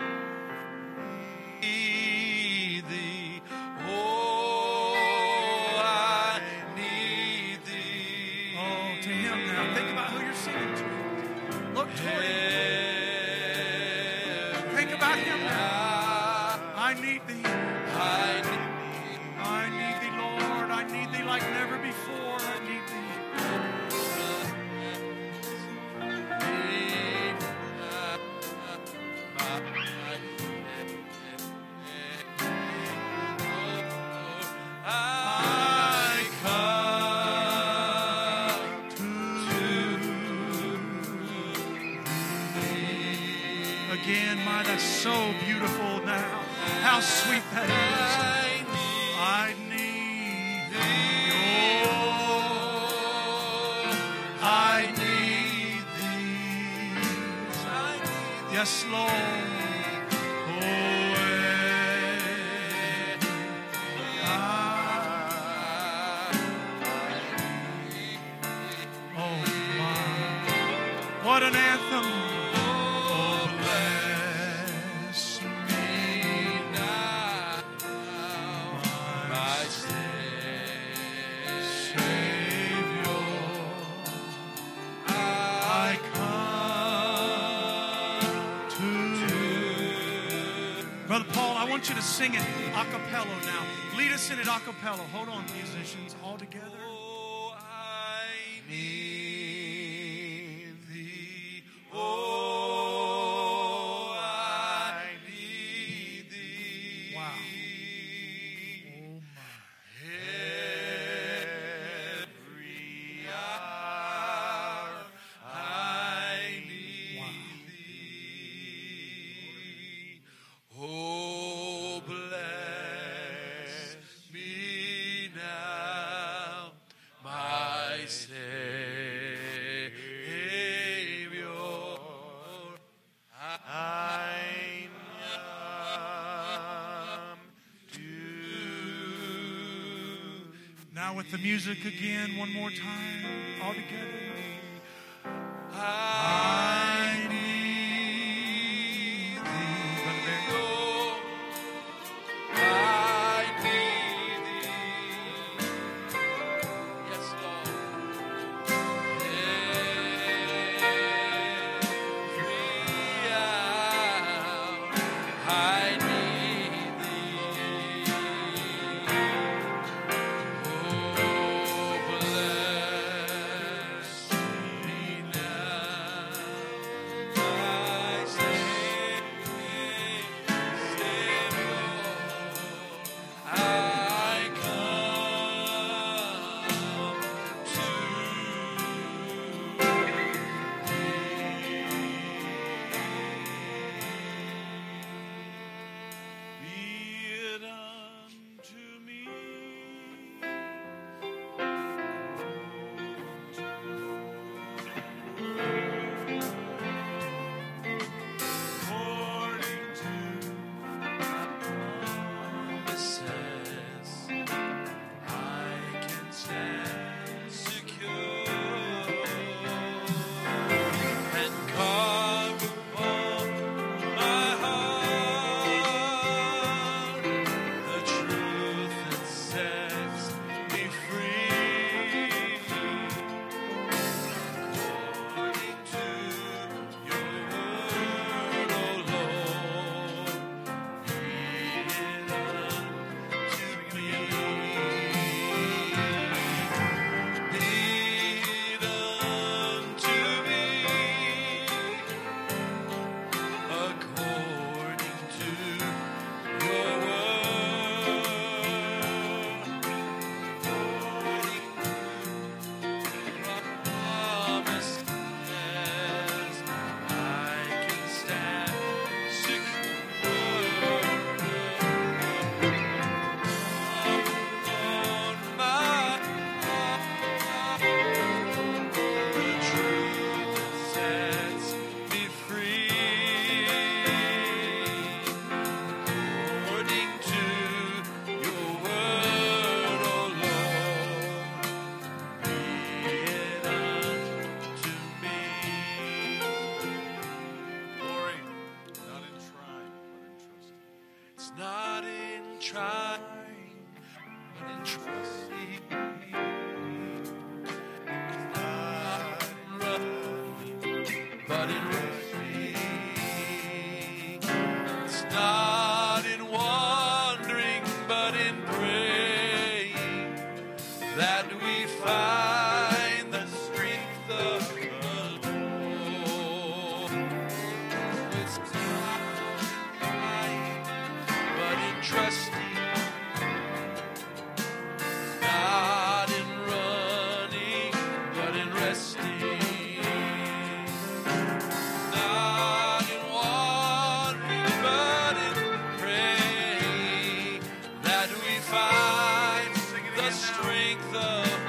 Need thee, oh, I need thee. Oh, to him now. Think about who you're singing to. Look toward him. Think about him now. I need thee. I need thee. I need thee, Lord. I need thee like never before. I need thee. Again, my, that's so beautiful now. How sweet that is. I need thee. Oh, I need thee. Yes, Lord. Oh, I, oh, my. What an anthem. Brother Paul, I want you to sing it a cappella now. Lead us in it a cappella. Hold on, musicians, all together. Oh, I need thee. Oh, I need thee. Now with the music again, one more time, all together. I need thee, oh, I need thee. Yes, Lord. Every hour I need thee. Oh, bless me now, my Savior, I come to Be it unto me according to promises, I can stand secure and carve upon my heart the truth that sets me free. According to your word, O Lord, be it unto me. Be it unto me according to your word, according to promises, I can stand secure on my the truth that sets me free. According to your word, O Lord, be it unto me. Glory, not in trying, but in trusting. It's not in trying, but in trusting. It's not in running, but in resting. It's not in wandering, but in praying that we find the strength of the Lord. It's not in trying, but in trusting. Not in running, but in resting. Not in wandering, but in praying that we find the strength of the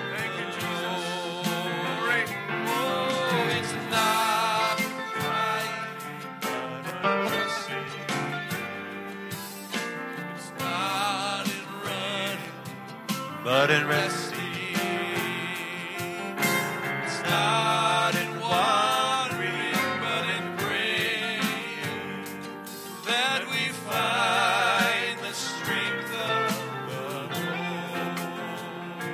Lord. Oh, it's not trying, but in trusting. It's not in running, but in resting. It's not in wandering, but in praying that we find the strength of the Lord.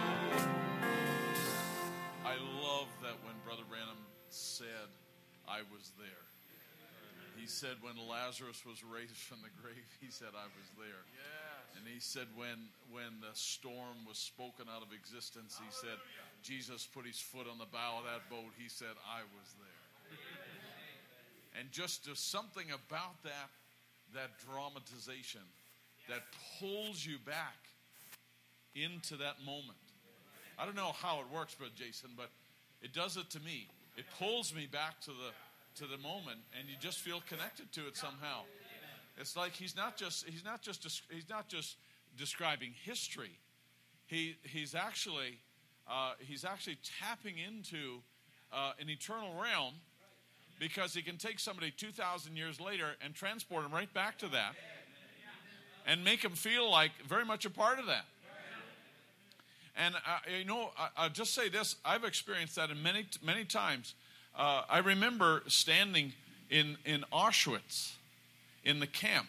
I love that when Brother Branham said, I was there. He said when Lazarus was raised from the grave, he said, I was there. And he said when when the storm was spoken out of existence, he said, Jesus put his foot on the bow of that boat. He said, I was there. And just there's something about that, that dramatization that pulls you back into that moment. I don't know how it works, Brother Jason, but it does it to me. It pulls me back to the to the moment, and you just feel connected to it somehow. It's like he's not just he's not just he's not just describing history. He he's actually uh, he's actually tapping into uh, an eternal realm, because he can take somebody two thousand years later and transport them right back to that, and make them feel like very much a part of that. And, uh, you know, I, I'll just say this. I've experienced that in many, many times. Uh, I remember standing in, in Auschwitz, in the camp,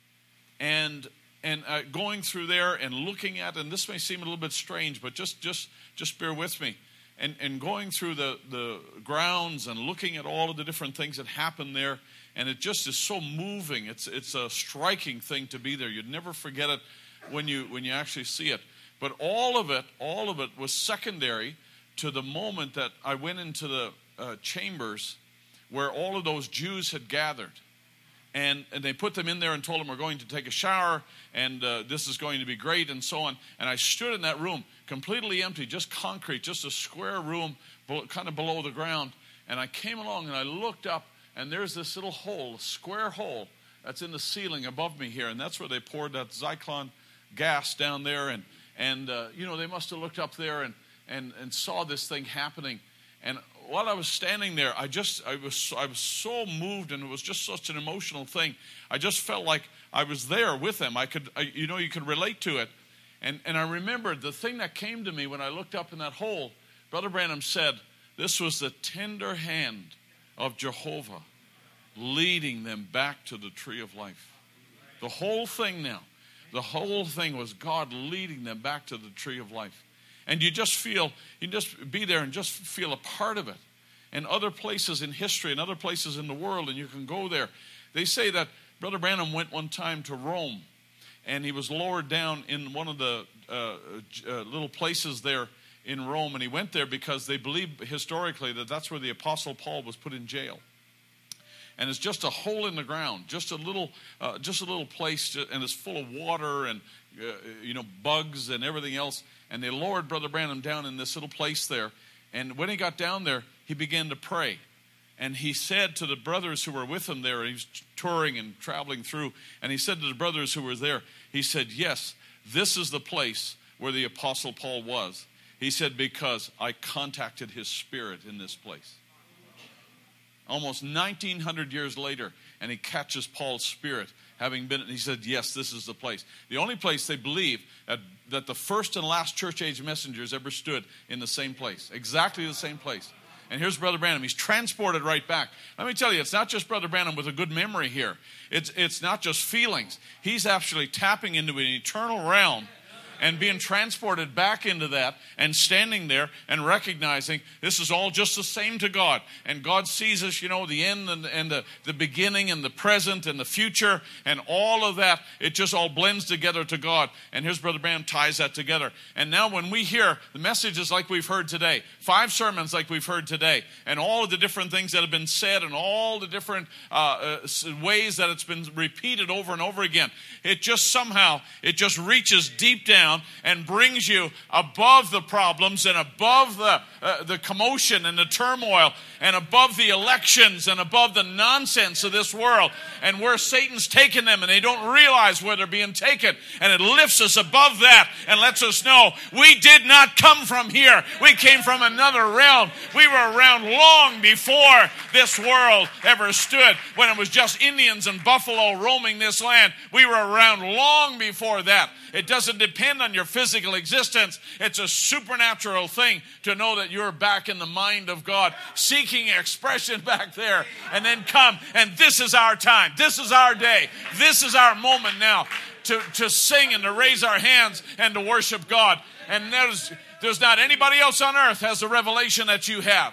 and and uh, going through there and looking at, and this may seem a little bit strange, but just just just bear with me, and and going through the the grounds and looking at all of the different things that happen there, and it just is so moving. It's it's a striking thing to be there. You'd never forget it when you when you actually see it. But all of it, all of it was secondary to the moment that I went into the uh, chambers where all of those Jews had gathered. And, and they put them in there and told them, we're going to take a shower, and uh, this is going to be great, and so on. And I stood in that room, completely empty, just concrete, just a square room, kind of below the ground. And I came along, and I looked up, and there's this little hole, a square hole, that's in the ceiling above me here. And that's where they poured that Zyklon gas down there. And, and uh, you know, they must have looked up there and, and, and saw this thing happening. And while I was standing there, I just I was I was so moved, and it was just such an emotional thing. I just felt like I was there with them. I could, I, you know, you could relate to it. And and I remembered the thing that came to me when I looked up in that hole. Brother Branham said, "This was the tender hand of Jehovah leading them back to the tree of life." The whole thing now, the whole thing was God leading them back to the tree of life. And you just feel, you just be there and just feel a part of it. And other places in history and other places in the world, and you can go there. They say that Brother Branham went one time to Rome, and he was lowered down in one of the uh, uh, little places there in Rome. And he went there because they believe historically that that's where the Apostle Paul was put in jail. And it's just a hole in the ground, just a little, uh, just a little place, and it's full of water and uh, you know bugs and everything else. And they lowered Brother Branham down in this little place there. And when he got down there, he began to pray. And he said to the brothers who were with him there, he was touring and traveling through, and he said to the brothers who were there, he said, "Yes, this is the place where the Apostle Paul was." He said, "Because I contacted his spirit in this place." Almost nineteen hundred years later, and he catches Paul's spirit, having been, and he said, "Yes, this is the place." The only place they believe that, that the first and last church age messengers ever stood in the same place, exactly the same place. And here's Brother Branham. He's transported right back. Let me tell you, it's not just Brother Branham with a good memory here. It's, it's not just feelings. He's actually tapping into an eternal realm and being transported back into that and standing there and recognizing this is all just the same to God. And God sees us, you know, the end and, and the, the beginning and the present and the future and all of that. It just all blends together to God. And here's Brother Branham ties that together. And now when we hear the messages like we've heard today, five sermons like we've heard today, and all of the different things that have been said and all the different uh, uh, ways that it's been repeated over and over again, it just somehow, it just reaches deep down and brings you above the problems and above the uh, the commotion and the turmoil and above the elections and above the nonsense of this world and where Satan's taken them and they don't realize where they're being taken, and it lifts us above that and lets us know we did not come from here. We came from another realm. We were around long before this world ever stood, when it was just Indians and buffalo roaming this land. We were around long before that. It doesn't depend on your physical existence. It's a supernatural thing to know that you're back in the mind of God, seeking expression back there, and then come, and this is our time. This is our day. This is our moment now to, to sing and to raise our hands and to worship God. And there's, there's not anybody else on earth has the revelation that you have.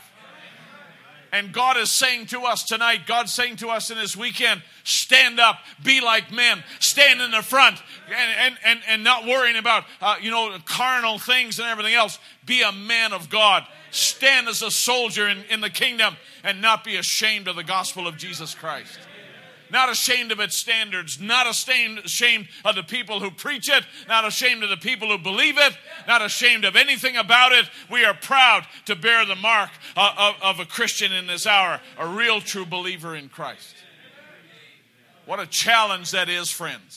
And God is saying to us tonight, God's saying to us in this weekend, stand up, be like men, stand in the front, and and, and, and not worrying about, uh, you know, carnal things and everything else. Be a man of God. Stand as a soldier in, in the kingdom and not be ashamed of the gospel of Jesus Christ. Not ashamed of its standards, not ashamed, ashamed of the people who preach it, not ashamed of the people who believe it, not ashamed of anything about it. We are proud to bear the mark uh, of, of a Christian in this hour, a real true believer in Christ. What a challenge that is, friends.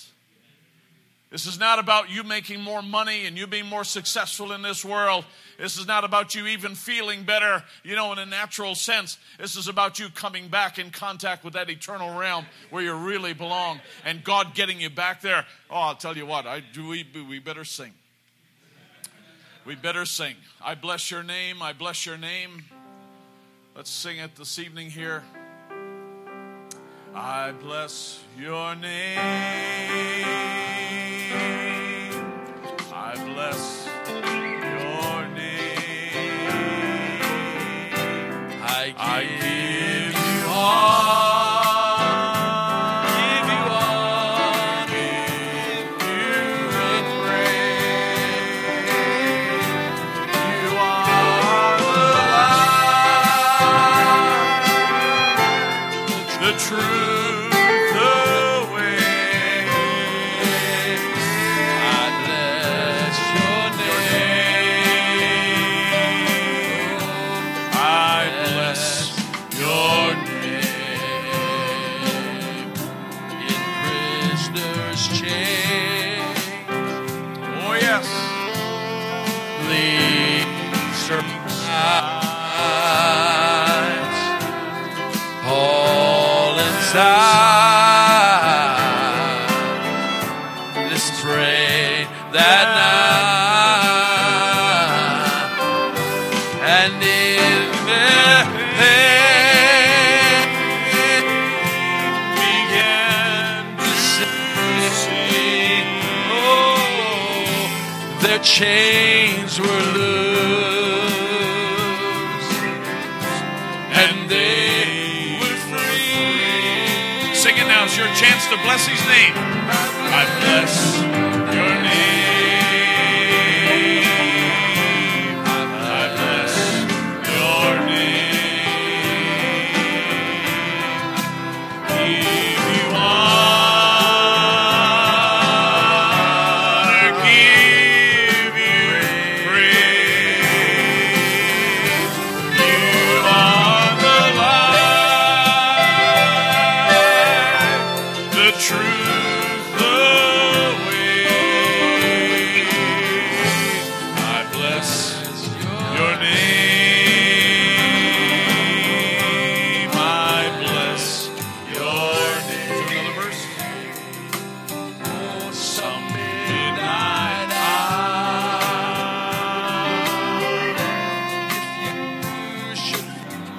This is not about you making more money and you being more successful in this world. This is not about you even feeling better, you know, in a natural sense. This is about you coming back in contact with that eternal realm where you really belong, and God getting you back there. Oh, I'll tell you what, I do. We, we better sing. We better sing. I bless your name. I bless your name. Let's sing it this evening here. I bless your name. I bless your name. I give, I give you all. Truth, the way. I bless your name. I bless your name. In prisoner's chains. Oh yes. Please surprise. All inside. Let's pray that night, and in their pain began to see, oh, their chains were loose, and they now's your chance to bless his name. I bless your name. I bless your name. Give you honor, give you praise. You are the light, the truth, the way. I bless your name. I bless your name. Another verse. Oh, some midnight hour, if you should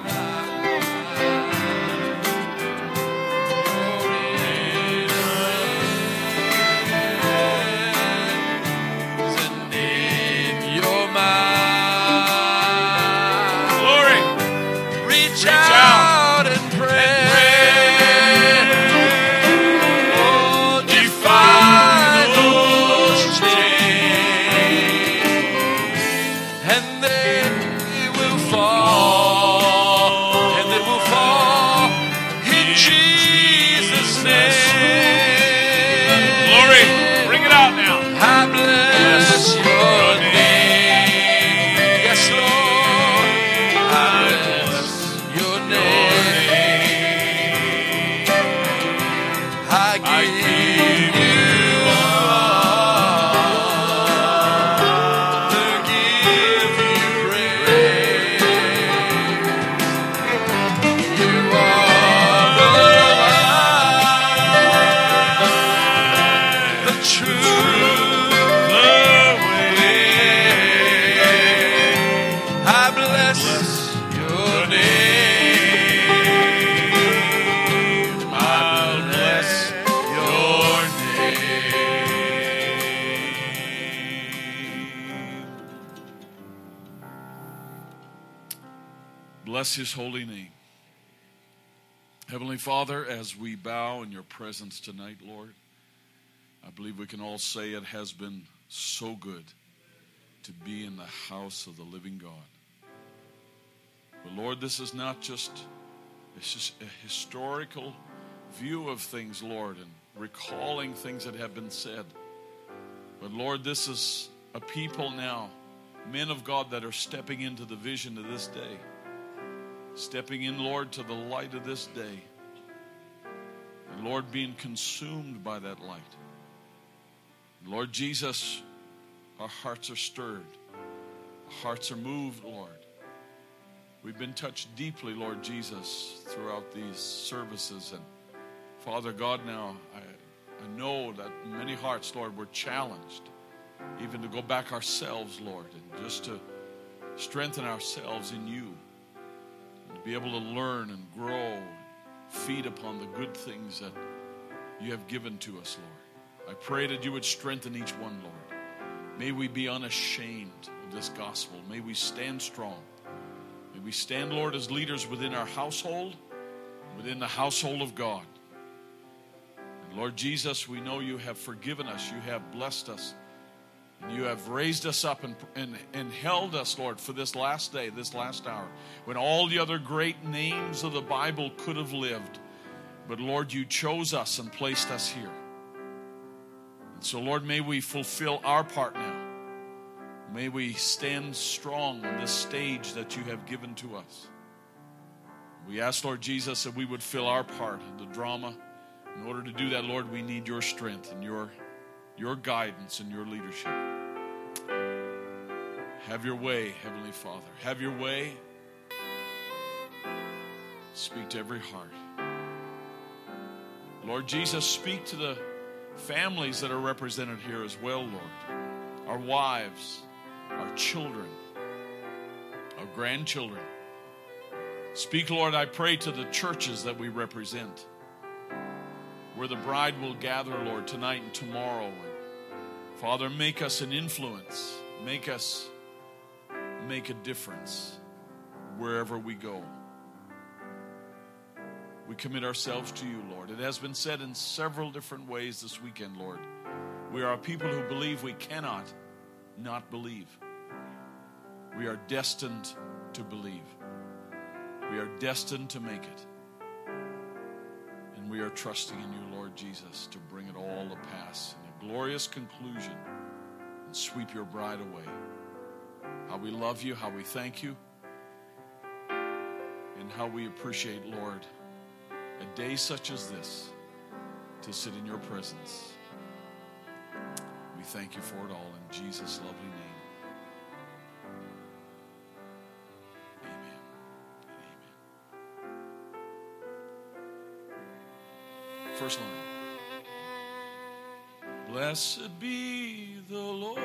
reach out and pray. Oh, defy those chains, and they will fall, and they will fall in Jesus' name. Glory, bring it out now. I bless your name. Yes, Lord. I bless your name. I give you honor, give you praise. You are the light, the truth, the way. I bless your name. I'll bless your name. Bless his holy name. Heavenly Father, as we bow in your presence tonight, Lord, I believe we can all say it has been so good to be in the house of the living God. But Lord, this is not just, it's just a historical view of things, Lord, and recalling things that have been said. But Lord, this is a people now, men of God, that are stepping into the vision of this day. Stepping in, Lord, to the light of this day. And Lord, being consumed by that light. Lord Jesus, our hearts are stirred. Our hearts are moved, Lord. We've been touched deeply, Lord Jesus, throughout these services. And Father God, now I, I know that many hearts, Lord, were challenged even to go back ourselves, Lord, and just to strengthen ourselves in you, and to be able to learn and grow, feed upon the good things that you have given to us, Lord. I pray that you would strengthen each one, Lord. May we be unashamed of this gospel. May we stand strong. May we stand, Lord, as leaders within our household, within the household of God. And Lord Jesus, we know you have forgiven us. You have blessed us. And you have raised us up and, and, and held us, Lord, for this last day, this last hour, when all the other great names of the Bible could have lived. But Lord, you chose us and placed us here. And so, Lord, may we fulfill our part now. May we stand strong on this stage that you have given to us. We ask, Lord Jesus, that we would fill our part in the drama. In order to do that, Lord, we need your strength and your, your guidance and your leadership. Have your way, Heavenly Father. Have your way. Speak to every heart. Lord Jesus, speak to the families that are represented here as well, Lord. Our wives, our children, our grandchildren. Speak, Lord, I pray, to the churches that we represent, where the bride will gather, Lord, tonight and tomorrow. And Father, make us an influence. Make us make a difference wherever we go. We commit ourselves to you, Lord. It has been said in several different ways this weekend, Lord. We are a people who believe we cannot not believe. We are destined to believe. We are destined to make it. And we are trusting in you, Lord Jesus, to bring it all to pass in a glorious conclusion and sweep your bride away. How we love you, how we thank you, and how we appreciate, Lord, a day such as this to sit in your presence. We thank you for it all in Jesus' lovely name. Amen and amen. First line. Blessed be the Lord.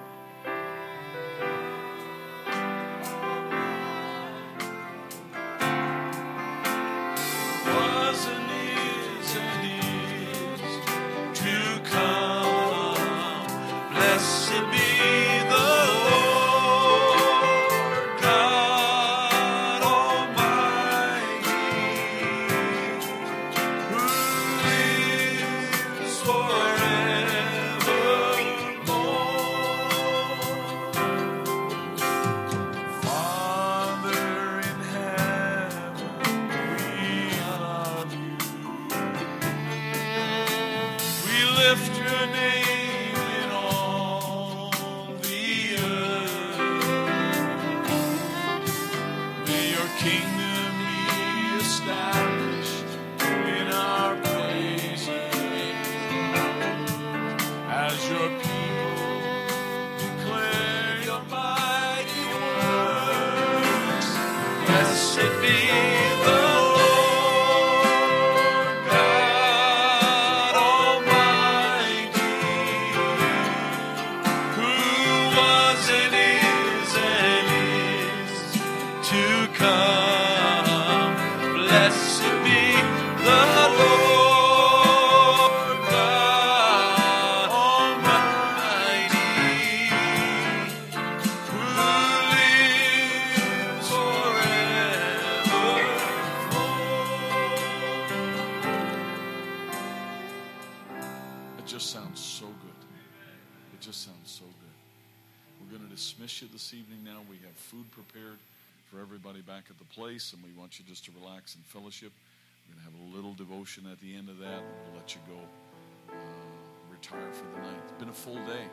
And we want you just to relax and fellowship. We're going to have a little devotion at the end of that, and we'll let you go uh, retire for the night. It's been a full day.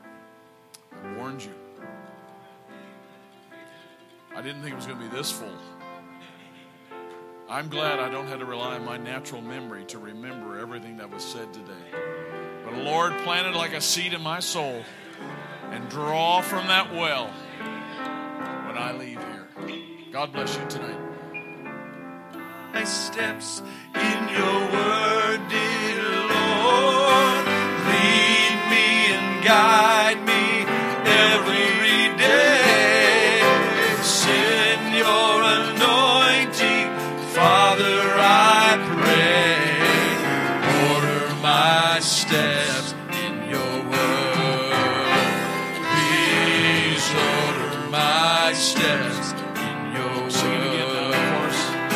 I warned you. I didn't think it was going to be this full. I'm glad I don't have to rely on my natural memory to remember everything that was said today. But the Lord planted like a seed in my soul, and draw from that well when I leave here. God bless you tonight. My steps in your word, dear Lord. Lead me and guide me. my steps in your word. Please order my steps in your word.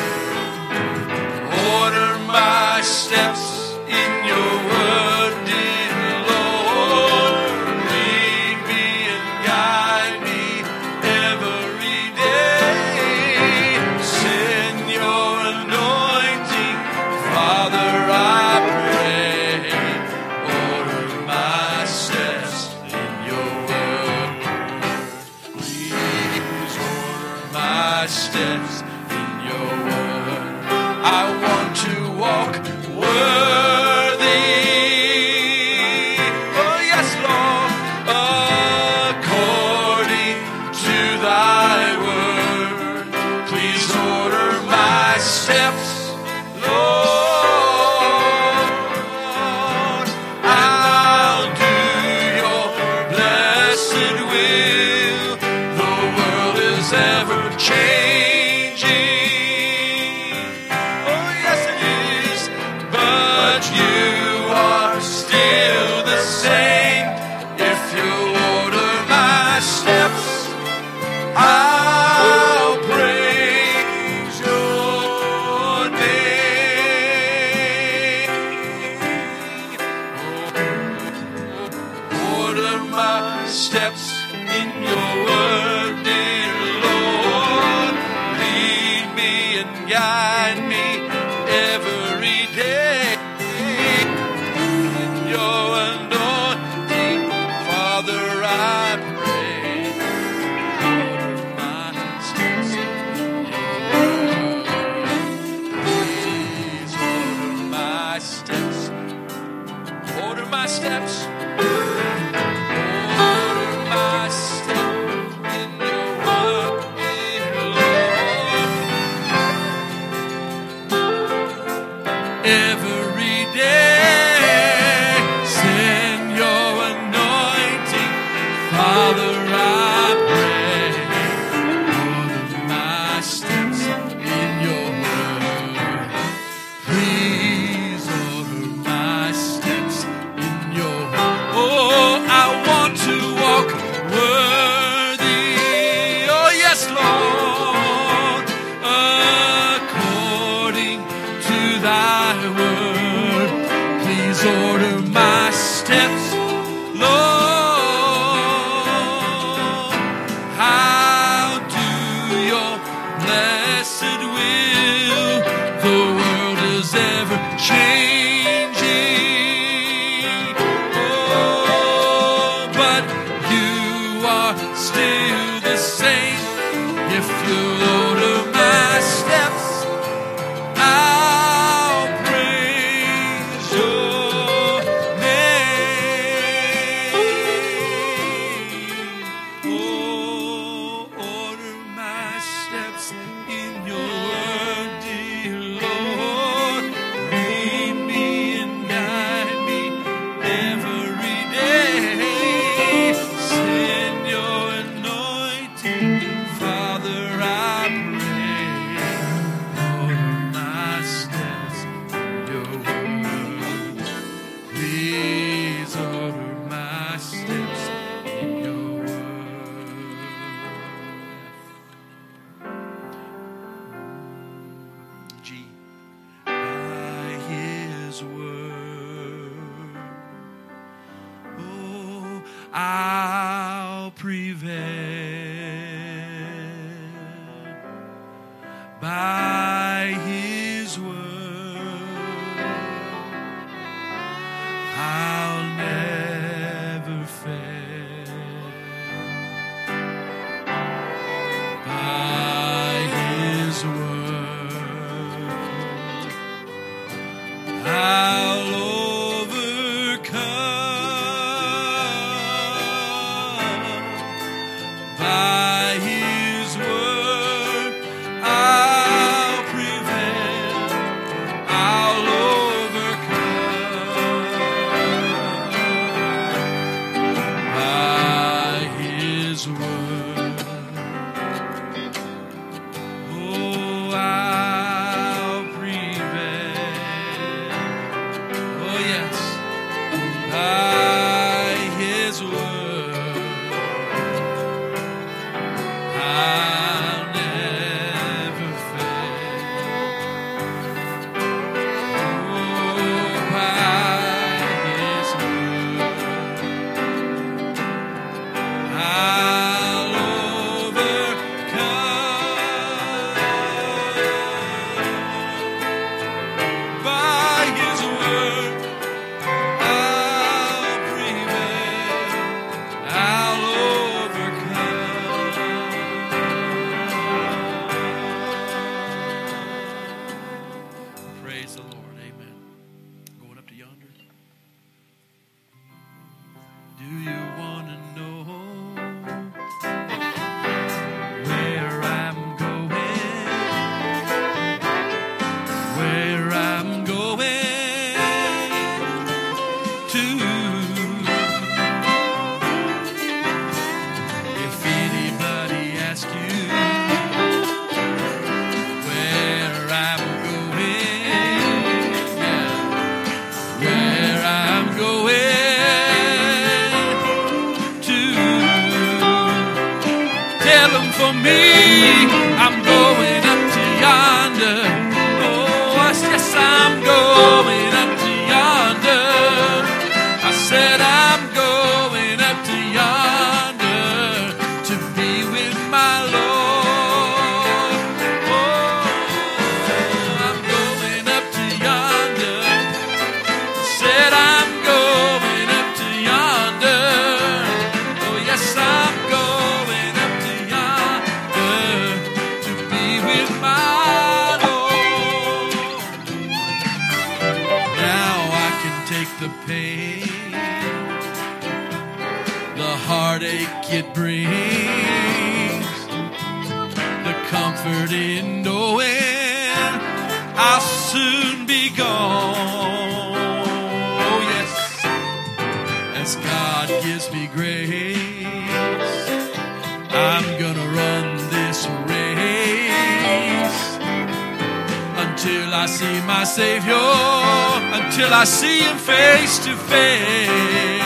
Order my steps in your word, dear Lord. Lead me and guide me every day. Send your anointing, Father, I pray. Order my steps in your word. Please order my steps in your word. I want to walk worthy. Oh, yes, Lord. According to thy word. Please order my steps, Lord. I'll do your blessed will. The world is ever changing. Oh, yes, it is. But you are still the same. If you order my steps, I'll praise your name. Order my steps in your word, dear Lord. Lead me and guide me every day. In your anointing, Father, I pray. Order my steps in your word. Please order my steps. Order my steps. Order my steps in your word, dear Lord. Every day, send your anointing, Father, I pray. Order my steps in your word. Please order my steps in your word. Oh, I want to walk worthy. Oh, yes, Lord. According to thy word. Please order my steps, Lord. I'll do your blessed will. The world is ever changing. Oh, but you are still the same. If you order my steps, I'll praise your name. Oh, order my steps in your word, dear Lord. Lead me and guide me every day. Send your anointing, Father, I pray. Order my steps in your word. Please order my steps in your word. G. By his word, oh, I'll prevail. By his word, I'll never fail. By his word, I'll overcome. follow me. I'm going up to yonder. Oh, yes, yes, I'm going up to yonder. I said I'm going up to yonder to be with my Lord. Oh, I'm going up to yonder. I said I'm going up to yonder. Oh, yes, I'm going up to yonder to be with my Lord. Now I can take the pain, the heartache it brings, the comfort in knowing I'll soon be gone. Oh yes, as God gives me grace, I'm gonna run this race until I see my Savior, until I see Him face to face.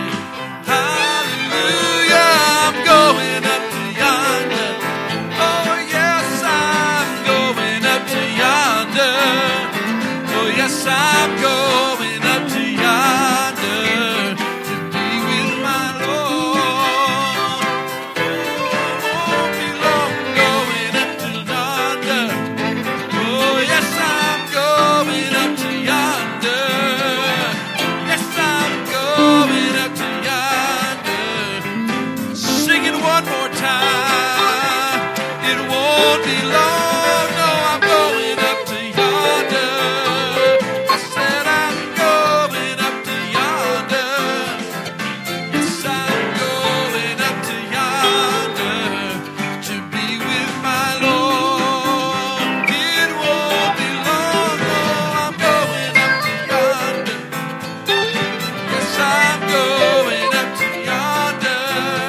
Hallelujah, I'm going up to yonder. Oh yes, I'm going up to yonder. Oh yes, I'm going up to yonder to be with my Lord. Won't be long going up to yonder. Oh yes, I'm going up to yonder. Yes, I'm going up to yonder. Sing it one more time. It won't be long. No, I'm going up to yonder. I said I'm going up to yonder. Yes, I'm going up to yonder to be with my Lord. It won't be long. No, I'm going up to yonder. Yes, I'm going up to yonder.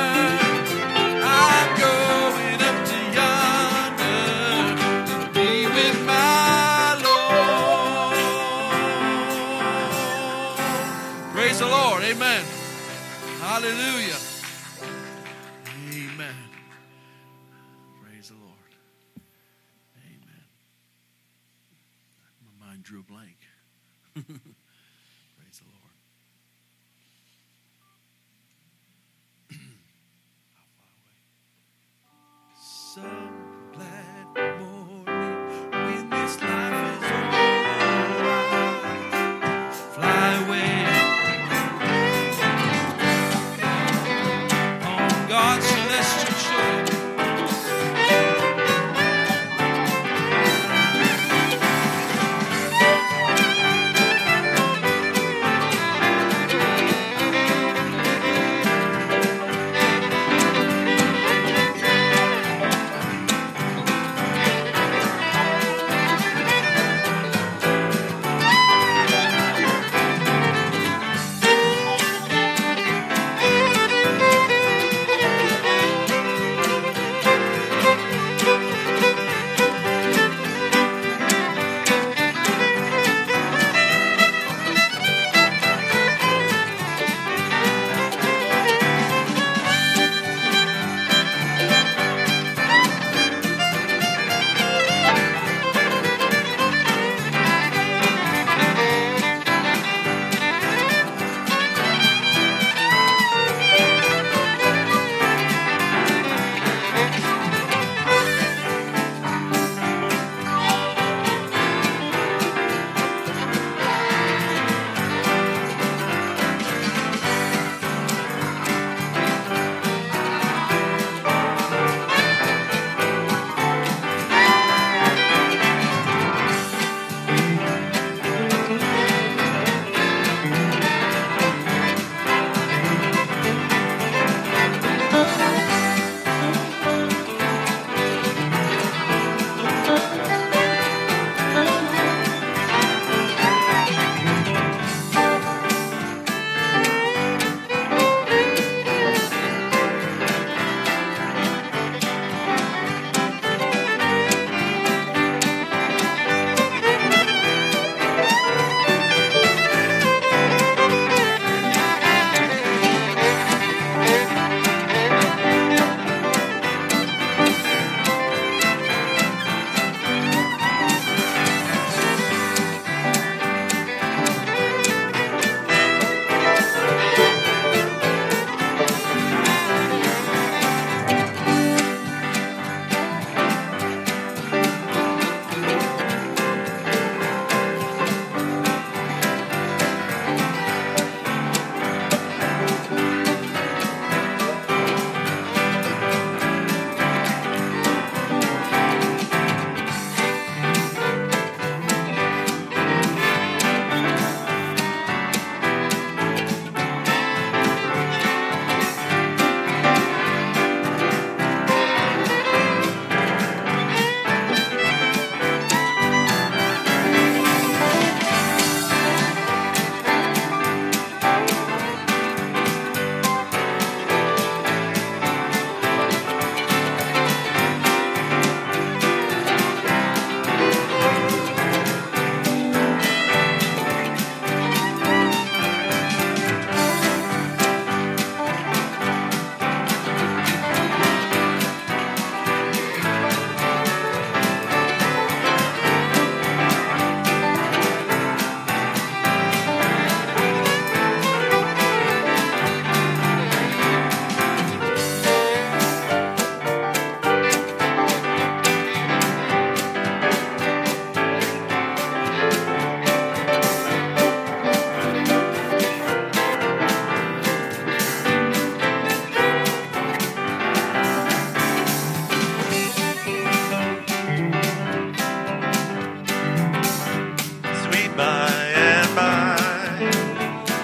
I'm going up to yonder to be with my Lord. Praise the Lord. Amen. Hallelujah. Amen. Praise the Lord. Amen. My mind drew a blank. Praise the Lord. Some glad morning when this life is over, fly away on God's celestial shore.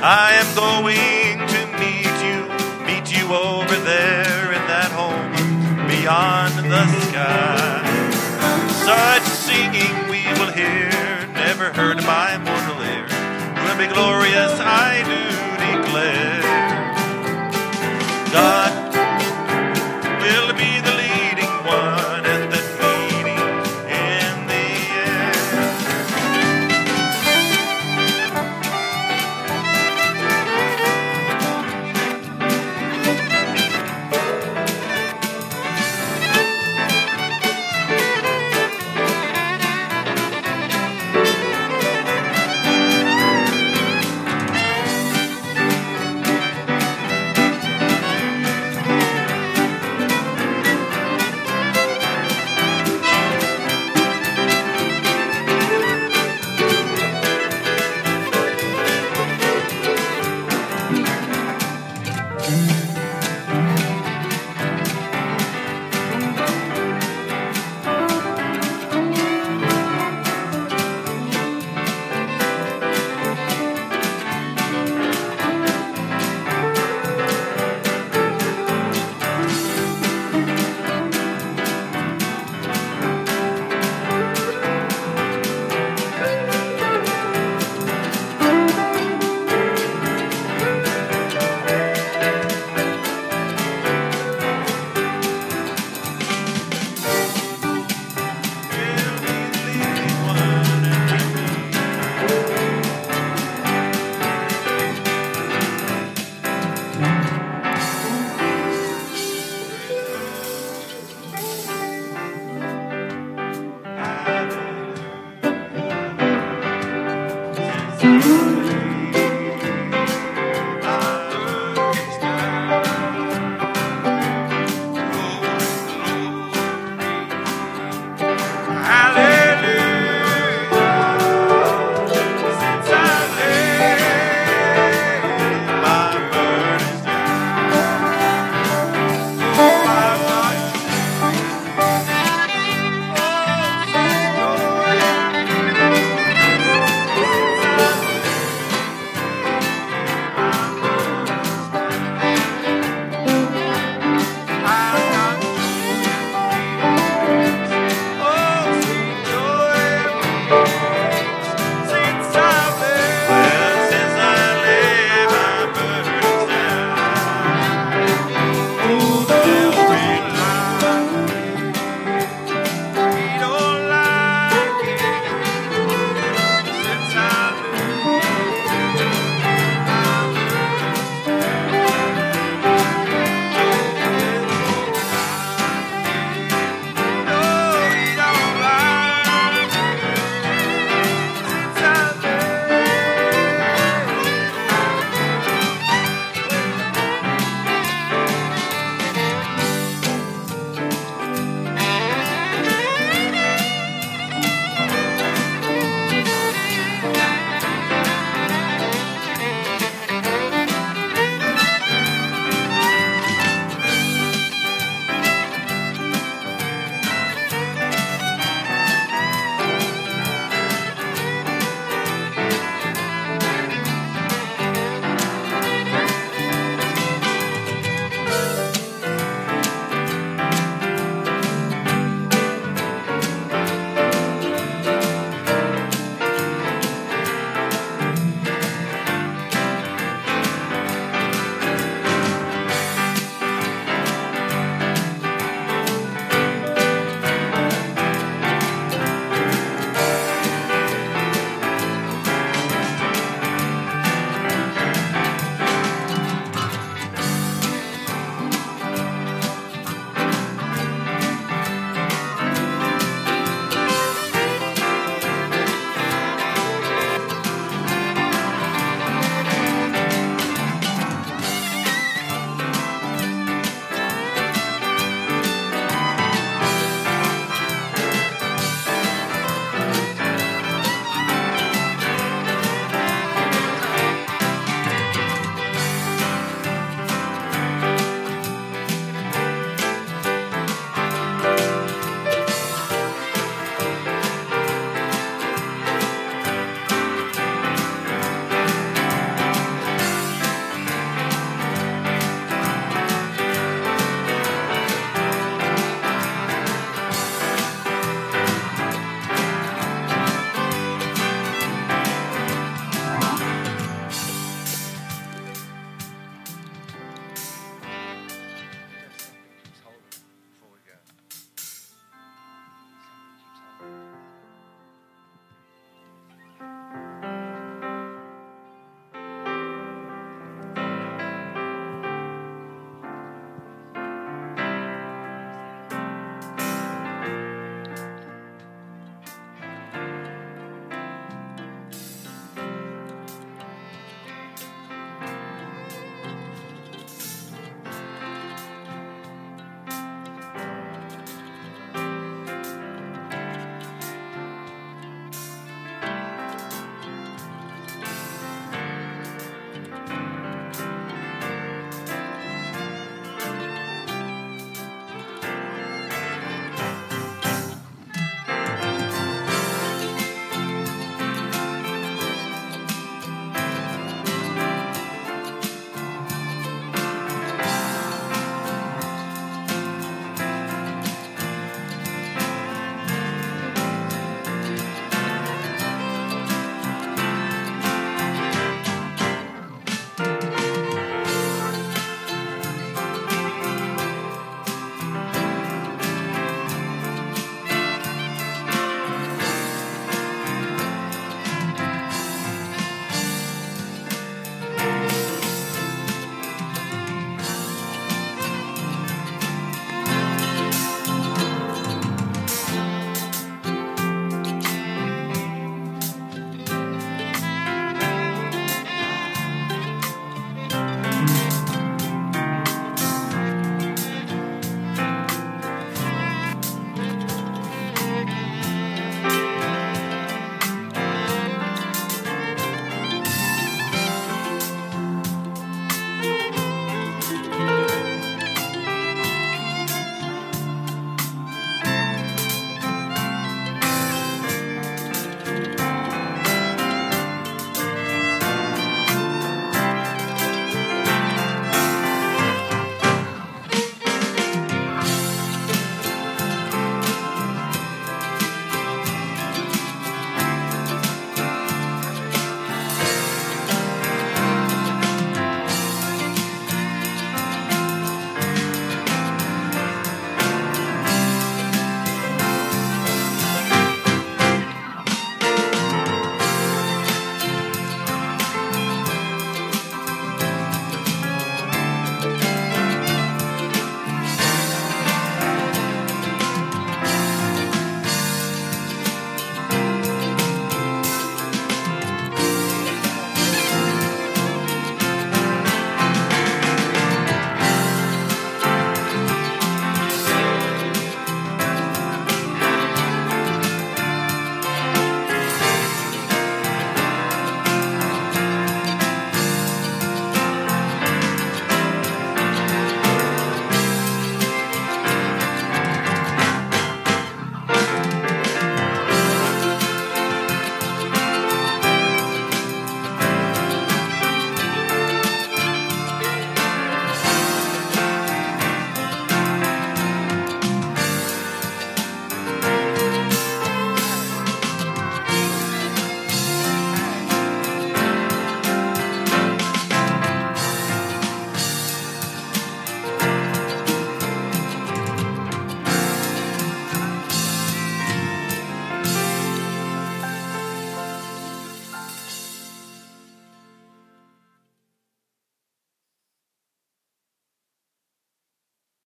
I am going to meet you, meet you over there in that home beyond the sky. Such singing we will hear, never heard by mortal ear. Will be glorious, I do declare. God